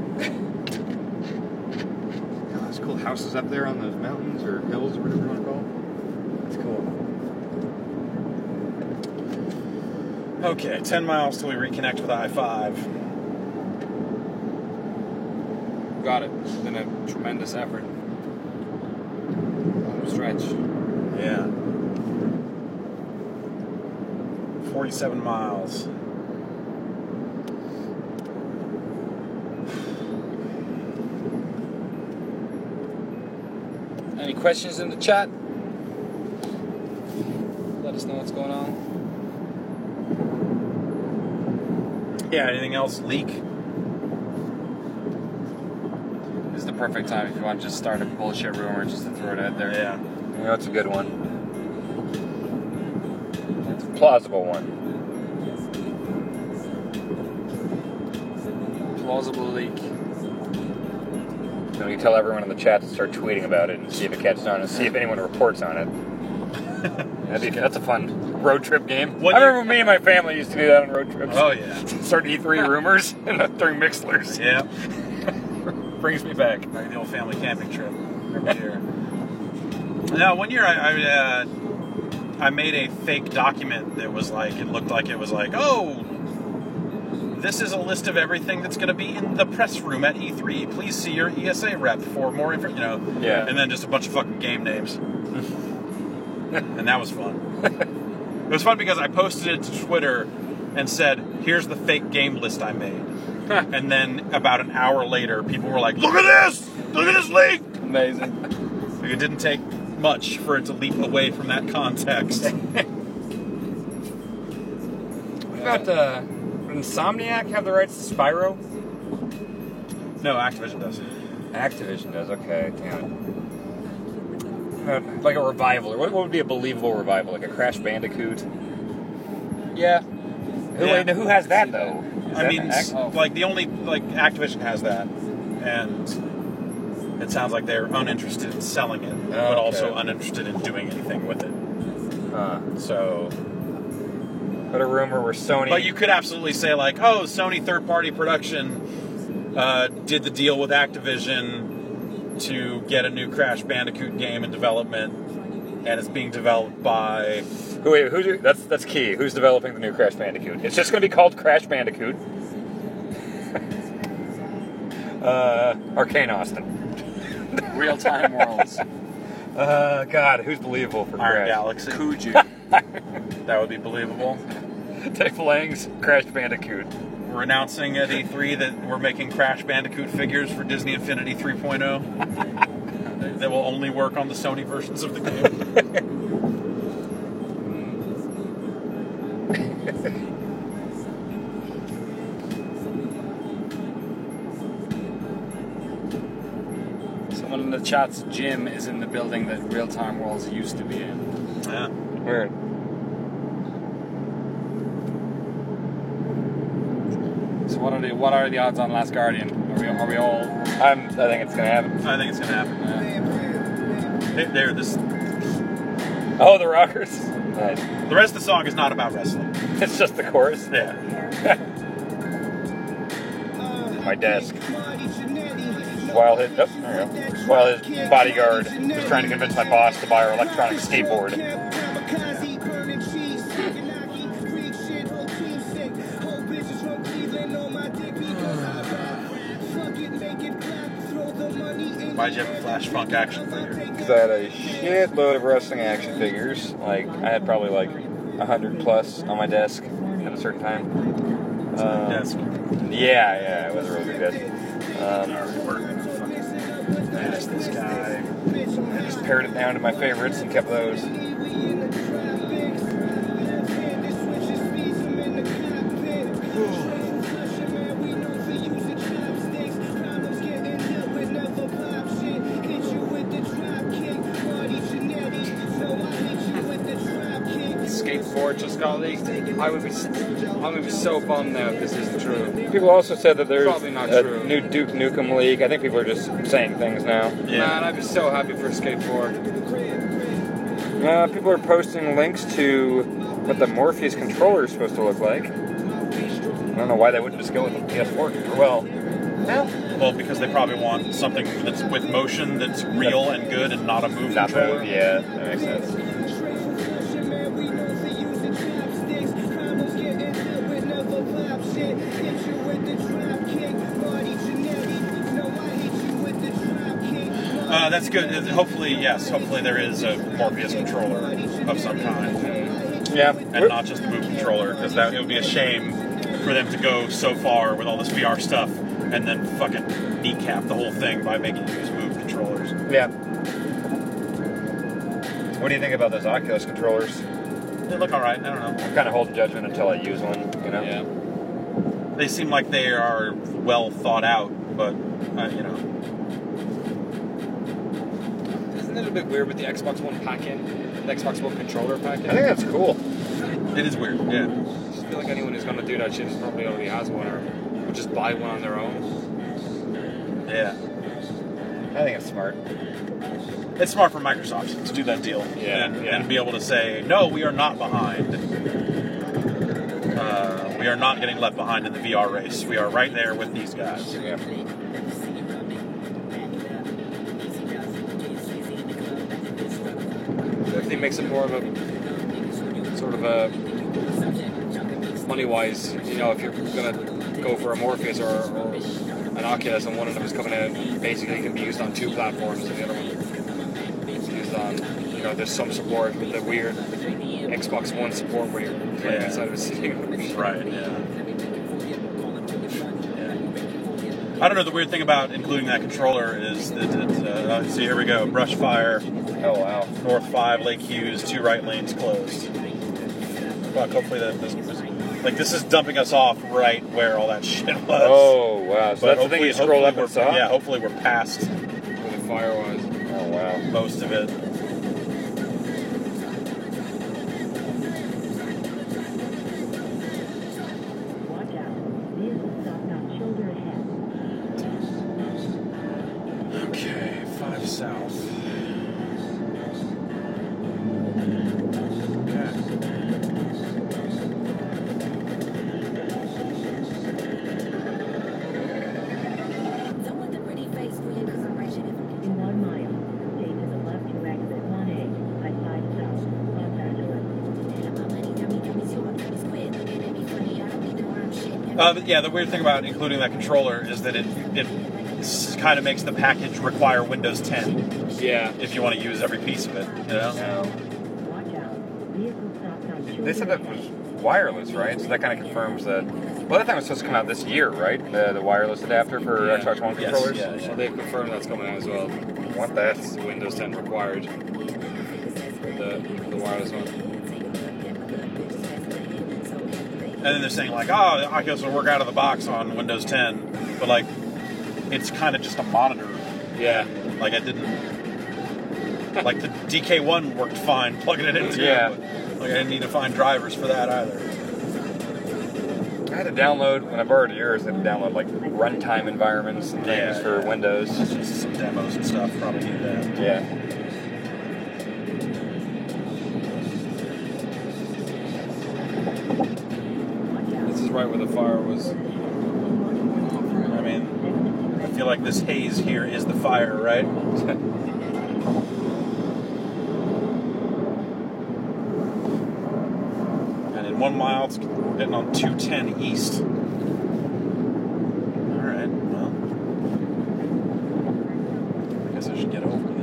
[SPEAKER 4] Oh, there's cool houses up there on those mountains or hills or whatever you want to call them. It's cool.
[SPEAKER 1] Okay, ten miles till we reconnect with I five.
[SPEAKER 2] Got it. It's been a tremendous effort. Home stretch.
[SPEAKER 1] Yeah. forty-seven miles.
[SPEAKER 2] Any questions in the chat? Let us know what's going on.
[SPEAKER 1] Yeah, anything else leak?
[SPEAKER 2] This is the perfect time if you want to just start a bullshit rumor just to throw it out there.
[SPEAKER 1] Yeah.
[SPEAKER 3] You know, it's a good one. It's a plausible one.
[SPEAKER 2] Plausible leak.
[SPEAKER 3] So you tell everyone in the chat to start tweeting about it and see if it catches on and see if anyone reports on it. That'd be, that's a fun road trip game.
[SPEAKER 1] What
[SPEAKER 3] I
[SPEAKER 1] do you-
[SPEAKER 3] remember me and my family used to do that on road trips.
[SPEAKER 1] Oh yeah.
[SPEAKER 3] Start E three rumors during Mixlers.
[SPEAKER 1] Yeah.
[SPEAKER 3] Brings me back.
[SPEAKER 1] Like the old family camping trip every year. Now, one year I I, uh, I made a fake document that was like it looked like it was like oh, this is a list of everything that's going to be in the press room at E three. Please see your E S A rep for more info. You know.
[SPEAKER 3] Yeah.
[SPEAKER 1] And then just a bunch of fucking game names. And that was fun. It was fun because I posted it to Twitter and said, "Here's the fake game list I made." And then about an hour later, people were like, "Look at this! Look at this leak!"
[SPEAKER 2] Amazing.
[SPEAKER 1] Like, it didn't take much for it to leap away from that context.
[SPEAKER 3] What about uh, would Insomniac have the rights to Spyro?
[SPEAKER 1] No, Activision does.
[SPEAKER 3] Activision does. Okay, damn it. Uh, like a revival, or what, what would be a believable revival? Like a Crash Bandicoot?
[SPEAKER 2] Yeah.
[SPEAKER 3] Who,
[SPEAKER 1] Yeah.
[SPEAKER 3] wait, who has that though? Is
[SPEAKER 1] I
[SPEAKER 3] that
[SPEAKER 1] mean,
[SPEAKER 3] an
[SPEAKER 1] s-
[SPEAKER 3] act-
[SPEAKER 2] oh.
[SPEAKER 1] like the only like Activision has that, and it sounds like they're uninterested in selling it, but
[SPEAKER 3] okay.
[SPEAKER 1] also uninterested in doing anything with it.
[SPEAKER 3] Huh.
[SPEAKER 1] So,
[SPEAKER 3] But a rumor where Sony.
[SPEAKER 1] but you could absolutely say like, oh, Sony third-party production uh, did the deal with Activision to get a new Crash Bandicoot game in development, and it's being developed by.
[SPEAKER 3] Who, wait, who's that's that's key. Who's developing the new Crash Bandicoot? It's just going to be called Crash Bandicoot. uh, Arcane Austin.
[SPEAKER 2] Real time worlds.
[SPEAKER 3] Uh, God, who's believable for
[SPEAKER 1] Iron
[SPEAKER 3] Crash?
[SPEAKER 1] Galaxy.
[SPEAKER 2] Kuju.
[SPEAKER 1] That would be believable.
[SPEAKER 3] Dave Lang's Crash Bandicoot.
[SPEAKER 1] We're announcing at E three that we're making Crash Bandicoot figures for Disney Infinity three point oh. They will only work on the Sony versions of the game.
[SPEAKER 2] Someone in the chat's gym is in the building that Real Time Worlds used to be in.
[SPEAKER 1] Yeah.
[SPEAKER 3] Weird.
[SPEAKER 2] So what are the what are the odds on Last Guardian? Are we are we all?
[SPEAKER 3] I'm, I think it's gonna happen.
[SPEAKER 1] I think it's gonna happen.
[SPEAKER 2] Uh,
[SPEAKER 1] They- They're this.
[SPEAKER 3] Oh, the Rockers. Nice.
[SPEAKER 1] The rest of the song is not about wrestling.
[SPEAKER 3] It's just the chorus.
[SPEAKER 1] Yeah.
[SPEAKER 3] My desk. While his, oh, there we go. While his bodyguard was trying to convince my boss to buy our electronic skateboard.
[SPEAKER 1] Why'd you have a Flash Funk action figure?
[SPEAKER 3] Because I had a shitload of wrestling action figures. Like, I had probably like a hundred plus on my desk at a certain time. Um,
[SPEAKER 1] Desk.
[SPEAKER 3] Yeah, yeah, it was a really big desk. Um,
[SPEAKER 1] There's this guy.
[SPEAKER 3] I just pared it down to my favorites and kept those.
[SPEAKER 2] Skateboard just got leaked. I would be I would be so bummed now if this isn't true.
[SPEAKER 3] People also said that there's
[SPEAKER 2] Probably not
[SPEAKER 3] a
[SPEAKER 2] true.
[SPEAKER 3] new Duke Nukem leak. I think people are just saying things now.
[SPEAKER 1] Yeah.
[SPEAKER 2] Man, I'd be so happy for Skateboard.
[SPEAKER 3] Uh, people are posting links to what the Morpheus controller is supposed to look like. I don't know why they wouldn't just go with the P S four controller. Well,
[SPEAKER 1] Well, because they probably want something that's with motion, that's real and good, and not a move
[SPEAKER 3] not
[SPEAKER 1] controller.
[SPEAKER 3] move. Yeah, that makes sense.
[SPEAKER 1] Uh, that's good. Hopefully, yes. Hopefully, there is a Morpheus controller of some kind,
[SPEAKER 3] Yeah,
[SPEAKER 1] and not just a move controller, because that it would be a shame for them to go so far with all this V R stuff and then fucking kneecap the whole thing by making you use move controllers.
[SPEAKER 3] yeah. What do you think about those Oculus controllers?
[SPEAKER 1] They look all right. I don't know.
[SPEAKER 3] I'm kind of holding judgment until I use one. You know.
[SPEAKER 2] Yeah.
[SPEAKER 1] They seem like they are well thought out, but uh, you know.
[SPEAKER 2] Isn't it a bit weird with the Xbox One pack-in? The Xbox One controller pack-in?
[SPEAKER 3] I think that's cool.
[SPEAKER 1] It is weird. Yeah.
[SPEAKER 2] I just feel like anyone who's going to do that shit probably already has one or would just buy one on their own.
[SPEAKER 1] Yeah.
[SPEAKER 3] I think it's smart.
[SPEAKER 1] It's smart for Microsoft to do that deal.
[SPEAKER 2] Yeah,
[SPEAKER 1] and,
[SPEAKER 2] yeah.
[SPEAKER 1] and be able to say, no, we are not behind. Uh, we are not getting left behind in the V R race. We are right there with these guys.
[SPEAKER 3] Yeah.
[SPEAKER 2] Definitely makes it more of a sort of a money-wise, you know, if you're going to go for a Morpheus or, or an Oculus and one of them is coming out, basically can be used on two platforms and the other one is used on, you know, there's some support with the weird Xbox One support where you're playing
[SPEAKER 1] Yeah.
[SPEAKER 2] inside of a sitting room.
[SPEAKER 1] Right, yeah. yeah. I don't know, the weird thing about including that controller is that, it, uh, see, here we go, brush fire,
[SPEAKER 3] Oh wow.
[SPEAKER 1] North five, Lake Hughes, two right lanes closed. Fuck, hopefully that doesn't, like, this is dumping us off right where all that shit was.
[SPEAKER 3] Oh wow. So
[SPEAKER 1] But
[SPEAKER 3] that's the thing you scroll up
[SPEAKER 1] we're,
[SPEAKER 3] and saw.
[SPEAKER 1] Yeah, hopefully we're past
[SPEAKER 2] Where the fire was.
[SPEAKER 3] Oh wow.
[SPEAKER 1] most of it.
[SPEAKER 5] Watch out. Vehicle stopped on shoulder ahead.
[SPEAKER 1] Okay, five south.
[SPEAKER 5] In one mile, stay to the left to exit one A. I side south, Los Angeles.
[SPEAKER 1] Uh, but yeah, the weird thing about including that controller is that it it kind of makes the package require Windows ten
[SPEAKER 2] Yeah.
[SPEAKER 1] if you want to use every piece of it. You know?
[SPEAKER 3] No.
[SPEAKER 5] Watch out. Vehicle stopped
[SPEAKER 3] they said that was wireless, right? So that kind of confirms that. Well, that thing was supposed to come out this year, right? The, the wireless adapter for
[SPEAKER 1] Yeah.
[SPEAKER 3] Xbox One
[SPEAKER 1] Yes,
[SPEAKER 3] controllers.
[SPEAKER 1] yeah, yeah.
[SPEAKER 2] So they've confirmed that's coming out as well.
[SPEAKER 3] Want that?
[SPEAKER 2] It's Windows ten required. The, the wireless one.
[SPEAKER 1] And then they're saying like, oh, I guess it'll work out of the box on Windows ten, but like, it's kind of just a monitor.
[SPEAKER 2] Yeah.
[SPEAKER 1] Like I didn't, like the D K one worked fine plugging it into.
[SPEAKER 3] Yeah.
[SPEAKER 1] But, like I didn't need to find drivers for that either.
[SPEAKER 3] I had to download, when I borrowed yours, I had to download like runtime environments and things
[SPEAKER 1] Yeah,
[SPEAKER 3] for
[SPEAKER 1] yeah.
[SPEAKER 3] Windows.
[SPEAKER 1] Just some demos and stuff. Probably need that.
[SPEAKER 3] Yeah.
[SPEAKER 2] This is right where the fire was.
[SPEAKER 1] I mean, I feel like this haze here is the fire, right? And in one mile, it's getting on two ten east. All right, well, I guess I should get over it.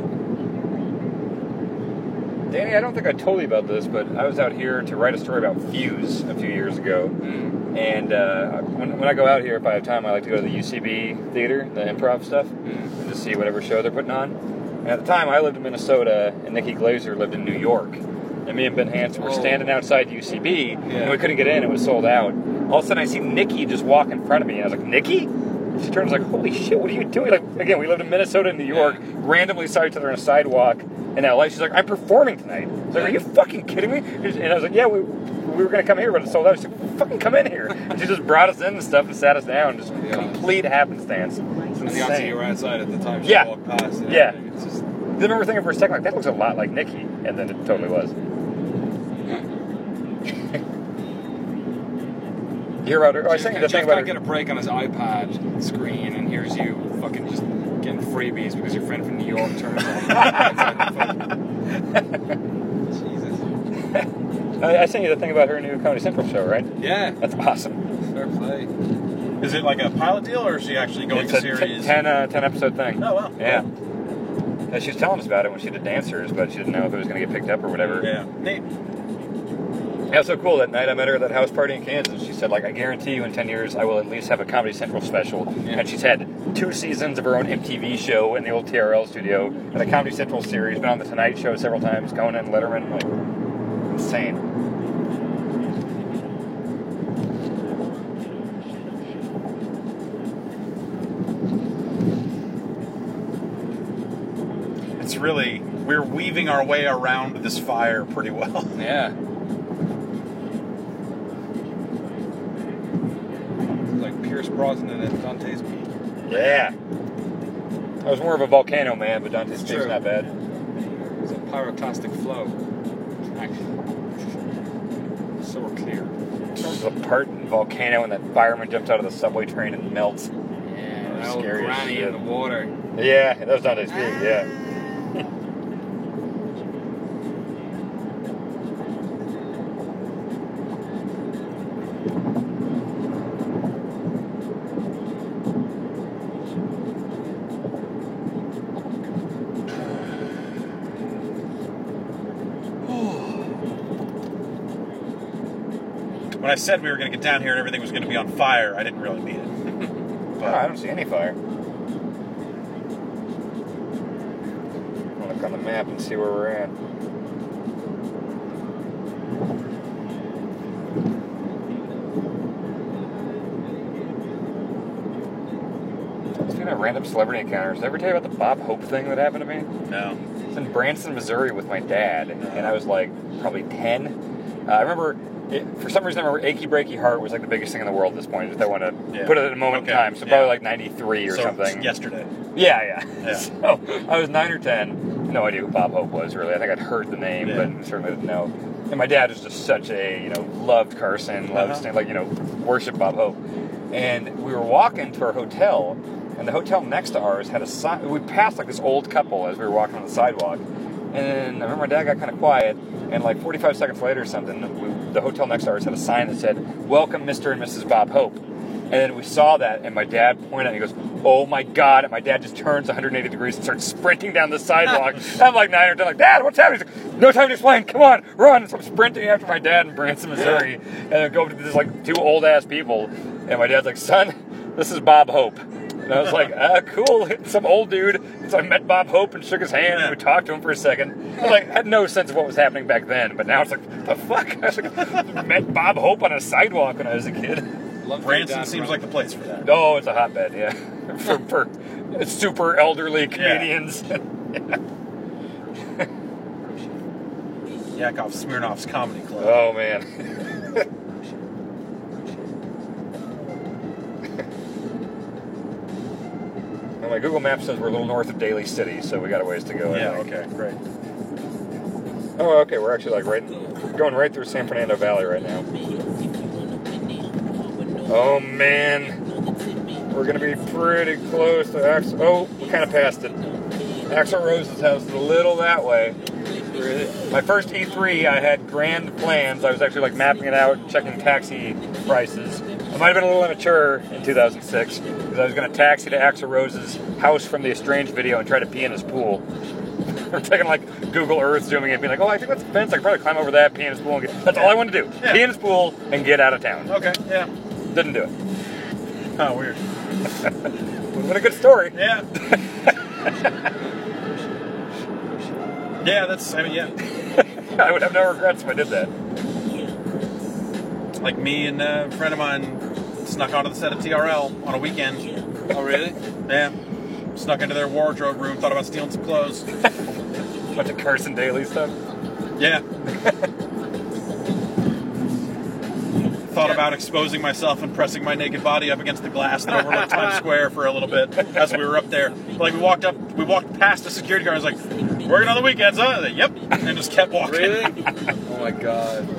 [SPEAKER 3] Danny, I don't think I told you about this, but I was out here to write a story about Fuse a few years ago.
[SPEAKER 2] Mm.
[SPEAKER 3] And uh, when, when I go out here, if I have time, I like to go to the U C B theater, the improv stuff,
[SPEAKER 2] Mm.
[SPEAKER 3] and just see whatever show they're putting on. And at the time, I lived in Minnesota, and Nikki Glazer lived in New York. And me and Ben Hansen were
[SPEAKER 2] Oh.
[SPEAKER 3] standing outside U C B,
[SPEAKER 2] Yeah.
[SPEAKER 3] and we couldn't get in. It was sold out. All of a sudden, I see Nikki just walk in front of me, and I was like, Nikki? And she turns like, holy shit, what are you doing? Like, again, we lived in Minnesota and New York,
[SPEAKER 2] Yeah.
[SPEAKER 3] randomly saw each other on a sidewalk in L A. She's like, I'm performing tonight. I was like, are you fucking kidding me? And I was like, yeah, we, we were going to come here, but it's sold out. She's like, fucking come in here. And she just brought us in and stuff and sat us down. Just
[SPEAKER 2] Yeah.
[SPEAKER 3] complete happenstance. It's
[SPEAKER 2] And
[SPEAKER 3] insane.
[SPEAKER 2] obviously you were outside at the time she
[SPEAKER 3] Yeah.
[SPEAKER 2] walked past. And
[SPEAKER 3] Yeah.
[SPEAKER 2] everything. It's just,
[SPEAKER 3] I remember thinking for a second, like, that looks a lot like Nikki. And then it totally was. You hear about her? Oh, I was saying the thing
[SPEAKER 2] Jeff
[SPEAKER 3] about
[SPEAKER 2] can't
[SPEAKER 3] her.
[SPEAKER 2] get a break on his iPad screen, and here's you fucking just getting freebies because your friend from New York turns on. Jesus.
[SPEAKER 3] I, I sent you the thing about her new Comedy Central show, right?
[SPEAKER 2] Yeah.
[SPEAKER 3] That's awesome.
[SPEAKER 2] Fair play.
[SPEAKER 1] Is it like a pilot deal, or is she actually going
[SPEAKER 3] It's
[SPEAKER 1] to
[SPEAKER 3] a t-
[SPEAKER 1] series?
[SPEAKER 3] ten, uh, ten episode thing.
[SPEAKER 1] Oh, wow.
[SPEAKER 3] Yeah. Yeah, she was telling us about it when she did Dancers, but she didn't know if it was going to get picked up or whatever.
[SPEAKER 1] Yeah, neat.
[SPEAKER 3] Yeah, it was so cool. That night I met her at that house party in Kansas. She said, like, I guarantee you in ten years I will at least have a Comedy Central special.
[SPEAKER 2] Yeah.
[SPEAKER 3] And she's had two seasons of her own M T V show in the old T R L studio, and a Comedy Central series, been on The Tonight Show several times, Conan, Letterman, like, insane.
[SPEAKER 1] It's really, we're weaving our way around this fire pretty well.
[SPEAKER 2] Yeah. Like Pierce Brosnan at Dante's Peak.
[SPEAKER 3] Yeah. I was more of a volcano man, but Dante's
[SPEAKER 2] It's
[SPEAKER 3] Peak's
[SPEAKER 2] true.
[SPEAKER 3] not bad.
[SPEAKER 2] It's a pyroclastic flow. Actually. So we're clear.
[SPEAKER 3] There's a part in Volcano and that fireman jumps out of the subway train and melts.
[SPEAKER 2] Yeah, that old
[SPEAKER 3] Scary as
[SPEAKER 2] granny
[SPEAKER 3] shit.
[SPEAKER 2] in the water.
[SPEAKER 3] Yeah, that was Dante's Peak, yeah.
[SPEAKER 1] When I said we were going to get down here and everything was going to be on fire, I didn't really mean it.
[SPEAKER 3] Oh, I don't see any fire. I'll look on the map and see where we're at. Speaking of random celebrity encounters, did I ever tell you about the Bob Hope thing that happened to me?
[SPEAKER 1] No.
[SPEAKER 3] I was in Branson, Missouri with my dad, and I was like probably ten. Uh, I remember, it, for some reason, I remember Achy Breaky Heart was like the biggest thing in the world at this point. Just I want to
[SPEAKER 1] Yeah.
[SPEAKER 3] put it at a moment
[SPEAKER 1] Okay.
[SPEAKER 3] in time, so
[SPEAKER 1] Yeah.
[SPEAKER 3] probably like ninety-three or
[SPEAKER 1] So,
[SPEAKER 3] something.
[SPEAKER 1] yesterday.
[SPEAKER 3] Yeah, yeah.
[SPEAKER 1] Yeah.
[SPEAKER 3] So I was nine or ten. No idea who Bob Hope was, really. I think I'd heard the name,
[SPEAKER 1] Yeah.
[SPEAKER 3] but certainly didn't know. And my dad was just such a, you know, loved Carson, loved,
[SPEAKER 1] Uh-huh.
[SPEAKER 3] like, you know, worshiped Bob Hope. And we were walking to our hotel, and the hotel next to ours had a sign. We passed like this old couple as we were walking on the sidewalk. And I remember my dad got kind of quiet, and like forty-five seconds later or something, we, the hotel next to ours had a sign that said, "Welcome, Mister and Missus Bob Hope." And then we saw that, and my dad pointed and he goes, "Oh my God!" And my dad just turns one hundred eighty degrees and starts sprinting down the sidewalk. I'm like nine or ten, like, "Dad, what's happening?" He's like, "No time to explain. Come on, run!" So I'm sprinting after my dad in Branson, Missouri, and then go up to this like two old ass people, and my dad's like, "Son, this is Bob Hope." And I was like, ah, cool, some old dude. So I met Bob Hope and shook his hand and we talked to him for a second. I like, had no sense of what was happening back then, but now it's like, the fuck? I was like, met Bob Hope on a sidewalk when I was a kid.
[SPEAKER 1] Branson seems like the place for that.
[SPEAKER 3] Oh, it's a hotbed, yeah. for, for super elderly Canadians. Yeah.
[SPEAKER 1] Yakov Smirnoff's Comedy Club.
[SPEAKER 3] Oh, man. And my Google Maps says we're a little north of Daly City, so we got a ways to go.
[SPEAKER 1] Yeah, okay, great.
[SPEAKER 3] Oh, okay, we're actually like right, going right through San Fernando Valley right now. Oh man, we're gonna be pretty close to Axl. Oh, we kind of passed it. Axl Rose's house is a little that way. My first E three, I had grand plans. I was actually like mapping it out, checking taxi prices. I might have been a little immature in two thousand six because I was going to taxi to Axl Rose's house from the Estranged video and try to pee in his pool. I'm taking like Google Earth zooming in and being like, oh, I think that's a fence. I could probably climb over that, pee in his pool. And get... That's all I wanted to do.
[SPEAKER 1] Yeah.
[SPEAKER 3] Pee in his pool and get out of town.
[SPEAKER 1] Okay, yeah.
[SPEAKER 3] Didn't do it.
[SPEAKER 1] Oh, weird.
[SPEAKER 3] Would have been a good story.
[SPEAKER 1] Yeah. Yeah, that's, I mean, yeah.
[SPEAKER 3] I would have no regrets if I did that.
[SPEAKER 1] Like me and a friend of mine snuck onto the set of T R L on a weekend.
[SPEAKER 6] Oh, really?
[SPEAKER 1] Yeah. Snuck into their wardrobe room, thought about stealing some clothes.
[SPEAKER 3] Bunch of Carson Daly stuff.
[SPEAKER 1] Yeah. Thought
[SPEAKER 6] Yeah.
[SPEAKER 1] about exposing myself and pressing my naked body up against the glass that overlooked Times Square for a little bit as we were up there. Like we walked up, we walked past a security guard. I was like, "Working on the weekends, huh?" Like, yep, and just kept walking.
[SPEAKER 6] Really? Oh my god.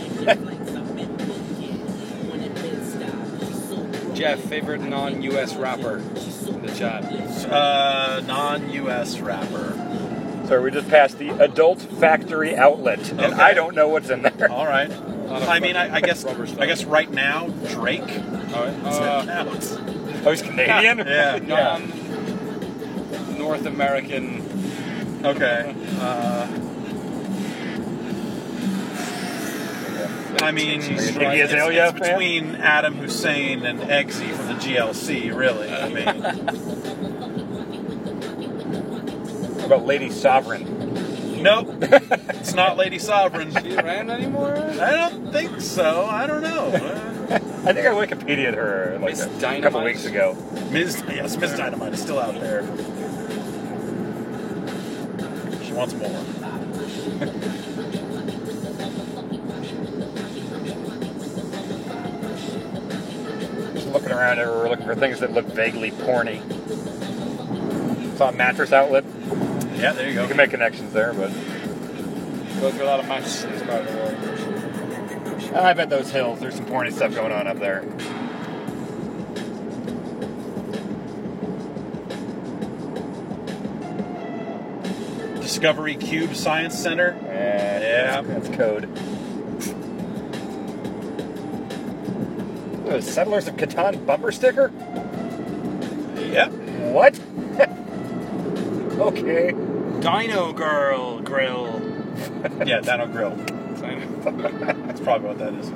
[SPEAKER 6] Jeff, favorite non-U S rapper in the chat.
[SPEAKER 1] Uh, non-U S rapper.
[SPEAKER 3] So we just passed the Adult Factory Outlet, and
[SPEAKER 1] Okay.
[SPEAKER 3] I don't know what's in there.
[SPEAKER 1] All right.
[SPEAKER 6] Lot of
[SPEAKER 1] I mean, I, I
[SPEAKER 6] fucking
[SPEAKER 1] guess,
[SPEAKER 6] rubber stuff.
[SPEAKER 1] I guess right now Drake.
[SPEAKER 6] Uh,
[SPEAKER 3] Oh, he's Canadian?
[SPEAKER 1] Yeah.
[SPEAKER 6] non North American.
[SPEAKER 1] Okay. Uh, I mean, it's,
[SPEAKER 3] Iggy Azalea
[SPEAKER 1] it's
[SPEAKER 3] fan?
[SPEAKER 1] between Adam Hussein and Eggsy from the G L C, really. I mean,
[SPEAKER 3] What about Lady Sovereign?
[SPEAKER 1] nope, it's not Lady Sovereign.
[SPEAKER 6] Is she around anymore?
[SPEAKER 1] I don't think so. I don't know. Uh,
[SPEAKER 3] I think I Wikipedia'd her like
[SPEAKER 6] Miss
[SPEAKER 3] a
[SPEAKER 6] Dynamite?
[SPEAKER 3] couple weeks ago.
[SPEAKER 1] Miz yes, Miz Dynamite is still out there. She wants more.
[SPEAKER 3] Just looking around everywhere, looking for things that look vaguely porny. Saw a mattress outlet.
[SPEAKER 1] Yeah, there you
[SPEAKER 3] You
[SPEAKER 1] go.
[SPEAKER 3] can make connections there, but
[SPEAKER 6] Go through a lot of matches in this part of the world.
[SPEAKER 3] I bet those hills, there's some porny stuff going on up there.
[SPEAKER 1] Discovery Cube Science Center.
[SPEAKER 3] And
[SPEAKER 1] Yeah.
[SPEAKER 3] that's, that's code. Ooh, Settlers of Catan bumper sticker?
[SPEAKER 1] Yep.
[SPEAKER 3] What? Okay.
[SPEAKER 6] Dino Girl Grill.
[SPEAKER 1] Yeah, Dino Grill. That's probably what that is.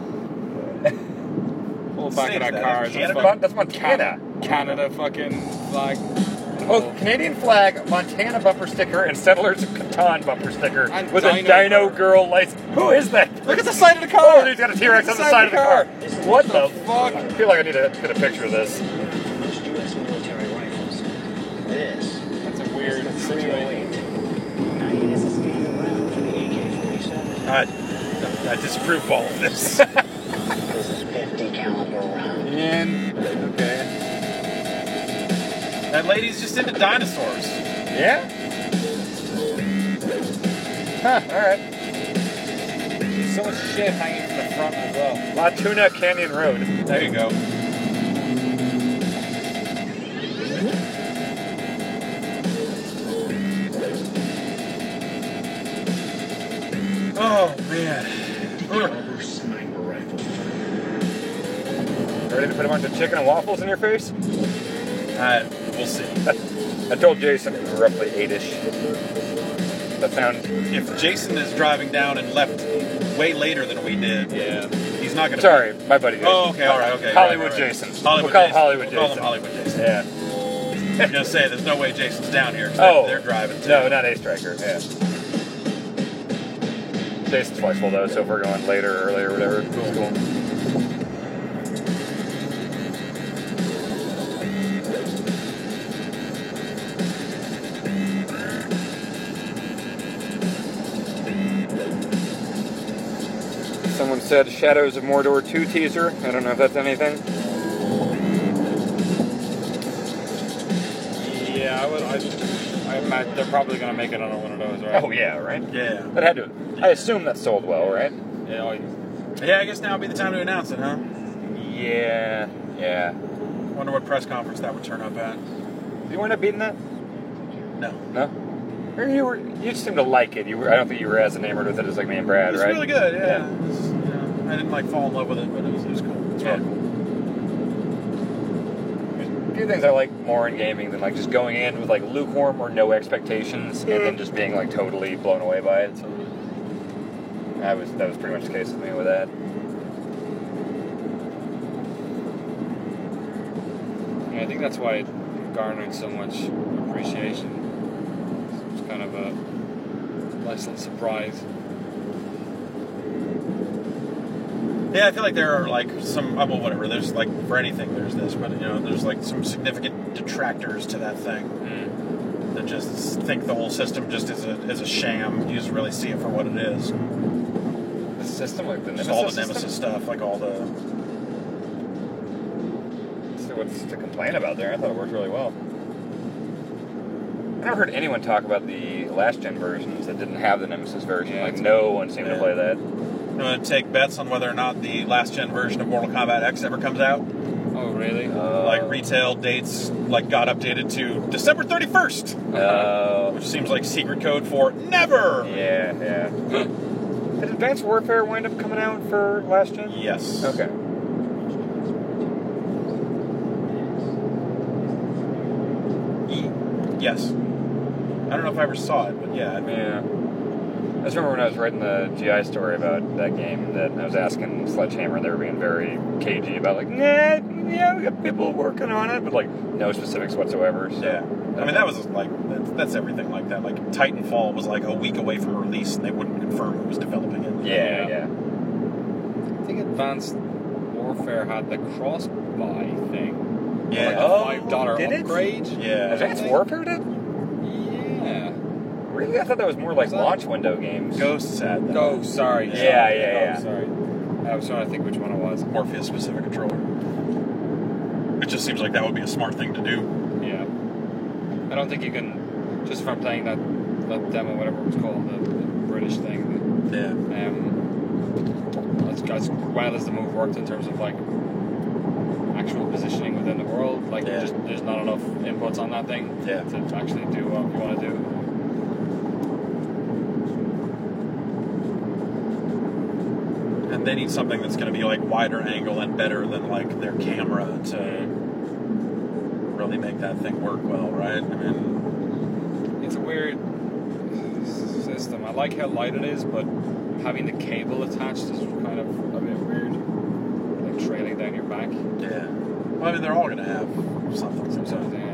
[SPEAKER 6] Pull back
[SPEAKER 1] Save
[SPEAKER 6] of that
[SPEAKER 1] that.
[SPEAKER 6] car.
[SPEAKER 1] Canada?
[SPEAKER 3] That's, Mon- that's Montana.
[SPEAKER 6] Canada fucking flag.
[SPEAKER 3] Oh, Canadian flag, Montana bumper sticker, and Settlers of Catan bumper sticker
[SPEAKER 6] And
[SPEAKER 3] with a
[SPEAKER 6] Dino
[SPEAKER 3] Dino
[SPEAKER 6] Girl.
[SPEAKER 3] Girl license. Who is that?
[SPEAKER 6] Look at the side of the car.
[SPEAKER 3] Oh, he's got a T-Rex on the side of the car. What the
[SPEAKER 6] fuck?
[SPEAKER 3] I feel like I need to get a picture of this.
[SPEAKER 7] Most U S military rifles. This
[SPEAKER 6] That's a weird
[SPEAKER 7] is
[SPEAKER 6] situation.
[SPEAKER 7] It is a standard round for the A K forty-seven.
[SPEAKER 1] I, I disapprove all of this.
[SPEAKER 7] This is fifty caliber round.
[SPEAKER 6] In. Okay.
[SPEAKER 1] That lady's just into dinosaurs.
[SPEAKER 3] Yeah? Huh, alright.
[SPEAKER 6] There's so much shit hanging from the front as well.
[SPEAKER 3] La Tuna Canyon Road.
[SPEAKER 1] There you go. Oh man.
[SPEAKER 7] Caliber sniper rifle.
[SPEAKER 3] Ready to put a bunch of chicken and waffles in your face?
[SPEAKER 1] Uh, we'll see.
[SPEAKER 3] I told Jason it was roughly eight-ish. That sound...
[SPEAKER 1] If Jason is driving down and left way later than we did,
[SPEAKER 6] Yeah.
[SPEAKER 1] he's not gonna.
[SPEAKER 3] Sorry, my buddy Jason.
[SPEAKER 1] Oh, okay, all right, okay.
[SPEAKER 3] Hollywood
[SPEAKER 1] right, right, right.
[SPEAKER 3] Jason.
[SPEAKER 1] Hollywood
[SPEAKER 3] We'll call him
[SPEAKER 1] Jason.
[SPEAKER 3] Hollywood
[SPEAKER 1] We'll call
[SPEAKER 3] Jason.
[SPEAKER 1] him Hollywood Jason.
[SPEAKER 3] Yeah.
[SPEAKER 1] I was gonna say, there's no way Jason's down here. 'Cause
[SPEAKER 3] Oh.
[SPEAKER 1] they're, they're driving too.
[SPEAKER 3] No, not A Striker. Yeah. Jason's flexible though, so if we're going later or earlier or whatever, cool. cool. Someone said Shadows of Mordor two teaser. I don't know if that's anything.
[SPEAKER 6] Yeah, I would. I, I imagine they're probably gonna make another one of those, right?
[SPEAKER 3] Oh yeah, right?
[SPEAKER 1] Yeah.
[SPEAKER 3] That had to. I assume that sold well, right?
[SPEAKER 6] Yeah. I,
[SPEAKER 1] Yeah, I guess now would be the time to announce it, huh?
[SPEAKER 3] Yeah, yeah.
[SPEAKER 1] Wonder what press conference that would turn up at.
[SPEAKER 3] Did you end up beating that?
[SPEAKER 1] No.
[SPEAKER 3] No. Or you were. You seemed to like it. You were. I don't think you were as enamored with it as like me and Brad,
[SPEAKER 1] It was
[SPEAKER 3] right?
[SPEAKER 1] really good, yeah. It was, you know, I didn't like fall in love with it, but it was, it was cool. It's
[SPEAKER 3] Yeah.
[SPEAKER 1] fun.
[SPEAKER 3] A few things I like more in gaming than like just going in with like lukewarm or no expectations and then just being like totally blown away by it. So I was that was pretty much the case with me with that.
[SPEAKER 6] yeah, I think that's why it garnered so much appreciation. It's kind of a nice little surprise.
[SPEAKER 1] Yeah, I feel like there are like some, uh, well, whatever. There's like for anything, there's this, but you know, there's like some significant detractors to that thing that just think the whole system just is a is a sham. You just really see it for what it is.
[SPEAKER 3] The system, like the
[SPEAKER 1] Just
[SPEAKER 3] Nemesis
[SPEAKER 1] all the
[SPEAKER 3] system?
[SPEAKER 1] Nemesis stuff, like all the.
[SPEAKER 3] So what's to complain about there? I thought it worked really well. I never heard anyone talk about the last gen versions that didn't have the Nemesis version.
[SPEAKER 6] Yeah,
[SPEAKER 3] like
[SPEAKER 6] it's-
[SPEAKER 3] no one seemed
[SPEAKER 1] yeah.
[SPEAKER 3] to play that.
[SPEAKER 1] I'm gonna take bets on whether or not the last gen version of Mortal Kombat X ever comes out.
[SPEAKER 6] Oh, really?
[SPEAKER 3] Uh,
[SPEAKER 1] Like retail dates, like got updated to December thirty-first,
[SPEAKER 3] Oh.
[SPEAKER 1] which seems like secret code for never.
[SPEAKER 3] Yeah, yeah. Did Advanced Warfare wind up coming out for last gen?
[SPEAKER 1] Yes.
[SPEAKER 3] Okay.
[SPEAKER 1] E- yes. I don't know if I ever saw it, but yeah.
[SPEAKER 3] Yeah. I just remember when I was writing the G I story about that game that I was asking Sledgehammer and they were being very cagey about like, nah, yeah, we got people working on it, but like no specifics whatsoever. So.
[SPEAKER 1] Yeah. I mean, that was like, that's, that's everything like that. Like, Titanfall was like a week away from release and they wouldn't confirm who was developing it.
[SPEAKER 3] Yeah, yeah.
[SPEAKER 6] I think Advanced Warfare had the cross-buy thing.
[SPEAKER 1] Yeah.
[SPEAKER 6] Like a
[SPEAKER 3] Oh,
[SPEAKER 6] five dollar
[SPEAKER 3] did it?
[SPEAKER 6] upgrade.
[SPEAKER 1] Yeah.
[SPEAKER 3] Advanced Warfare did?
[SPEAKER 6] Yeah.
[SPEAKER 3] Really? I thought that was more like
[SPEAKER 6] Was that-
[SPEAKER 3] launch window games.
[SPEAKER 1] Ghosts had that.
[SPEAKER 6] Oh, sorry.
[SPEAKER 3] Yeah,
[SPEAKER 6] sorry.
[SPEAKER 3] yeah, yeah.
[SPEAKER 6] Oh, sorry. I was trying to think which one it was.
[SPEAKER 1] Morpheus specific controller. It just seems like that would be a smart thing to do.
[SPEAKER 6] Yeah. I don't think you can, just from playing that, that demo, whatever it was called, the, the British thing,
[SPEAKER 1] Yeah.
[SPEAKER 6] um, as, as well as the move worked in terms of like actual positioning within the world, like
[SPEAKER 1] Yeah.
[SPEAKER 6] just there's not enough inputs on that thing
[SPEAKER 1] Yeah.
[SPEAKER 6] to actually do what you want to do.
[SPEAKER 1] And they need something that's going to be like wider angle and better than like their camera to really make that thing work well, right? I mean,
[SPEAKER 6] It's a weird system. I like how light it is, but having the cable attached is kind of a bit weird, like trailing down your back.
[SPEAKER 1] yeah. Well, I mean, they're all going to have something.
[SPEAKER 6] Sometimes, yeah.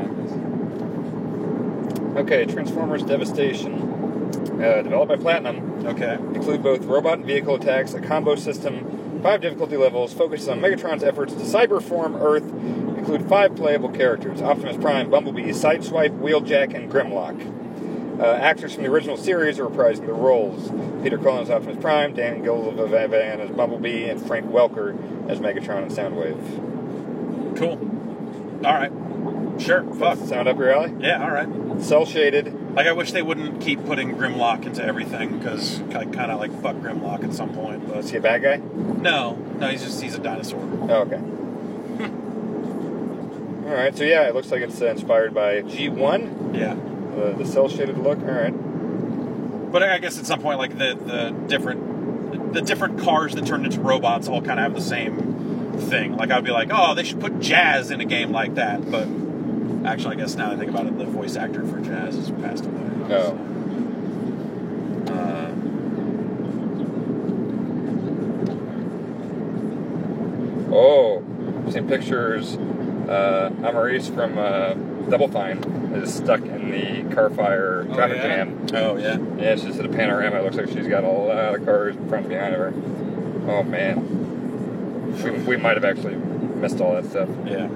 [SPEAKER 3] Okay, Transformers Devastation. Uh, developed by Platinum.
[SPEAKER 1] Okay.
[SPEAKER 3] Include both robot and vehicle attacks, a combo system, five difficulty levels, focuses on Megatron's efforts to cyberform Earth, include five playable characters, Optimus Prime, Bumblebee, Sideswipe, Wheeljack, and Grimlock. Uh, actors from the original series are reprising their roles. Peter Cullen as Optimus Prime, Dan Gillivan as Bumblebee, and Frank Welker as Megatron and Soundwave.
[SPEAKER 1] Cool. All right. Sure. Fuck.
[SPEAKER 3] Sound up your alley?
[SPEAKER 1] Yeah, all right.
[SPEAKER 3] Cell-shaded.
[SPEAKER 1] Like, I wish they wouldn't keep putting Grimlock into everything, because I kind of like fuck Grimlock at some point.
[SPEAKER 3] Is
[SPEAKER 1] But
[SPEAKER 3] he a bad guy?
[SPEAKER 1] no, no, he's just, he's a dinosaur.
[SPEAKER 3] Oh, okay. Alright, so yeah, it looks like it's uh, inspired by G one.
[SPEAKER 1] Yeah.
[SPEAKER 3] Uh, the cell-shaded look, alright.
[SPEAKER 1] But I guess at some point, like, the, the different the different cars that turned into robots all kind of have the same thing. Like I'd be like, oh, they should put jazz in a game like that. But actually, I guess now that I think about it, the voice actor for jazz has passed away.
[SPEAKER 3] Oh.
[SPEAKER 1] So, uh,
[SPEAKER 3] Oh, I've seen pictures. Uh, Amaris from uh, Double Fine is stuck in the car fire
[SPEAKER 6] Oh,
[SPEAKER 3] traffic
[SPEAKER 6] yeah?
[SPEAKER 3] jam.
[SPEAKER 1] oh yeah.
[SPEAKER 3] Yeah, she's at a panorama. It looks like she's got a lot of cars in front and behind of her. Oh man, we, we might have actually missed all that stuff.
[SPEAKER 1] Yeah.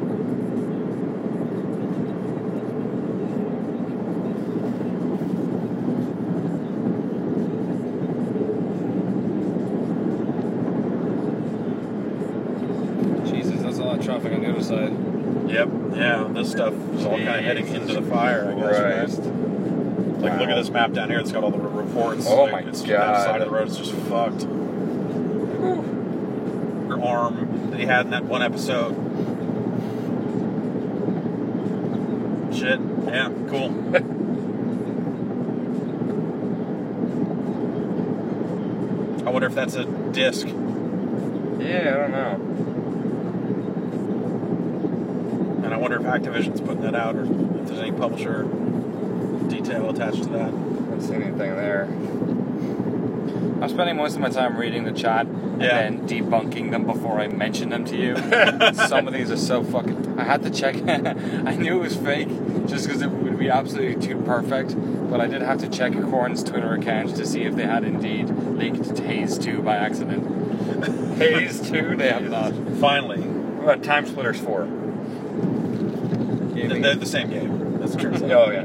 [SPEAKER 6] Jesus, that's a lot of traffic on the other side.
[SPEAKER 1] Yep. Yeah. This stuff is all kind of heading into the fire, I guess.
[SPEAKER 3] Christ.
[SPEAKER 1] Right? Like, look at this map down here. It's got all the reports.
[SPEAKER 3] Oh
[SPEAKER 1] like,
[SPEAKER 3] my
[SPEAKER 1] it's,
[SPEAKER 3] God.
[SPEAKER 1] That side of the road is just fucked. Her arm that he had in that one episode. Shit. Yeah. Cool. I wonder if that's a disc.
[SPEAKER 3] Yeah, I don't know.
[SPEAKER 1] And I wonder if Activision's putting that out or if there's any publisher detail attached to that.
[SPEAKER 3] Haven't seen anything there.
[SPEAKER 2] I'm spending most of my time reading the chat and
[SPEAKER 1] Yeah.
[SPEAKER 2] then debunking them before I mention them to you. Some of these are so fucking... I had to check. I knew it was fake just because it would be absolutely too perfect. But I did have to check Korn's Twitter account to see if they had indeed leaked Haze two by accident.
[SPEAKER 3] Haze two?
[SPEAKER 2] They have not.
[SPEAKER 1] Finally.
[SPEAKER 3] What about Time Splitters four?
[SPEAKER 1] They're, they're the same game. That's true.
[SPEAKER 3] Oh, yeah.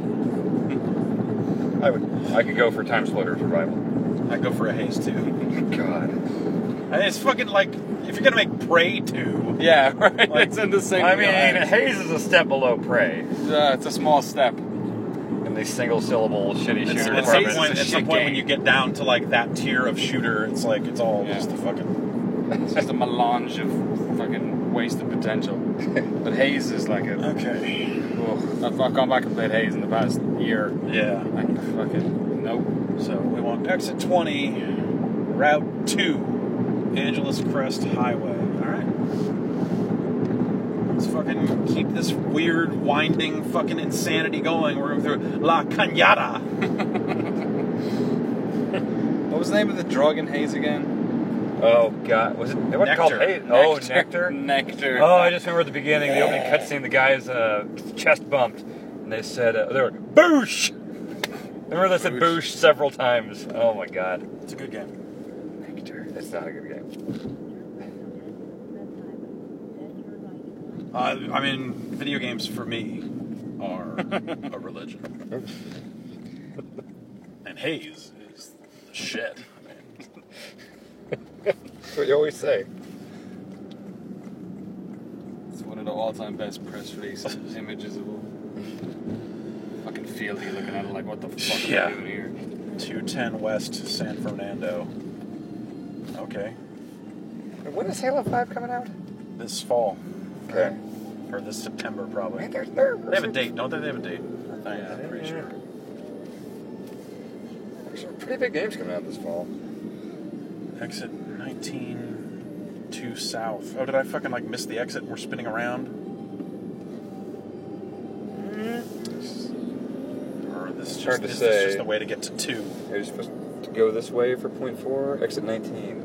[SPEAKER 3] I would. I could go for Time Splitters revival.
[SPEAKER 1] I'd go for a Haze two.
[SPEAKER 3] God.
[SPEAKER 1] And it's fucking like, if you're gonna make Prey two,
[SPEAKER 2] Yeah, right.
[SPEAKER 1] Like,
[SPEAKER 2] It's in the same...
[SPEAKER 3] I mean,
[SPEAKER 2] line.
[SPEAKER 3] Haze is a step below Prey
[SPEAKER 2] Yeah, it's a small step.
[SPEAKER 3] in the single syllable shitty
[SPEAKER 1] it's,
[SPEAKER 3] shooter
[SPEAKER 1] at some
[SPEAKER 2] Haze is
[SPEAKER 3] department.
[SPEAKER 1] point,
[SPEAKER 2] a
[SPEAKER 1] at some
[SPEAKER 2] shit
[SPEAKER 1] point when
[SPEAKER 2] game.
[SPEAKER 1] you get down to like that tier of shooter, it's like it's all
[SPEAKER 2] Yeah.
[SPEAKER 1] just the fucking.
[SPEAKER 2] It's just a melange of fucking wasted potential. But Haze is like a...
[SPEAKER 1] Okay.
[SPEAKER 2] Ugh. I've I've gone back and played Haze in the past year.
[SPEAKER 1] Yeah.
[SPEAKER 2] I fucking... Nope.
[SPEAKER 1] So we want exit twenty, route two, Angeles Crest Highway. All right. Let's fucking keep this weird, winding, fucking insanity going. We're going through La Cañada.
[SPEAKER 2] What was the name of the drug in Haze again?
[SPEAKER 3] Oh God, was it? It wasn't called
[SPEAKER 1] Nectar.
[SPEAKER 3] Haze. Oh, Nectar.
[SPEAKER 2] Nectar.
[SPEAKER 3] Oh, I just remember at the beginning, the opening cutscene, the guy's uh, chest bumped, and they said, uh, they were boosh. Remember they said
[SPEAKER 2] Boosh.
[SPEAKER 3] boosh several times. Oh my God.
[SPEAKER 1] It's a good game.
[SPEAKER 3] Nectar. It's not a good game.
[SPEAKER 1] Uh, I mean, video games for me are a religion. And Haze is the shit. I mean,
[SPEAKER 3] That's what you always say.
[SPEAKER 2] It's one of the all-time best press releases. Images of fucking fieldy looking at it like, what the fuck am
[SPEAKER 1] Yeah.
[SPEAKER 2] I doing here?
[SPEAKER 1] two ten West San Fernando. Okay.
[SPEAKER 3] When is Halo five coming out?
[SPEAKER 1] This fall.
[SPEAKER 3] Okay.
[SPEAKER 1] Or this September, probably.
[SPEAKER 3] Man, there's there.
[SPEAKER 1] They have a date, don't they? They have a date. I think,
[SPEAKER 2] Yeah,
[SPEAKER 1] I'm pretty
[SPEAKER 3] yeah.
[SPEAKER 1] sure.
[SPEAKER 3] There's some pretty big games coming out this fall.
[SPEAKER 1] Exit nineteen two south. Oh, did I fucking like miss the exit and we're spinning around? Or this is just,
[SPEAKER 3] Hard to
[SPEAKER 1] this
[SPEAKER 3] say.
[SPEAKER 1] is just the way to get to two.
[SPEAKER 3] Are you supposed to go this way for point four? Exit nineteen.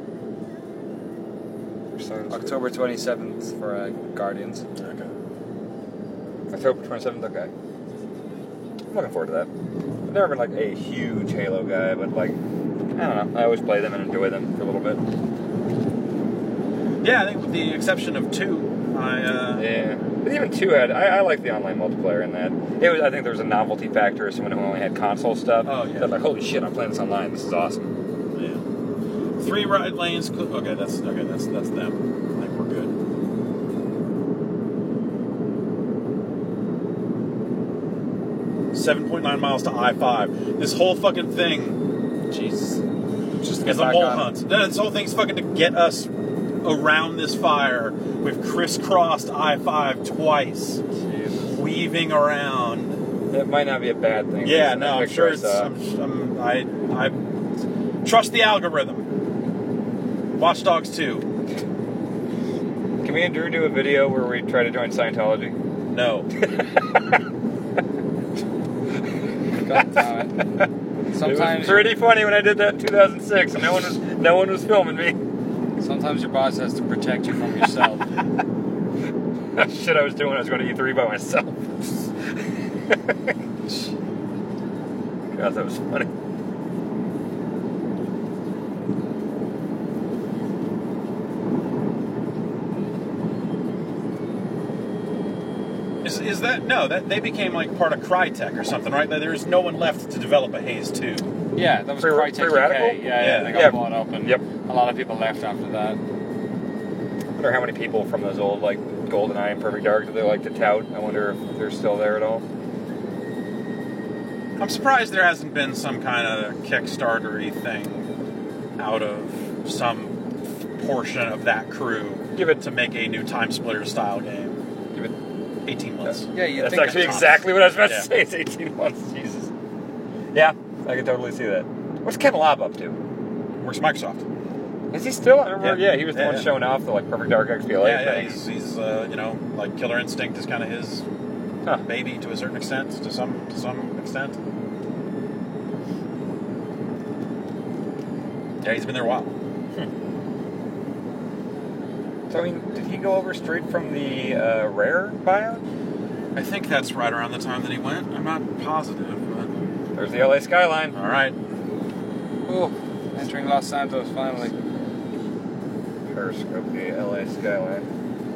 [SPEAKER 2] October twenty-seventh for uh, Guardians.
[SPEAKER 1] Okay.
[SPEAKER 3] October twenty-seventh, okay. I'm looking forward to that. I've never been like a huge Halo guy, but like, I don't know. I always play them and enjoy them for a little bit.
[SPEAKER 1] Yeah, I think with the exception of two, I uh,
[SPEAKER 3] Yeah. But even two had, I, I like the online multiplayer in that. It was, I think there was a novelty factor as someone who only had console stuff.
[SPEAKER 1] Oh, yeah.
[SPEAKER 3] That like, holy shit, I'm playing this online. This is awesome.
[SPEAKER 1] yeah. Three right lanes. cl- Okay, that's okay. That's that's them. I think we're good. Seven point nine miles to I five. This whole fucking thing
[SPEAKER 2] Jesus. Just to
[SPEAKER 1] is
[SPEAKER 2] get
[SPEAKER 1] a
[SPEAKER 2] back
[SPEAKER 1] mole
[SPEAKER 2] on.
[SPEAKER 1] hunt. This whole thing's fucking to get us around this fire. We've crisscrossed I five twice,
[SPEAKER 3] Jesus.
[SPEAKER 1] weaving around.
[SPEAKER 3] It might not be a bad thing.
[SPEAKER 1] Yeah,
[SPEAKER 3] That
[SPEAKER 1] no, I'm
[SPEAKER 3] picture
[SPEAKER 1] sure
[SPEAKER 3] I
[SPEAKER 1] it's.
[SPEAKER 3] saw.
[SPEAKER 1] I'm, I'm, I I trust the algorithm. Watch Dogs two.
[SPEAKER 3] me and Drew do a video where we try to join Scientology?
[SPEAKER 1] No.
[SPEAKER 2] God damn it.
[SPEAKER 3] It
[SPEAKER 2] Sometimes,
[SPEAKER 3] was pretty funny when I did that in two thousand six. No one was no one was filming me.
[SPEAKER 2] sometimes your boss has to protect you from yourself.
[SPEAKER 3] Shit I was doing, I was going to E three by myself. God, that was funny.
[SPEAKER 1] Is, is that no? That they became like part of Crytek or something, right? There's no one left to develop a Haze two.
[SPEAKER 2] Yeah, that was
[SPEAKER 3] Free-
[SPEAKER 2] Crytek
[SPEAKER 3] Free
[SPEAKER 2] U K.
[SPEAKER 3] Radical?
[SPEAKER 2] Yeah, yeah,
[SPEAKER 1] Yeah.
[SPEAKER 2] they got
[SPEAKER 3] Yeah.
[SPEAKER 2] bought up, and
[SPEAKER 3] Yep.
[SPEAKER 2] a lot of people left after that.
[SPEAKER 3] I wonder how many people from those old like GoldenEye and Perfect Dark that they like to tout. I wonder if they're still there at all.
[SPEAKER 1] I'm surprised there hasn't been some kind of Kickstarter-y thing out of some portion of that crew
[SPEAKER 3] Give it
[SPEAKER 1] to make a new Time Splitter style game.
[SPEAKER 3] Give it.
[SPEAKER 1] eighteen months.
[SPEAKER 2] Yeah, you
[SPEAKER 3] That's
[SPEAKER 2] think
[SPEAKER 3] actually
[SPEAKER 2] that's-
[SPEAKER 3] exactly what I was about
[SPEAKER 1] Yeah.
[SPEAKER 3] to say. It's eighteen months. Jesus. Yeah, I can totally see that. What's Ken Lobb up to?
[SPEAKER 1] Works at Microsoft.
[SPEAKER 3] Is he still? I remember.
[SPEAKER 1] Yeah.
[SPEAKER 3] Yeah, he was the
[SPEAKER 1] Yeah,
[SPEAKER 3] one
[SPEAKER 1] yeah.
[SPEAKER 3] showing off the like Perfect Dark X P L A
[SPEAKER 1] Yeah, yeah.
[SPEAKER 3] thing.
[SPEAKER 1] He's, he's uh, you know, like Killer Instinct is kind of his
[SPEAKER 3] Huh.
[SPEAKER 1] baby to a certain extent, to some to some extent. Yeah, he's been there a while.
[SPEAKER 3] So I mean, did he go over straight from the uh, Rare buyout?
[SPEAKER 1] I think that's right around the time that he went. I'm not positive, but
[SPEAKER 3] There's the L A skyline.
[SPEAKER 1] all right.
[SPEAKER 2] Oh, entering Los Santos finally.
[SPEAKER 3] Periscope the L A skyline.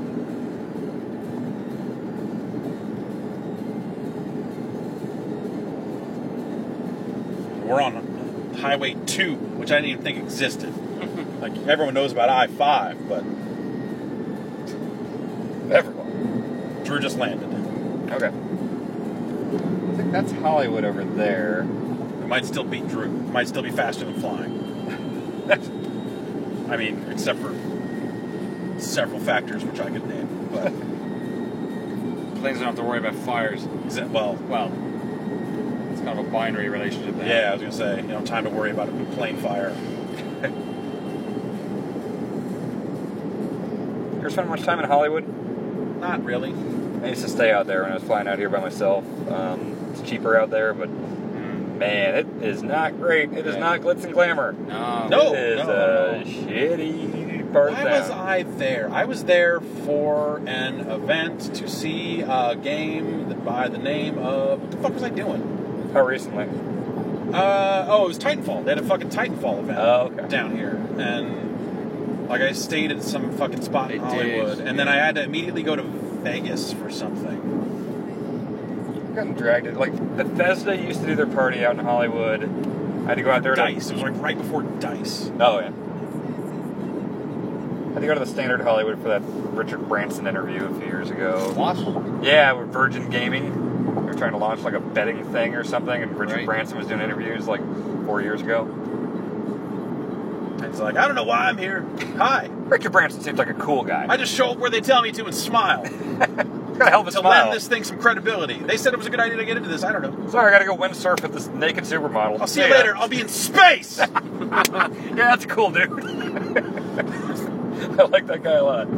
[SPEAKER 1] We're on Highway two, which I didn't even think existed. Like everyone knows about I five, but
[SPEAKER 3] Everyone.
[SPEAKER 1] Drew just landed.
[SPEAKER 3] Okay. I think that's Hollywood over there.
[SPEAKER 1] It might still beat Drew. It might still be faster than flying. I mean, except for several factors which I could name. But
[SPEAKER 2] Planes don't have to worry about fires.
[SPEAKER 1] exa- well,
[SPEAKER 2] Well, it's kind of a binary relationship there.
[SPEAKER 1] yeah, I was gonna say, you know, time to worry about a plane fire.
[SPEAKER 3] You ever spend much time in Hollywood?
[SPEAKER 1] Not really.
[SPEAKER 3] I used to stay out there when I was flying out here by myself. Um, it's cheaper out there, but man, it is not great. It is
[SPEAKER 2] Yeah.
[SPEAKER 3] not glitz and glamour.
[SPEAKER 2] No.
[SPEAKER 1] No.
[SPEAKER 3] It is
[SPEAKER 1] no,
[SPEAKER 3] a
[SPEAKER 1] no.
[SPEAKER 3] shitty part
[SPEAKER 1] Why
[SPEAKER 3] of
[SPEAKER 1] was
[SPEAKER 3] town.
[SPEAKER 1] I there? I was there for an event to see a game by the name of... What the fuck was I doing?
[SPEAKER 3] How recently?
[SPEAKER 1] Uh, oh, it was Titanfall. They had a fucking Titanfall event
[SPEAKER 3] Oh, okay.
[SPEAKER 1] down here. And, like, I stayed at some fucking spot in
[SPEAKER 2] They
[SPEAKER 1] Hollywood.
[SPEAKER 2] did,
[SPEAKER 1] And then
[SPEAKER 2] yeah.
[SPEAKER 1] I had to immediately go to Vegas for something.
[SPEAKER 3] Gotten dragged it. Like Bethesda used to do their party out in Hollywood. I had to go out there. to-
[SPEAKER 1] Dice. It was, like, right before Dice.
[SPEAKER 3] Oh yeah. I had to go to the Standard Hollywood for that Richard Branson interview a few years ago.
[SPEAKER 2] What?
[SPEAKER 3] Yeah, with Virgin Gaming. They were trying to launch like a betting thing or something, and Richard
[SPEAKER 2] Right.
[SPEAKER 3] Branson was doing interviews like four years ago.
[SPEAKER 1] And it's like, I don't know why I'm here. Hi.
[SPEAKER 3] Richard Branson seems like a cool guy.
[SPEAKER 1] I just show up where they tell me to and smile.
[SPEAKER 3] He's got a hell of a
[SPEAKER 1] to
[SPEAKER 3] smile.
[SPEAKER 1] lend this thing some credibility. They said it was a good idea to get into this. I don't know.
[SPEAKER 3] Sorry, I gotta go windsurf with this naked supermodel.
[SPEAKER 1] I'll see you
[SPEAKER 3] ya.
[SPEAKER 1] later. I'll be in space.
[SPEAKER 3] Yeah, that's cool, dude. I like that guy a lot.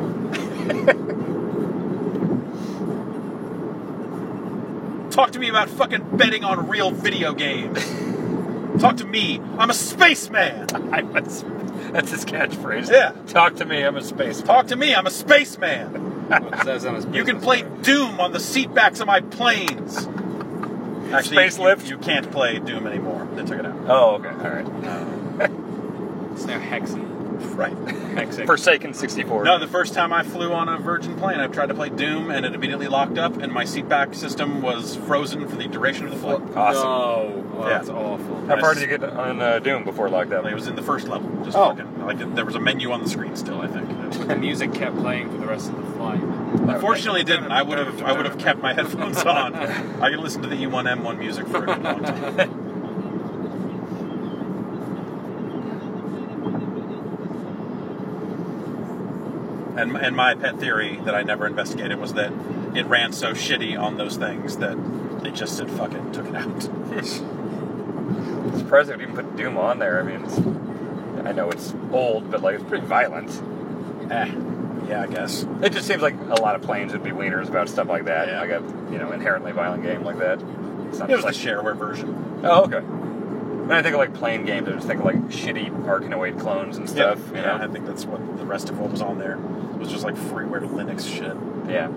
[SPEAKER 1] Talk to me about fucking betting on real video games. Talk to me. I'm a spaceman.
[SPEAKER 3] I'm a, that's his catchphrase.
[SPEAKER 1] Yeah.
[SPEAKER 3] Talk to me, I'm a space.
[SPEAKER 1] Talk to me. I'm a spaceman.
[SPEAKER 2] It says on his
[SPEAKER 1] You can
[SPEAKER 2] business
[SPEAKER 1] play
[SPEAKER 2] card.
[SPEAKER 1] Doom on the seatbacks of my planes. Actually,
[SPEAKER 3] Space
[SPEAKER 1] you,
[SPEAKER 3] lift?
[SPEAKER 1] You can't play Doom anymore. They took it out.
[SPEAKER 3] Oh, okay, alright.
[SPEAKER 2] It's now Hexen.
[SPEAKER 1] Right.
[SPEAKER 2] Hexen.
[SPEAKER 3] Forsaken sixty-four.
[SPEAKER 1] No, the first time I flew on a Virgin plane, I tried to play Doom, and it immediately locked up, and my seatback system was frozen for the duration of the flight.
[SPEAKER 3] Awesome.
[SPEAKER 2] No. Oh,
[SPEAKER 1] Yeah.
[SPEAKER 2] that's awful.
[SPEAKER 3] How far did you get on uh, Doom before lockdown?
[SPEAKER 1] It was in the first level. Just
[SPEAKER 3] Oh.
[SPEAKER 1] fucking, like, there was a menu on the screen still, I think.
[SPEAKER 2] The music kept playing for the rest of the flight.
[SPEAKER 1] Unfortunately, it didn't. I would have. I would have kept my headphones on. I could listen to the E one M one music for a good long time. And and my pet theory that I never investigated was that it ran so shitty on those things that they just said fuck it, and took it out.
[SPEAKER 3] I'm surprised they would even put Doom on there. I mean, it's, I know it's old, but like it's pretty violent.
[SPEAKER 1] eh. yeah, I guess.
[SPEAKER 3] It just seems like a lot of planes would be wieners about stuff like that.
[SPEAKER 1] Yeah.
[SPEAKER 3] Like a you know inherently violent game like that. It's not
[SPEAKER 1] It was
[SPEAKER 3] just
[SPEAKER 1] the
[SPEAKER 3] like
[SPEAKER 1] shareware version.
[SPEAKER 3] oh okay. When I think of like plane games, I just think of like shitty Arkanoid clones and stuff.
[SPEAKER 1] Yeah,
[SPEAKER 3] you
[SPEAKER 1] yeah,
[SPEAKER 3] know?
[SPEAKER 1] I think that's what the rest of what was on there. It was just like freeware Linux shit.
[SPEAKER 3] Yeah.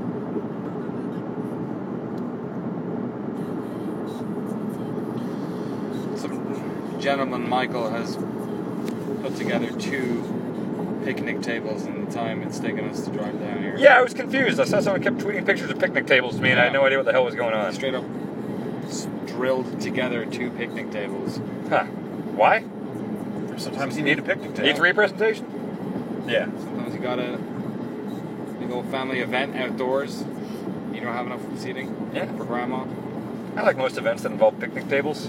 [SPEAKER 2] Some gentleman, Michael, has put together two picnic tables in the time it's taken us to drive down here.
[SPEAKER 3] Yeah, I was confused. I saw someone kept tweeting pictures of picnic tables to me, and I had
[SPEAKER 2] Yeah.
[SPEAKER 3] no idea what the hell was going on.
[SPEAKER 2] Straight up s- drilled together two picnic tables.
[SPEAKER 3] Huh. Why?
[SPEAKER 1] Sometimes you need a picnic table.
[SPEAKER 3] E three presentation?
[SPEAKER 1] Yeah.
[SPEAKER 2] Sometimes you got a big old family event outdoors. You don't have enough seating
[SPEAKER 3] Yeah.
[SPEAKER 2] for grandma.
[SPEAKER 3] I like most events that involve picnic tables.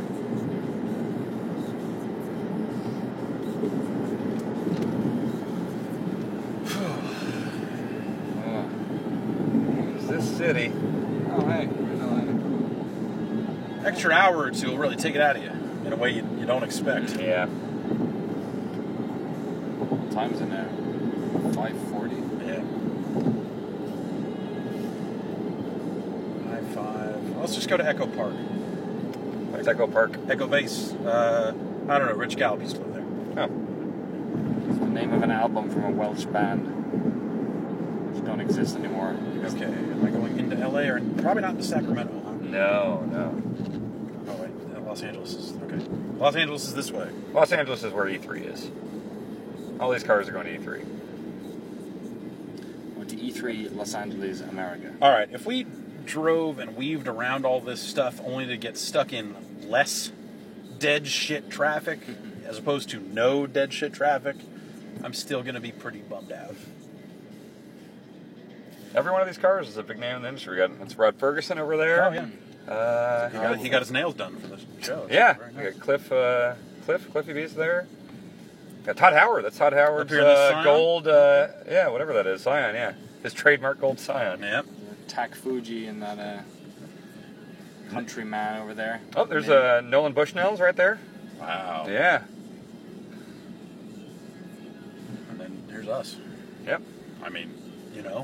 [SPEAKER 2] Oh,
[SPEAKER 3] It's this city.
[SPEAKER 2] oh hey.
[SPEAKER 1] Extra hour or two will really take it out of you in a way you, you don't expect.
[SPEAKER 3] Yeah.
[SPEAKER 2] What time is it now? five forty?
[SPEAKER 1] Yeah. High five. Let's just go to Echo Park.
[SPEAKER 3] Where's Echo Park?
[SPEAKER 1] Echo Base. Uh, I don't know. Rich Gallup used to live there.
[SPEAKER 3] Oh.
[SPEAKER 2] It's the name of an album from a Welsh band, which don't exist anymore.
[SPEAKER 1] Okay. Am I going into L A or probably not into Sacramento? Huh?
[SPEAKER 3] No, no.
[SPEAKER 1] Oh wait, uh, Los Angeles is okay. Los Angeles is this way.
[SPEAKER 3] Los Angeles is where E three is. All these cars are going to E three.
[SPEAKER 2] Went to E three Los Angeles, America.
[SPEAKER 1] All right. If we drove and weaved around all this stuff only to get stuck in less dead shit traffic as opposed to no dead shit traffic, I'm still gonna be pretty bummed out.
[SPEAKER 3] Every one of these cars is a big name in the industry. We got it's Rod Ferguson over there.
[SPEAKER 1] Oh yeah.
[SPEAKER 3] Uh,
[SPEAKER 1] He got, he got his nails done for the show.
[SPEAKER 3] yeah.
[SPEAKER 1] Very
[SPEAKER 3] We
[SPEAKER 1] nice.
[SPEAKER 3] got Cliff, uh, Cliff, Cliffy B's there. Got Todd Howard. That's Todd Howard's
[SPEAKER 1] Up here in the
[SPEAKER 3] uh,
[SPEAKER 1] Scion?
[SPEAKER 3] gold. Uh, yeah, whatever that is. Scion. Yeah, his trademark gold Scion.
[SPEAKER 1] Yep.
[SPEAKER 2] Tak Fuji and that uh, countryman over there.
[SPEAKER 3] Oh, there's uh, Nolan Bushnell's right there.
[SPEAKER 1] Wow.
[SPEAKER 3] Yeah.
[SPEAKER 1] And then here's us.
[SPEAKER 3] Yep.
[SPEAKER 1] I mean, you know.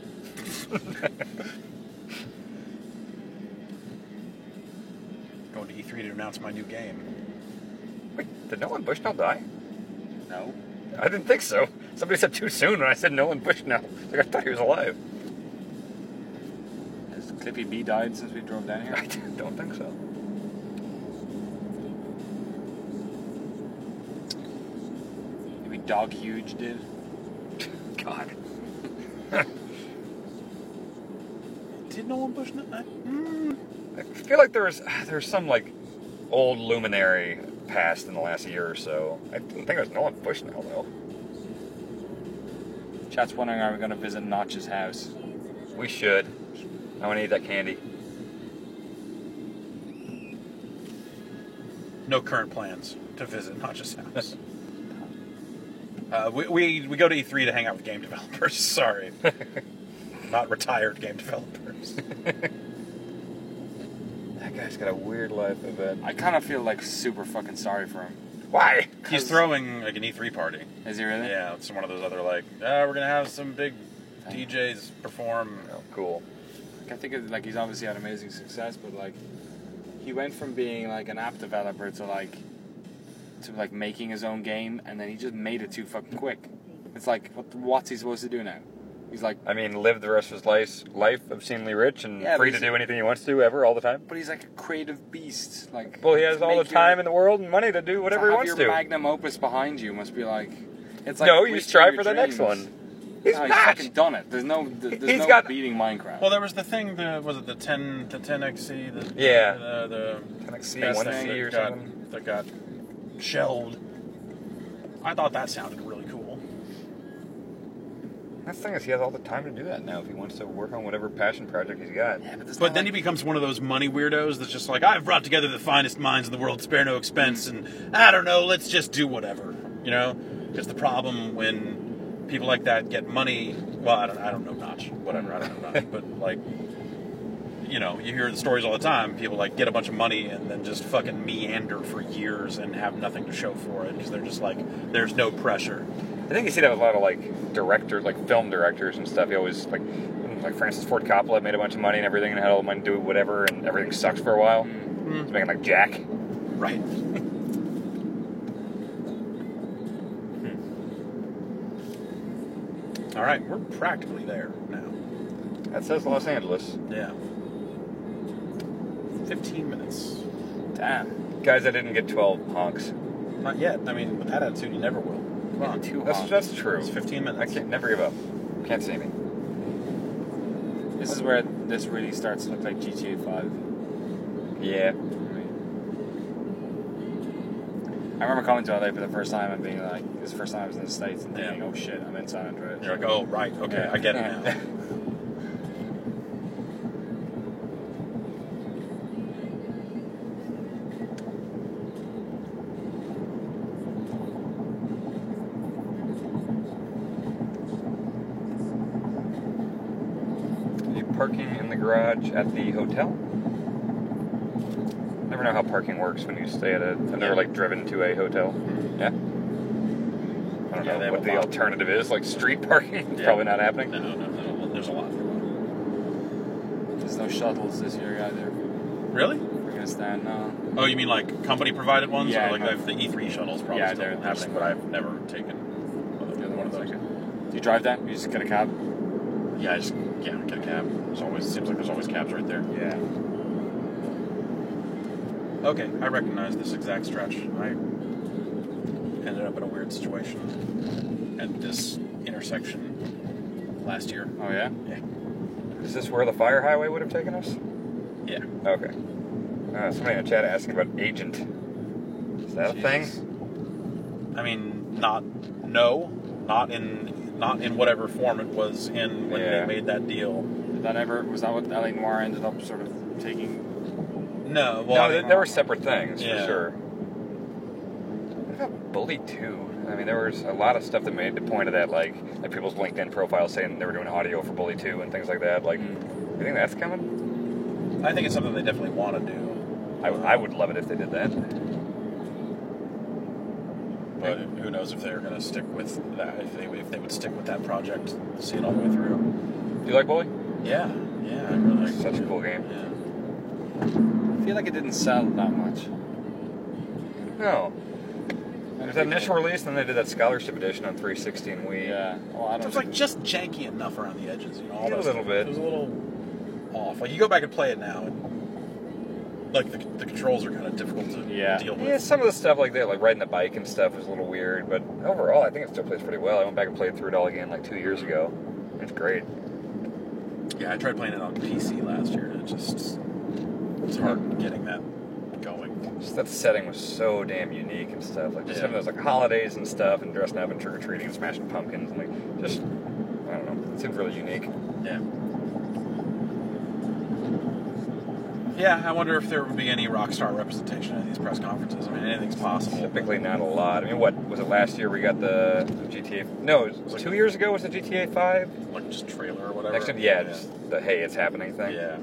[SPEAKER 1] Going to E three to announce my new game.
[SPEAKER 3] Wait, did Nolan Bushnell die?
[SPEAKER 2] No.
[SPEAKER 3] I didn't think so. Somebody said too soon when I said Nolan Bushnell. Like I thought he was alive.
[SPEAKER 2] Has Cliffy B died since we drove down here?
[SPEAKER 3] I don't think so.
[SPEAKER 2] Maybe Dog Huge did.
[SPEAKER 3] God.
[SPEAKER 1] Did Nolan Bushnell? I, mm,
[SPEAKER 3] I feel like there's there's some like old luminary passed in the last year or so. I didn't think it was Nolan Bushnell though.
[SPEAKER 2] Chat's wondering, are we going to visit Notch's house?
[SPEAKER 3] We should. I want to eat that candy.
[SPEAKER 1] no current plans to visit Notch's house. Uh, we, we we go to E three to hang out with game developers. Sorry, not retired game developers.
[SPEAKER 3] That guy's got a weird life, I bet.
[SPEAKER 2] I kind of feel like super fucking sorry for him.
[SPEAKER 3] Why?
[SPEAKER 1] He's throwing like an E three party.
[SPEAKER 2] Is he really?
[SPEAKER 1] Yeah, it's one of those other like, ah, we're gonna have some big D Js perform.
[SPEAKER 3] Oh, cool.
[SPEAKER 2] I think it, like he's obviously had amazing success, but like he went from being like an app developer to like to like making his own game, and then he just made it too fucking quick. It's like what what's he supposed to do now? He's like,
[SPEAKER 3] I mean, live the rest of his life, life obscenely rich and
[SPEAKER 2] Yeah,
[SPEAKER 3] free
[SPEAKER 2] but
[SPEAKER 3] to
[SPEAKER 2] he's-
[SPEAKER 3] do anything he wants to ever, all the time.
[SPEAKER 2] but he's like a creative beast. Like,
[SPEAKER 3] Well, he has
[SPEAKER 2] to
[SPEAKER 3] all the
[SPEAKER 2] make your-
[SPEAKER 3] time in the world and money to do whatever
[SPEAKER 2] to
[SPEAKER 3] he
[SPEAKER 2] have
[SPEAKER 3] wants
[SPEAKER 2] your
[SPEAKER 3] to.
[SPEAKER 2] magnum opus behind you must be like. It's like
[SPEAKER 3] no, you
[SPEAKER 2] reaching
[SPEAKER 3] strive
[SPEAKER 2] your
[SPEAKER 3] for the next
[SPEAKER 2] dreams.
[SPEAKER 3] one. He's
[SPEAKER 2] No, he's
[SPEAKER 3] not.
[SPEAKER 2] fucking done it. There's no, there's
[SPEAKER 3] He's
[SPEAKER 2] no
[SPEAKER 3] got-
[SPEAKER 2] beating Minecraft.
[SPEAKER 1] Well, there was the thing. The was it the ten the ten X C? The,
[SPEAKER 3] Yeah.
[SPEAKER 1] The, the
[SPEAKER 3] ten X C,
[SPEAKER 1] test
[SPEAKER 3] one
[SPEAKER 1] thing
[SPEAKER 3] C or
[SPEAKER 1] that got,
[SPEAKER 3] something.
[SPEAKER 1] that got shelved. I thought that sounded really cool.
[SPEAKER 3] That's the thing is, he has all the time to do that now if he wants to work on whatever passion project he's got.
[SPEAKER 2] yeah, but, there's
[SPEAKER 1] But
[SPEAKER 2] not
[SPEAKER 1] then he
[SPEAKER 2] like-
[SPEAKER 1] becomes one of those money weirdos that's just like, I've brought together the finest minds in the world, spare no expense, and I don't know, let's just do whatever. You know, it's the problem when people like that get money. Well, I don't, I don't know Notch, whatever, I don't know Notch, but like, you know, you hear the stories all the time. People like get a bunch of money and then just fucking meander for years and have nothing to show for it because they're just like, there's no pressure.
[SPEAKER 3] I think you see that with a lot of like directors, like film directors and stuff. You always like, like Francis Ford Coppola made a bunch of money and everything, and had all the money to do whatever, and everything sucks for a while.
[SPEAKER 1] Mm.
[SPEAKER 3] He's making like Jack.
[SPEAKER 1] Right. All right, we're practically there now.
[SPEAKER 3] That says Los Angeles.
[SPEAKER 1] Yeah. fifteen minutes.
[SPEAKER 2] Damn.
[SPEAKER 3] Guys, I didn't get twelve honks.
[SPEAKER 1] Not yet. I mean, with that attitude, you never will. Come on.
[SPEAKER 2] Two
[SPEAKER 3] That's
[SPEAKER 2] honks.
[SPEAKER 3] that's true.
[SPEAKER 1] It's fifteen
[SPEAKER 3] I
[SPEAKER 1] minutes.
[SPEAKER 3] can't never give up. Can't see me.
[SPEAKER 2] This is where this really starts to look like G T A five.
[SPEAKER 3] Yeah.
[SPEAKER 2] I remember coming to L A for the first time and being like, this is the first time I was in the States and thinking,
[SPEAKER 1] Yeah.
[SPEAKER 2] oh shit, I'm in San Andreas.
[SPEAKER 1] You're like, oh, right, okay,
[SPEAKER 2] Yeah.
[SPEAKER 1] I get it now.
[SPEAKER 3] Are you parking in the garage at the hotel? Never know how parking works when you stay at a. I've never
[SPEAKER 1] Yeah.
[SPEAKER 3] like driven to a hotel. Yeah. I don't
[SPEAKER 1] Yeah, they
[SPEAKER 3] know
[SPEAKER 1] have
[SPEAKER 3] what
[SPEAKER 1] a
[SPEAKER 3] the
[SPEAKER 1] lot.
[SPEAKER 3] alternative is. Like street parking,
[SPEAKER 1] Yeah.
[SPEAKER 3] probably not happening.
[SPEAKER 1] No, no, no, there's a lot.
[SPEAKER 2] There's no shuttles this year either.
[SPEAKER 1] Really?
[SPEAKER 2] We're gonna stand now.
[SPEAKER 1] Oh, you mean like company provided ones?
[SPEAKER 2] Yeah,
[SPEAKER 1] or like
[SPEAKER 2] no.
[SPEAKER 1] the E three shuttles probably
[SPEAKER 2] Yeah,
[SPEAKER 1] still
[SPEAKER 2] they're- they're
[SPEAKER 1] happening, but I've never taken one of those.
[SPEAKER 2] Do you drive that? You just get a cab?
[SPEAKER 1] Yeah, I just yeah, get a cab. There's always seems like there's always cabs right there.
[SPEAKER 2] Yeah.
[SPEAKER 1] Okay, I recognize this exact stretch. I ended up in a weird situation at this intersection last year.
[SPEAKER 2] Oh yeah?
[SPEAKER 1] Yeah.
[SPEAKER 3] Is this where the fire highway would have taken us?
[SPEAKER 1] Yeah.
[SPEAKER 3] Okay. Uh, somebody in the chat asking about Agent. Is that a thing?
[SPEAKER 2] Jesus.
[SPEAKER 1] I mean, not no, not in not in whatever form it was in when
[SPEAKER 3] Yeah.
[SPEAKER 1] they made that deal.
[SPEAKER 2] Did that ever, was that what L A Noire ended up sort of taking?
[SPEAKER 1] No, well,
[SPEAKER 3] No,
[SPEAKER 1] I
[SPEAKER 3] they,
[SPEAKER 1] mean,
[SPEAKER 3] they were separate things
[SPEAKER 1] Yeah.
[SPEAKER 3] for sure. What about Bully two? I mean, there was a lot of stuff that made the point of that, like like people's LinkedIn profiles saying they were doing audio for Bully two and things like that. Like, you think that's coming?
[SPEAKER 1] I think it's something they definitely want to do.
[SPEAKER 3] I, I would love it if they did that.
[SPEAKER 1] But who knows if they're going to stick with that? If they if they would stick with that project, see it all the way through.
[SPEAKER 3] Do you like Bully?
[SPEAKER 1] Yeah, yeah, I really like
[SPEAKER 3] Such a
[SPEAKER 1] it.
[SPEAKER 3] cool game.
[SPEAKER 1] Yeah.
[SPEAKER 2] I feel like it didn't sell that much.
[SPEAKER 3] No. There's that initial release, and then they did that scholarship edition on three sixty and Wii.
[SPEAKER 2] Yeah. Well, I
[SPEAKER 1] It
[SPEAKER 2] don't
[SPEAKER 1] was like just janky enough around the edges, you know. all
[SPEAKER 3] Yeah, a
[SPEAKER 1] those-
[SPEAKER 3] little bit.
[SPEAKER 1] It was a little off. Like you go back and play it now, and like the, the controls are kind of difficult to
[SPEAKER 2] Yeah.
[SPEAKER 1] deal with.
[SPEAKER 3] Yeah, some of the stuff like that, like riding the bike and stuff, was a little weird, but overall, I think it still plays pretty well. I went back and played through it all again like two years ago. It's great.
[SPEAKER 1] Yeah, I tried playing it on P C last year, and it just it's hard getting that going.
[SPEAKER 3] Just that setting was so damn unique and stuff. Like just
[SPEAKER 1] Yeah.
[SPEAKER 3] having those like holidays and stuff, and dressing up and trick or treating and smashing pumpkins, and like just I don't know, it seems really unique.
[SPEAKER 1] Yeah. Yeah, I wonder if there would be any Rockstar representation at these press conferences. I mean, anything's possible.
[SPEAKER 3] Typically not a lot. I mean, what was it last year? We got the G T A. No, it was two years ago was the G T A five.
[SPEAKER 1] Like just trailer or whatever.
[SPEAKER 3] Next time, yeah, just the hey, it's happening thing.
[SPEAKER 1] Yeah.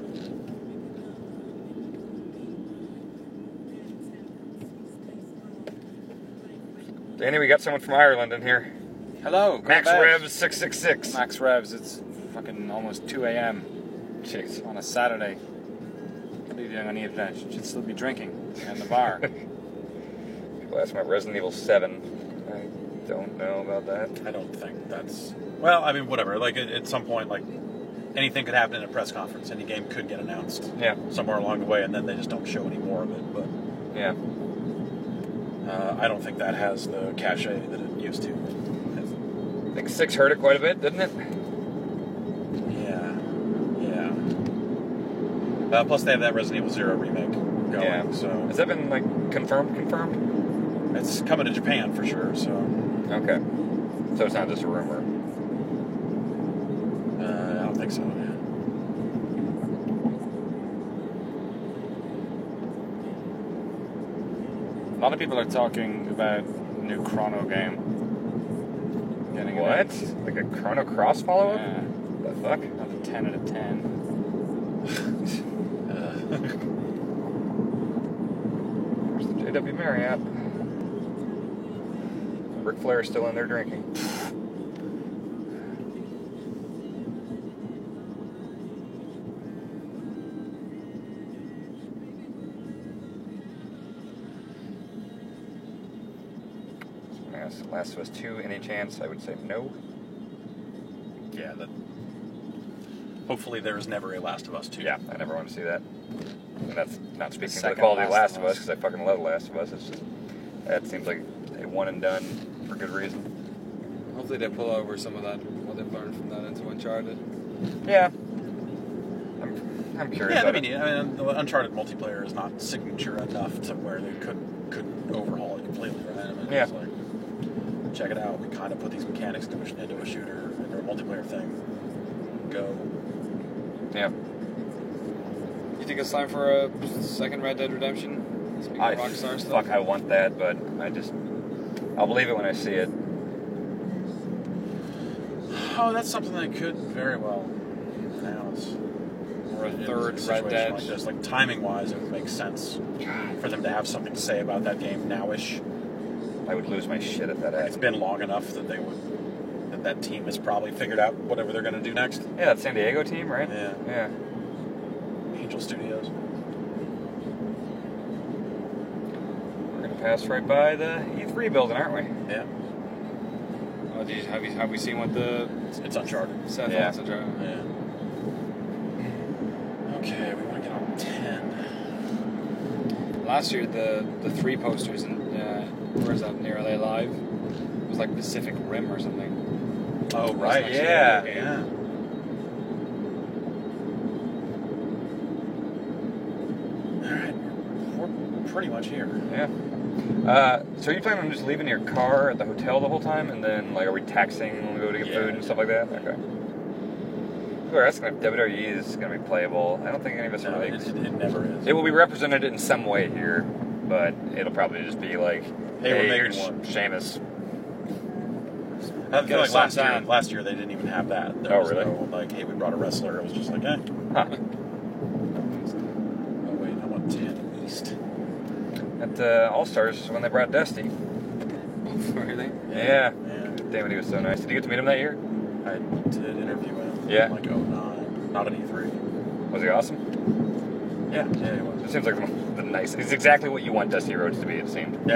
[SPEAKER 3] Danny, we got someone from Ireland in here.
[SPEAKER 2] Hello,
[SPEAKER 3] Max
[SPEAKER 2] Greg Bash.
[SPEAKER 3] Revs six six six.
[SPEAKER 2] Max Revs. It's fucking almost two a.m.
[SPEAKER 3] Jeez.
[SPEAKER 2] on a Saturday. What are you doing on the event? You should still be drinking in the bar.
[SPEAKER 3] People ask about Resident Evil seven. I don't know about that.
[SPEAKER 1] I don't think that's well. I mean, whatever. Like at, at some point, like anything could happen in a press conference. Any game could get announced
[SPEAKER 3] Yeah,
[SPEAKER 1] somewhere along the way, and then they just don't show any more of it. But
[SPEAKER 3] yeah.
[SPEAKER 1] uh, I don't think that has the cachet that it used to.
[SPEAKER 3] I think six hurt it quite a bit, didn't it?
[SPEAKER 1] Yeah, yeah. Uh, plus, they have that Resident Evil Zero remake going.
[SPEAKER 3] Yeah.
[SPEAKER 1] So
[SPEAKER 3] Has that been like confirmed? Confirmed?
[SPEAKER 1] it's coming to Japan for sure. So
[SPEAKER 3] Okay. So it's not just a rumor.
[SPEAKER 1] uh, I don't think so. Yeah.
[SPEAKER 2] A lot of people are talking about new Chrono game. Getting
[SPEAKER 3] What?
[SPEAKER 2] announced.
[SPEAKER 3] Like a Chrono Cross follow-up?
[SPEAKER 2] Yeah.
[SPEAKER 3] The fuck?
[SPEAKER 2] Not a ten out of ten.
[SPEAKER 1] Uh,
[SPEAKER 3] Where's the J W Marriott? Ric Flair is still in there drinking. Yes, Last of Us two, any chance? I would say no.
[SPEAKER 1] Yeah, that. Hopefully, there is never a Last of Us two.
[SPEAKER 3] Yeah, I never want to see that. And that's not speaking to the
[SPEAKER 2] second
[SPEAKER 3] quality of
[SPEAKER 2] Last
[SPEAKER 3] Last
[SPEAKER 2] of
[SPEAKER 3] of Us,
[SPEAKER 2] Us.
[SPEAKER 3] because I fucking love Last of Us. It's just, that seems like a one and done for good reason.
[SPEAKER 6] Hopefully they pull over some of that, what they've learned from that into Uncharted.
[SPEAKER 3] Yeah. I'm, I'm curious.
[SPEAKER 1] Yeah, I
[SPEAKER 3] about
[SPEAKER 1] mean,
[SPEAKER 3] it.
[SPEAKER 1] I mean, the Uncharted multiplayer is not signature enough to where they couldn't couldn't overhaul it completely, right? I mean,
[SPEAKER 3] Yeah.
[SPEAKER 1] it's like, check it out. We kind of put these mechanics into a, into a shooter, into a multiplayer thing. Go.
[SPEAKER 3] Yeah.
[SPEAKER 6] You think it's time for a second Red Dead Redemption? Speaking
[SPEAKER 3] I,
[SPEAKER 6] of Rockstar stuff.
[SPEAKER 3] fuck, I want that, but I just, I'll believe it when I see it.
[SPEAKER 1] Oh, that's something that could very well announce.
[SPEAKER 6] Or a
[SPEAKER 1] In
[SPEAKER 6] third
[SPEAKER 1] situation
[SPEAKER 6] Red Dead.
[SPEAKER 1] like this, like timing wise, it would make sense for them to have something to say about that game nowish.
[SPEAKER 3] I would lose my shit if that
[SPEAKER 1] It's
[SPEAKER 3] happened.
[SPEAKER 1] been long enough that they would that that team has probably figured out whatever they're going to do next.
[SPEAKER 3] Yeah, that San Diego team, right?
[SPEAKER 1] Yeah.
[SPEAKER 3] Yeah.
[SPEAKER 1] Angel Studios.
[SPEAKER 3] We're gonna pass right by the E three building, aren't we?
[SPEAKER 1] Yeah,
[SPEAKER 6] Oh, did you, have, you, have we seen what the
[SPEAKER 1] it's, it's Uncharted.
[SPEAKER 6] Seth
[SPEAKER 3] Yeah.
[SPEAKER 6] wants to drive?
[SPEAKER 1] Yeah. Okay, we want to get on ten.
[SPEAKER 6] Last year, the, the three posters in, uh, where's that, near L A Live? It was like Pacific Rim or something.
[SPEAKER 1] Oh right,
[SPEAKER 6] actually
[SPEAKER 3] yeah,
[SPEAKER 6] a game.
[SPEAKER 1] yeah. All right, we're pretty much here.
[SPEAKER 3] Yeah. Uh, so are you planning on just leaving your car at the hotel the whole time, and then like are we taxing when we go to get
[SPEAKER 1] Yeah.
[SPEAKER 3] food and stuff like that? Okay. Well, that's gonna W W E is gonna be playable. I don't think any of us are
[SPEAKER 1] No,
[SPEAKER 3] really.
[SPEAKER 1] it, it, it never is.
[SPEAKER 3] It will be represented in some way here, but it'll probably just be like,
[SPEAKER 1] Hey, we're making
[SPEAKER 3] here's
[SPEAKER 1] one."
[SPEAKER 3] Sheamus.
[SPEAKER 1] I feel
[SPEAKER 6] Get
[SPEAKER 1] like
[SPEAKER 6] a
[SPEAKER 1] last year,
[SPEAKER 6] suntan.
[SPEAKER 1] last year they didn't even have that. There
[SPEAKER 3] Oh,
[SPEAKER 1] was
[SPEAKER 3] really?
[SPEAKER 1] no, like, hey, we brought a wrestler. It was just like, eh.
[SPEAKER 3] Huh.
[SPEAKER 1] Oh wait, I want ten East.
[SPEAKER 3] At uh, All Stars when they brought Dusty.
[SPEAKER 6] Really?
[SPEAKER 3] Yeah.
[SPEAKER 1] Yeah.
[SPEAKER 3] Damn it, he was so nice. Did you get to meet him that year?
[SPEAKER 1] I did interview him.
[SPEAKER 3] Yeah.
[SPEAKER 1] Like oh nine, not an E three.
[SPEAKER 3] Was he awesome?
[SPEAKER 1] Yeah, yeah, he was.
[SPEAKER 3] It seems like the, the nice. He's exactly what you want Dusty Rhodes to be. It seemed.
[SPEAKER 1] Yeah.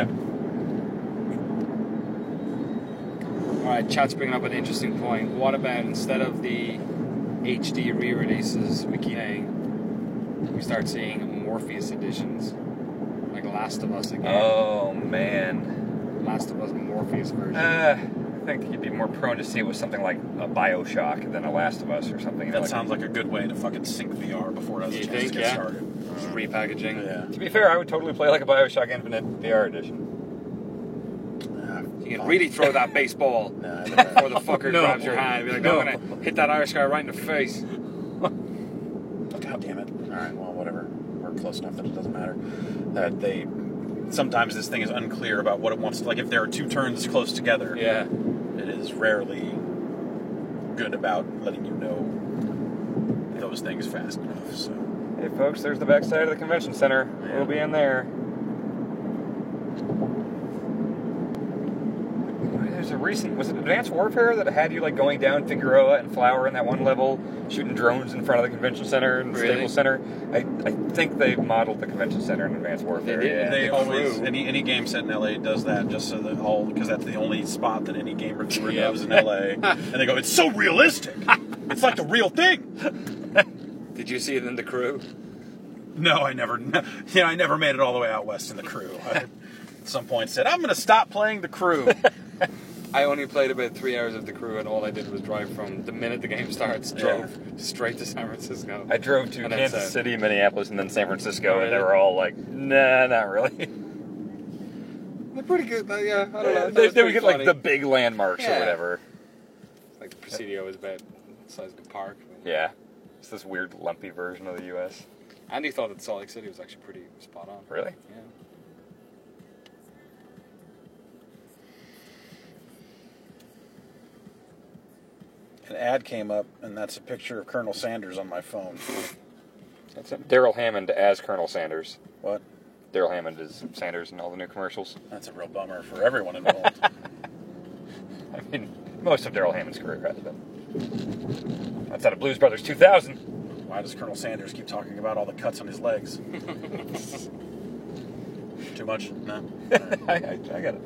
[SPEAKER 6] All right, chat's bringing up an interesting point. What about instead of the H D re-releases we keep saying, we start seeing Morpheus editions, like Last of Us again.
[SPEAKER 3] Oh man.
[SPEAKER 6] Last of Us Morpheus version.
[SPEAKER 3] Uh, I think you'd be more prone to see it with something like a Bioshock than a Last of Us or something. You know,
[SPEAKER 1] That
[SPEAKER 3] like-
[SPEAKER 1] sounds like a good way to fucking sync V R before it has a
[SPEAKER 6] You
[SPEAKER 1] chance
[SPEAKER 6] think,
[SPEAKER 1] to get
[SPEAKER 6] yeah?
[SPEAKER 1] started.
[SPEAKER 6] Just repackaging.
[SPEAKER 1] Yeah.
[SPEAKER 3] To be fair, I would totally play like a Bioshock Infinite V R edition.
[SPEAKER 6] You can really throw that baseball
[SPEAKER 1] Nah,
[SPEAKER 6] before the fucker
[SPEAKER 3] No.
[SPEAKER 6] grabs your hand. Be like,
[SPEAKER 3] No.
[SPEAKER 6] I'm gonna hit that Irish guy right in the face.
[SPEAKER 1] God damn it. Alright, well, whatever. We're close enough that it doesn't matter. That they. Sometimes this thing is unclear about what it wants to. Like, if there are two turns close together,
[SPEAKER 6] Yeah.
[SPEAKER 1] it is rarely good about letting you know those things fast enough, so.
[SPEAKER 3] Hey folks, there's the backside of the convention center. We'll be in there. There's a recent, was it Advanced Warfare that had you like going down Figueroa and Flower in that one level, shooting drones in front of the convention center and the
[SPEAKER 6] Really?
[SPEAKER 3] Staples Center? I, I think they modeled the convention center in Advanced Warfare.
[SPEAKER 6] They did?
[SPEAKER 3] Yeah.
[SPEAKER 1] They
[SPEAKER 6] the
[SPEAKER 1] always
[SPEAKER 6] crew.
[SPEAKER 1] any any game set in L A does that just so that all because that's the only spot that any game reviewer
[SPEAKER 6] Yeah.
[SPEAKER 1] knows in L A, and they go, it's so realistic, it's like the real thing.
[SPEAKER 6] Did you see it in The Crew?
[SPEAKER 1] No, I never, yeah, I never made it all the way out west in the Crew. I, at some point, said I'm going to stop playing the Crew.
[SPEAKER 6] I only played about three hours of The Crew, and all I did was drive from the minute the game starts, drove straight to San Francisco.
[SPEAKER 3] I drove to
[SPEAKER 6] And then
[SPEAKER 3] Kansas
[SPEAKER 6] said-
[SPEAKER 3] City, Minneapolis, and then San Francisco,
[SPEAKER 6] Oh,
[SPEAKER 3] and they
[SPEAKER 6] really?
[SPEAKER 3] were all like, nah, not really.
[SPEAKER 6] They're pretty good. uh, Yeah, I don't know.
[SPEAKER 3] they they would get like the big landmarks or
[SPEAKER 6] Yeah.
[SPEAKER 3] whatever.
[SPEAKER 6] Like the Presidio is about the size of the park.
[SPEAKER 3] Yeah. It's this weird lumpy version of the U S.
[SPEAKER 6] Andy thought that Salt Lake City was actually pretty spot on.
[SPEAKER 3] Really?
[SPEAKER 6] Yeah.
[SPEAKER 1] An ad came up, and that's a picture of Colonel Sanders on my phone.
[SPEAKER 3] That's it. Daryl Hammond as Colonel Sanders.
[SPEAKER 1] What?
[SPEAKER 3] Daryl Hammond is Sanders in all the new commercials.
[SPEAKER 1] That's a real bummer for everyone involved.
[SPEAKER 3] I mean, most of Daryl Hammond's career has been. Outside of Blues Brothers two thousand.
[SPEAKER 1] Why does Colonel Sanders keep talking about all the cuts on his legs? Too much? No.
[SPEAKER 3] I, I, I got it.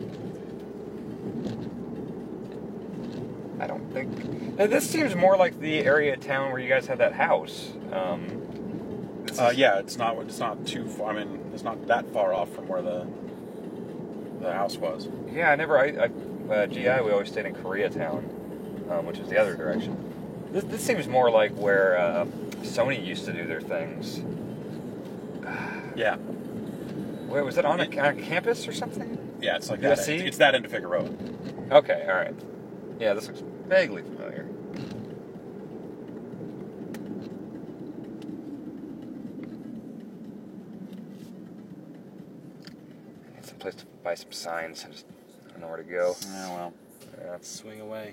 [SPEAKER 3] I don't think. Now, this seems more like the area of town where you guys had that house. Um, this
[SPEAKER 1] Uh,
[SPEAKER 3] is-
[SPEAKER 1] yeah, it's not. It's not too far. I mean, it's not that far off from where the the house was.
[SPEAKER 3] Yeah, I never. I, I uh, G I we always stayed in Koreatown, um, which is the other direction. This, this seems more like where uh, Sony used to do their things.
[SPEAKER 1] Yeah,
[SPEAKER 3] Wait, was it on a, on a campus or something?
[SPEAKER 1] yeah. It's like
[SPEAKER 3] U
[SPEAKER 1] that.
[SPEAKER 3] S C?
[SPEAKER 1] It's, it's that end of Figueroa.
[SPEAKER 3] Okay, all right. Yeah, this looks vaguely familiar. I need some place to buy some signs. I just don't know where to go.
[SPEAKER 1] Yeah, well.
[SPEAKER 3] Yeah.
[SPEAKER 6] Swing away.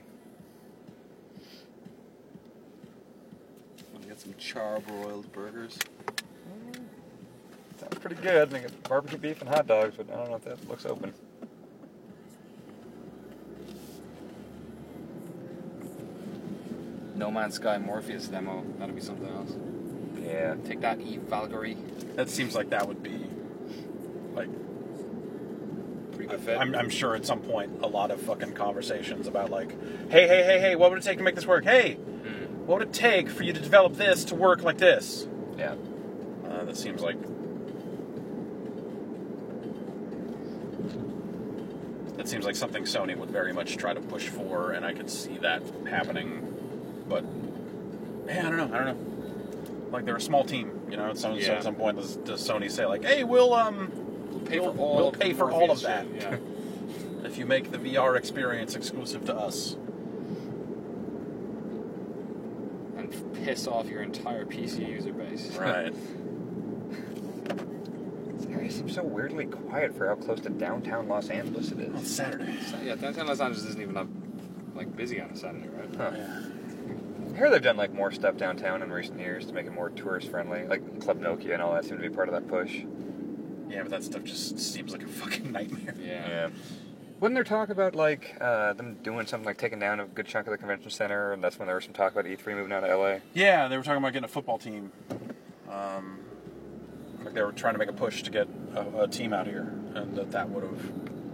[SPEAKER 6] Wanna get some charbroiled burgers?
[SPEAKER 3] Sounds pretty good. They got barbecue beef and hot dogs, but I don't know if that looks open.
[SPEAKER 6] No Man's Sky Morpheus demo. That'll be something else.
[SPEAKER 3] Yeah.
[SPEAKER 6] Take that, Eve Valkyrie.
[SPEAKER 1] That seems like that would be like.
[SPEAKER 6] Pretty good fit.
[SPEAKER 1] I'm, I'm sure at some point a lot of fucking conversations about like, hey, hey, hey, hey, what would it take to make this work? Hey,
[SPEAKER 6] Mm.
[SPEAKER 1] what would it take for you to develop this to work like this?
[SPEAKER 3] Yeah.
[SPEAKER 1] Uh, that seems like. That seems like something Sony would very much try to push for, and I could see that happening. But, yeah, I don't know. I don't know. Like they're a small team, you know. At some,
[SPEAKER 6] Yeah.
[SPEAKER 1] at some point, does, does Sony say like, "Hey, we'll um,
[SPEAKER 6] We'll pay
[SPEAKER 1] we'll,
[SPEAKER 6] for all
[SPEAKER 1] we'll
[SPEAKER 6] of
[SPEAKER 1] pay
[SPEAKER 6] the
[SPEAKER 1] for all of
[SPEAKER 6] Morpheus
[SPEAKER 1] that
[SPEAKER 6] shit, Yeah.
[SPEAKER 1] if you make the V R experience exclusive to us."
[SPEAKER 6] And piss off your entire P C user base.
[SPEAKER 1] Right.
[SPEAKER 3] This area seems so weirdly quiet for how close to downtown Los Angeles it
[SPEAKER 1] Well, it's
[SPEAKER 3] is.
[SPEAKER 1] Saturday.
[SPEAKER 6] So, yeah, downtown Los Angeles isn't even up, like, busy on a Saturday, right?
[SPEAKER 3] Huh.
[SPEAKER 1] Yeah.
[SPEAKER 3] I hear they've done like more stuff downtown in recent years to make it more tourist friendly. Like Club Nokia and all that seem to be part of that push.
[SPEAKER 1] Yeah, but that stuff just seems like a fucking nightmare.
[SPEAKER 6] Yeah.
[SPEAKER 3] Wasn't there talk about like uh, them doing something like taking down a good chunk of the convention center, and that's when there was some talk about E three moving out of L A?
[SPEAKER 1] Yeah, they were talking about getting a football team. Um, like they were trying to make a push to get a, a team out here, and that that would have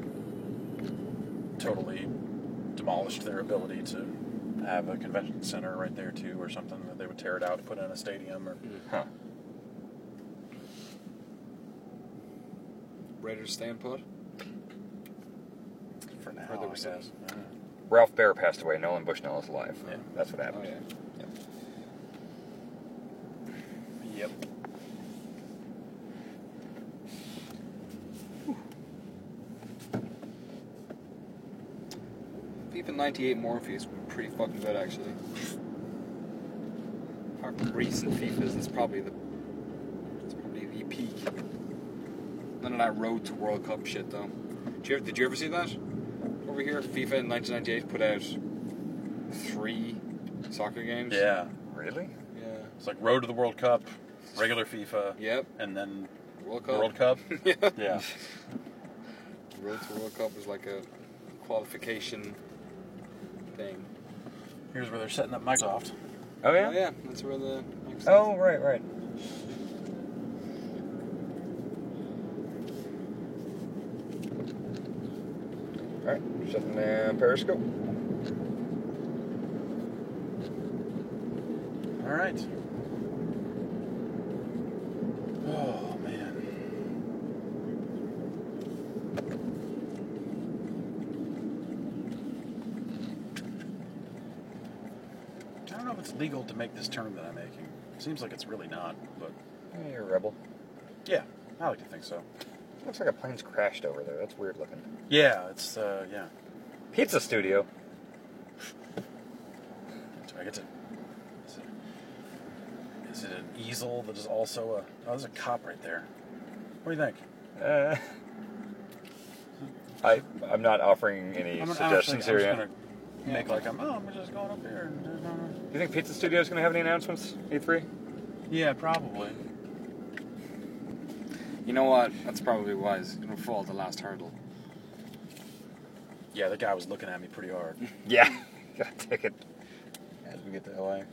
[SPEAKER 1] totally demolished their ability to have a convention center right there too, or something. That they would tear it out and put in a stadium. Or
[SPEAKER 3] Huh.
[SPEAKER 6] Ready to stay and put?
[SPEAKER 1] for now,
[SPEAKER 6] Heard there
[SPEAKER 1] I
[SPEAKER 6] was
[SPEAKER 1] guess. Uh,
[SPEAKER 3] Ralph Baer passed away. Nolan Bushnell is alive.
[SPEAKER 1] Yeah.
[SPEAKER 3] That's what
[SPEAKER 6] Oh,
[SPEAKER 3] happened.
[SPEAKER 6] yeah.
[SPEAKER 1] Yep.
[SPEAKER 6] FIFA ninety-eight Morpheus would be pretty fucking good, actually. Apart from recent FIFAs, it's probably the it's probably the peak. None of that road to World Cup shit, though. Did you, ever, did you ever see that? Over here, FIFA in nineteen ninety-eight put out three soccer games.
[SPEAKER 1] Yeah.
[SPEAKER 3] Really?
[SPEAKER 6] Yeah.
[SPEAKER 1] It's like Road to the World Cup, regular FIFA,
[SPEAKER 6] Yep.
[SPEAKER 1] and then
[SPEAKER 6] World Cup.
[SPEAKER 1] World Cup.
[SPEAKER 6] yeah.
[SPEAKER 1] Yeah.
[SPEAKER 6] Road to World Cup was like a qualification thing.
[SPEAKER 1] Here's where they're setting up Microsoft.
[SPEAKER 3] Oh yeah.
[SPEAKER 6] Oh yeah, that's where the.
[SPEAKER 3] Oh right, right. All right, shutting down Periscope.
[SPEAKER 1] All right. Oh man. I don't know if it's legal to make this turn that I'm making. Seems like it's really not, but
[SPEAKER 3] Yeah, you're a rebel.
[SPEAKER 1] yeah, I like to think so.
[SPEAKER 3] Looks like a plane's crashed over there. That's weird looking.
[SPEAKER 1] Yeah, it's uh, yeah.
[SPEAKER 3] Pizza Studio.
[SPEAKER 1] Do I get to? Is it, is it an easel that is also a? Oh, there's a cop right there. What do you think?
[SPEAKER 3] Uh, I I'm not offering any
[SPEAKER 1] I'm gonna-
[SPEAKER 3] suggestions
[SPEAKER 1] actually,
[SPEAKER 3] here
[SPEAKER 1] I'm
[SPEAKER 3] yet.
[SPEAKER 1] just gonna make like I'm. Oh, I'm just going up here. And, uh,
[SPEAKER 3] Do you think Pizza Studio is going to have any announcements? E three.
[SPEAKER 1] yeah, probably.
[SPEAKER 6] You know what? That's probably wise. It's gonna fall at the last hurdle.
[SPEAKER 1] Yeah, the guy was looking at me pretty hard.
[SPEAKER 3] Yeah. Got a ticket as we get to L A.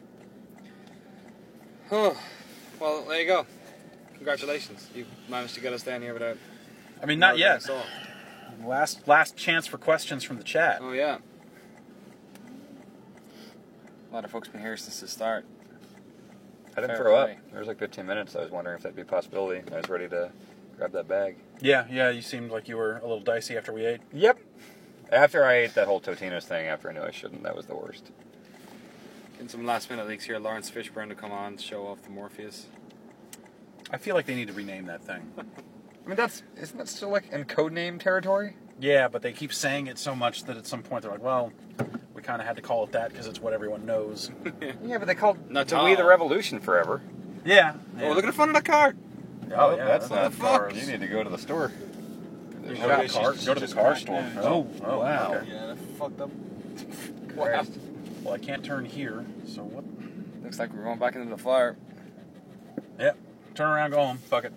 [SPEAKER 6] Oh, well, there you go. Congratulations. You managed to get us down here without...
[SPEAKER 1] I mean, not yet.
[SPEAKER 6] us all.
[SPEAKER 1] Last last chance for questions from the chat.
[SPEAKER 6] Oh, yeah. A lot of folks been here since the start.
[SPEAKER 3] I didn't
[SPEAKER 6] Fair
[SPEAKER 3] throw up.
[SPEAKER 6] play.
[SPEAKER 3] There was like fifteen minutes. I was wondering if that'd be a possibility. I was ready to grab that bag.
[SPEAKER 1] Yeah, yeah, you seemed like you were a little dicey after we ate.
[SPEAKER 3] Yep. After I ate that whole Totino's thing, after I knew I shouldn't, that was the worst.
[SPEAKER 6] In some last minute leaks here, Lawrence Fishburne to come on to show off the Morpheus.
[SPEAKER 1] I feel like they need to rename that thing.
[SPEAKER 3] I mean, that's isn't that still like in codename territory?
[SPEAKER 1] Yeah, but they keep saying it so much that at some point they're like, well, we kind of had to call it that because it's what everyone knows.
[SPEAKER 3] Yeah, but they called
[SPEAKER 6] Not
[SPEAKER 3] To We the
[SPEAKER 6] all.
[SPEAKER 3] Revolution forever.
[SPEAKER 1] Yeah.
[SPEAKER 6] Oh, look at the front of that car.
[SPEAKER 1] Oh, yeah,
[SPEAKER 3] that's
[SPEAKER 1] that's
[SPEAKER 3] not
[SPEAKER 1] far.
[SPEAKER 3] You need to go to the store.
[SPEAKER 1] Go to
[SPEAKER 6] Okay,
[SPEAKER 1] the car,
[SPEAKER 6] she's-
[SPEAKER 1] go to the
[SPEAKER 6] she's
[SPEAKER 1] car
[SPEAKER 6] just
[SPEAKER 1] store.
[SPEAKER 6] cracked,
[SPEAKER 1] Oh, oh,
[SPEAKER 3] wow.
[SPEAKER 1] okay.
[SPEAKER 6] Yeah, that fucked up.
[SPEAKER 3] Christ.
[SPEAKER 1] Well, I can't turn here, so what?
[SPEAKER 6] Looks like we're going back into the flyer.
[SPEAKER 1] Yep. Turn around, go home. Fuck it.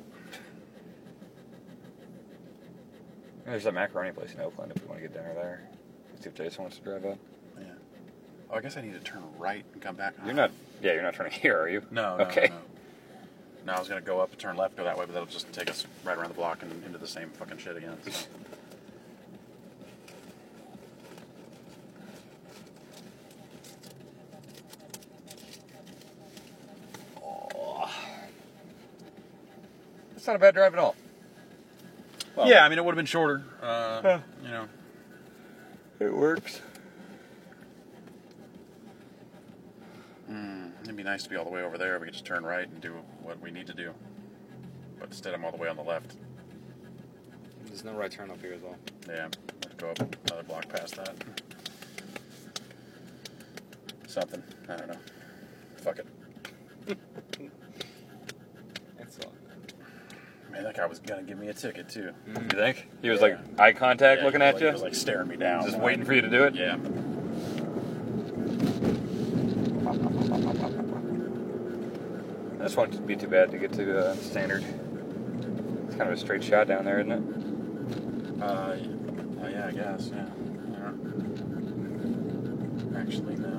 [SPEAKER 3] There's that macaroni place in Oakland if we want to get dinner there. See if Jason wants to drive up.
[SPEAKER 1] Yeah. Oh, I guess I need to turn right and come back.
[SPEAKER 3] You're not. Yeah, you're not turning here, are you?
[SPEAKER 1] No, no,
[SPEAKER 3] Okay.
[SPEAKER 1] no. No, I was gonna go up and turn left, go that way, but that'll just take us right around the block and into the same fucking shit again. So.
[SPEAKER 3] That's not a bad drive at all. Well,
[SPEAKER 1] Yeah, I mean it would have been shorter. Uh,
[SPEAKER 3] Yeah.
[SPEAKER 1] You know.
[SPEAKER 3] it works.
[SPEAKER 1] Mm, it'd be nice to be all the way over there. We could just turn right and do what we need to do. But instead, I'm all the way on the left.
[SPEAKER 6] There's no right turn up here as well.
[SPEAKER 1] Yeah, let's go up another block past that. Something. I don't know. Fuck it.
[SPEAKER 6] It's all.
[SPEAKER 1] Man, that guy was gonna give me a ticket too.
[SPEAKER 3] You think? He was
[SPEAKER 1] Yeah.
[SPEAKER 3] like eye contact
[SPEAKER 1] Yeah,
[SPEAKER 3] looking
[SPEAKER 1] he was
[SPEAKER 3] at
[SPEAKER 1] like,
[SPEAKER 3] you?
[SPEAKER 1] He was like staring me down.
[SPEAKER 3] Just waiting for you to do it?
[SPEAKER 1] Yeah.
[SPEAKER 3] This won't be too bad to get to uh, standard. It's kind of a straight shot down there, isn't it?
[SPEAKER 1] Uh, uh, yeah, I guess. Yeah. Yeah. Actually, no.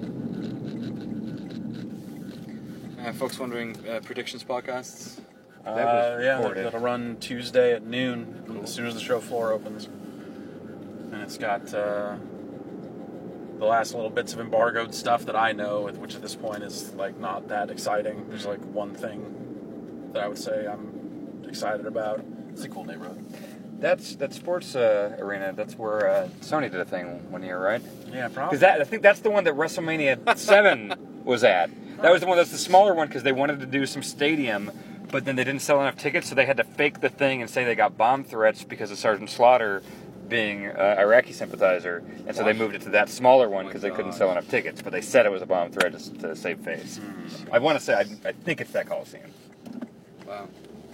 [SPEAKER 6] Uh, folks wondering, uh, predictions podcasts?
[SPEAKER 3] That
[SPEAKER 1] Uh,
[SPEAKER 3] was
[SPEAKER 1] yeah,
[SPEAKER 3] recorded.
[SPEAKER 1] that'll run Tuesday at noon as soon as the show floor opens. And it's got uh, the last little bits of embargoed stuff that I know, which at this point is like not that exciting. There's like one thing that I would say I'm excited about. It's a cool neighborhood.
[SPEAKER 3] That's that sports uh, arena. That's where uh, Sony did a thing one year, right?
[SPEAKER 1] Yeah, probably.
[SPEAKER 3] Because that I think that's the one that WrestleMania seven was at. That was the one that's the smaller one because they wanted to do some stadium, but then they didn't sell enough tickets, so they had to fake the thing and say they got bomb threats because of Sergeant Slaughter being uh, Iraqi sympathizer, and so they moved it to that smaller one because they couldn't sell enough tickets. But they said it was a bomb threat to, to save face. I want to say I, I think it's that Coliseum.
[SPEAKER 6] Wow.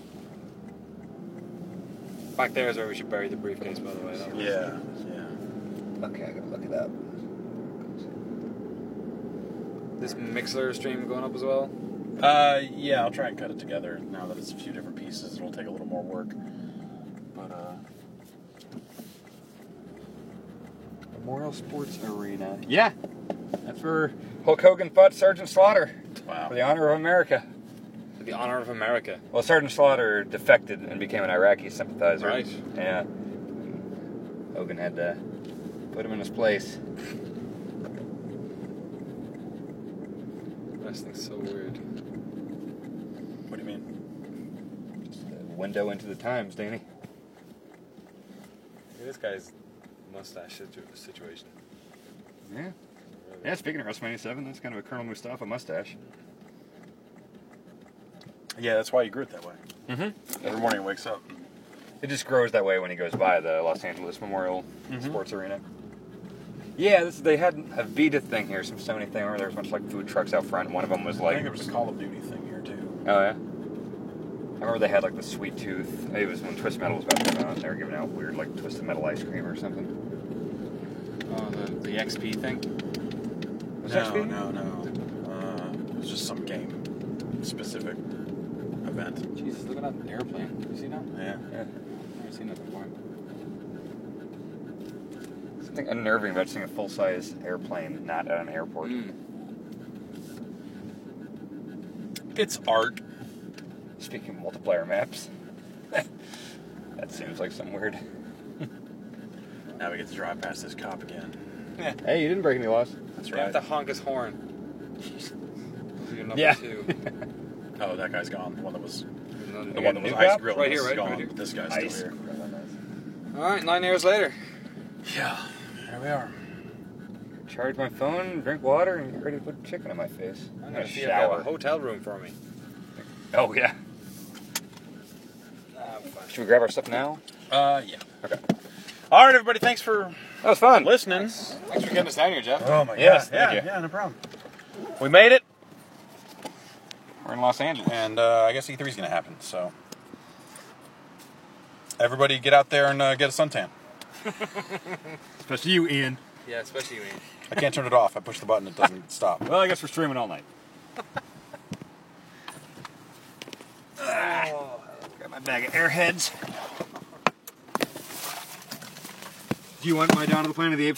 [SPEAKER 6] Back there is where we should bury the briefcase, by the way. That was-
[SPEAKER 1] Yeah, yeah.
[SPEAKER 3] Okay, I gotta look it up.
[SPEAKER 6] This Mixler stream going up as well?
[SPEAKER 1] Uh, yeah, I'll try and cut it together now that it's a few different pieces. It'll take a little more work. But, uh...
[SPEAKER 3] Memorial Sports Arena. Yeah, that's where Hulk Hogan fought Sergeant Slaughter
[SPEAKER 1] Wow.
[SPEAKER 3] for the honor of America.
[SPEAKER 6] For the honor of America.
[SPEAKER 3] Well, Sergeant Slaughter defected and became an Iraqi sympathizer.
[SPEAKER 6] Right.
[SPEAKER 3] Yeah. Hogan had to put him in his place.
[SPEAKER 6] Wrestling's so weird.
[SPEAKER 1] What do you mean?
[SPEAKER 3] Just a window into the times, Danny.
[SPEAKER 6] Look at this guy's mustache situ- situation.
[SPEAKER 3] Yeah. Yeah, speaking of WrestleMania seven, that's kind of a Colonel Mustafa mustache.
[SPEAKER 1] Yeah, that's why you grew it that way.
[SPEAKER 3] Mm-hmm.
[SPEAKER 1] Every morning he wakes up.
[SPEAKER 3] It just grows that way when he goes by the Los Angeles Memorial
[SPEAKER 1] Mhm.
[SPEAKER 3] Sports Arena. Yeah, this, they had a Vita thing here, some Sony thing where there was a bunch of like food trucks out front. One of them was
[SPEAKER 1] I
[SPEAKER 3] like,
[SPEAKER 1] think there was a Call of Duty thing here, too.
[SPEAKER 3] oh yeah. I remember they had like the Sweet Tooth. Maybe it was when Twisted Metal was about to come out. They were giving out weird like Twisted Metal ice cream or something.
[SPEAKER 6] Oh, the, the X P thing?
[SPEAKER 3] Was
[SPEAKER 1] no,
[SPEAKER 3] X P?
[SPEAKER 1] no, no. Uh, it was just some game-specific event.
[SPEAKER 6] Jesus, look at that airplane. You see that?
[SPEAKER 1] Yeah.
[SPEAKER 3] Yeah.
[SPEAKER 6] Never seen that before.
[SPEAKER 3] something unnerving about seeing a full-size airplane not at an airport.
[SPEAKER 6] Mm.
[SPEAKER 1] It's art.
[SPEAKER 3] Speaking of multiplayer maps, that seems like some weird.
[SPEAKER 1] Now we get to drive past this cop again.
[SPEAKER 4] Hey, you didn't break any laws.
[SPEAKER 1] That's
[SPEAKER 6] You have
[SPEAKER 1] right.
[SPEAKER 6] to honk his horn. You're number
[SPEAKER 3] Yeah.
[SPEAKER 6] two.
[SPEAKER 1] Oh, that guy's gone. The one that was
[SPEAKER 6] And then-
[SPEAKER 1] the one that was
[SPEAKER 3] new
[SPEAKER 1] ice
[SPEAKER 3] cop?
[SPEAKER 1] grilling
[SPEAKER 6] Right here,
[SPEAKER 1] is
[SPEAKER 6] right-
[SPEAKER 1] gone.
[SPEAKER 6] right here.
[SPEAKER 1] This guy's
[SPEAKER 3] Ice.
[SPEAKER 1] still here.
[SPEAKER 6] All right, nine years later.
[SPEAKER 1] Yeah, here we are.
[SPEAKER 3] Charge my phone, drink water, and get ready to put chicken in my face.
[SPEAKER 6] I'm
[SPEAKER 3] I'm
[SPEAKER 6] gonna
[SPEAKER 3] gonna
[SPEAKER 6] see if they have a
[SPEAKER 3] shower.
[SPEAKER 6] hotel room for me.
[SPEAKER 3] Oh yeah.
[SPEAKER 6] Nah, I'm fine.
[SPEAKER 3] Should we grab our stuff now?
[SPEAKER 1] Uh, yeah.
[SPEAKER 3] Okay.
[SPEAKER 1] All right, everybody. Thanks for
[SPEAKER 3] That was fun.
[SPEAKER 1] listening.
[SPEAKER 6] Thanks for getting us down here, Jeff.
[SPEAKER 1] Oh my
[SPEAKER 3] Yes,
[SPEAKER 1] God. Yeah,
[SPEAKER 3] thank you.
[SPEAKER 1] yeah, no problem. We made it,
[SPEAKER 3] We're in Los Angeles.
[SPEAKER 1] and uh, I guess E three is going to happen. So everybody, get out there and uh, get a suntan.
[SPEAKER 3] Especially you, Ian.
[SPEAKER 6] Yeah, especially you, Ian.
[SPEAKER 1] I can't turn it off. I push the button, it doesn't stop.
[SPEAKER 3] Well, I guess we're streaming all night.
[SPEAKER 6] Oh,
[SPEAKER 3] Got my bag of airheads.
[SPEAKER 4] Do you want my Dawn of the Planet of the Apes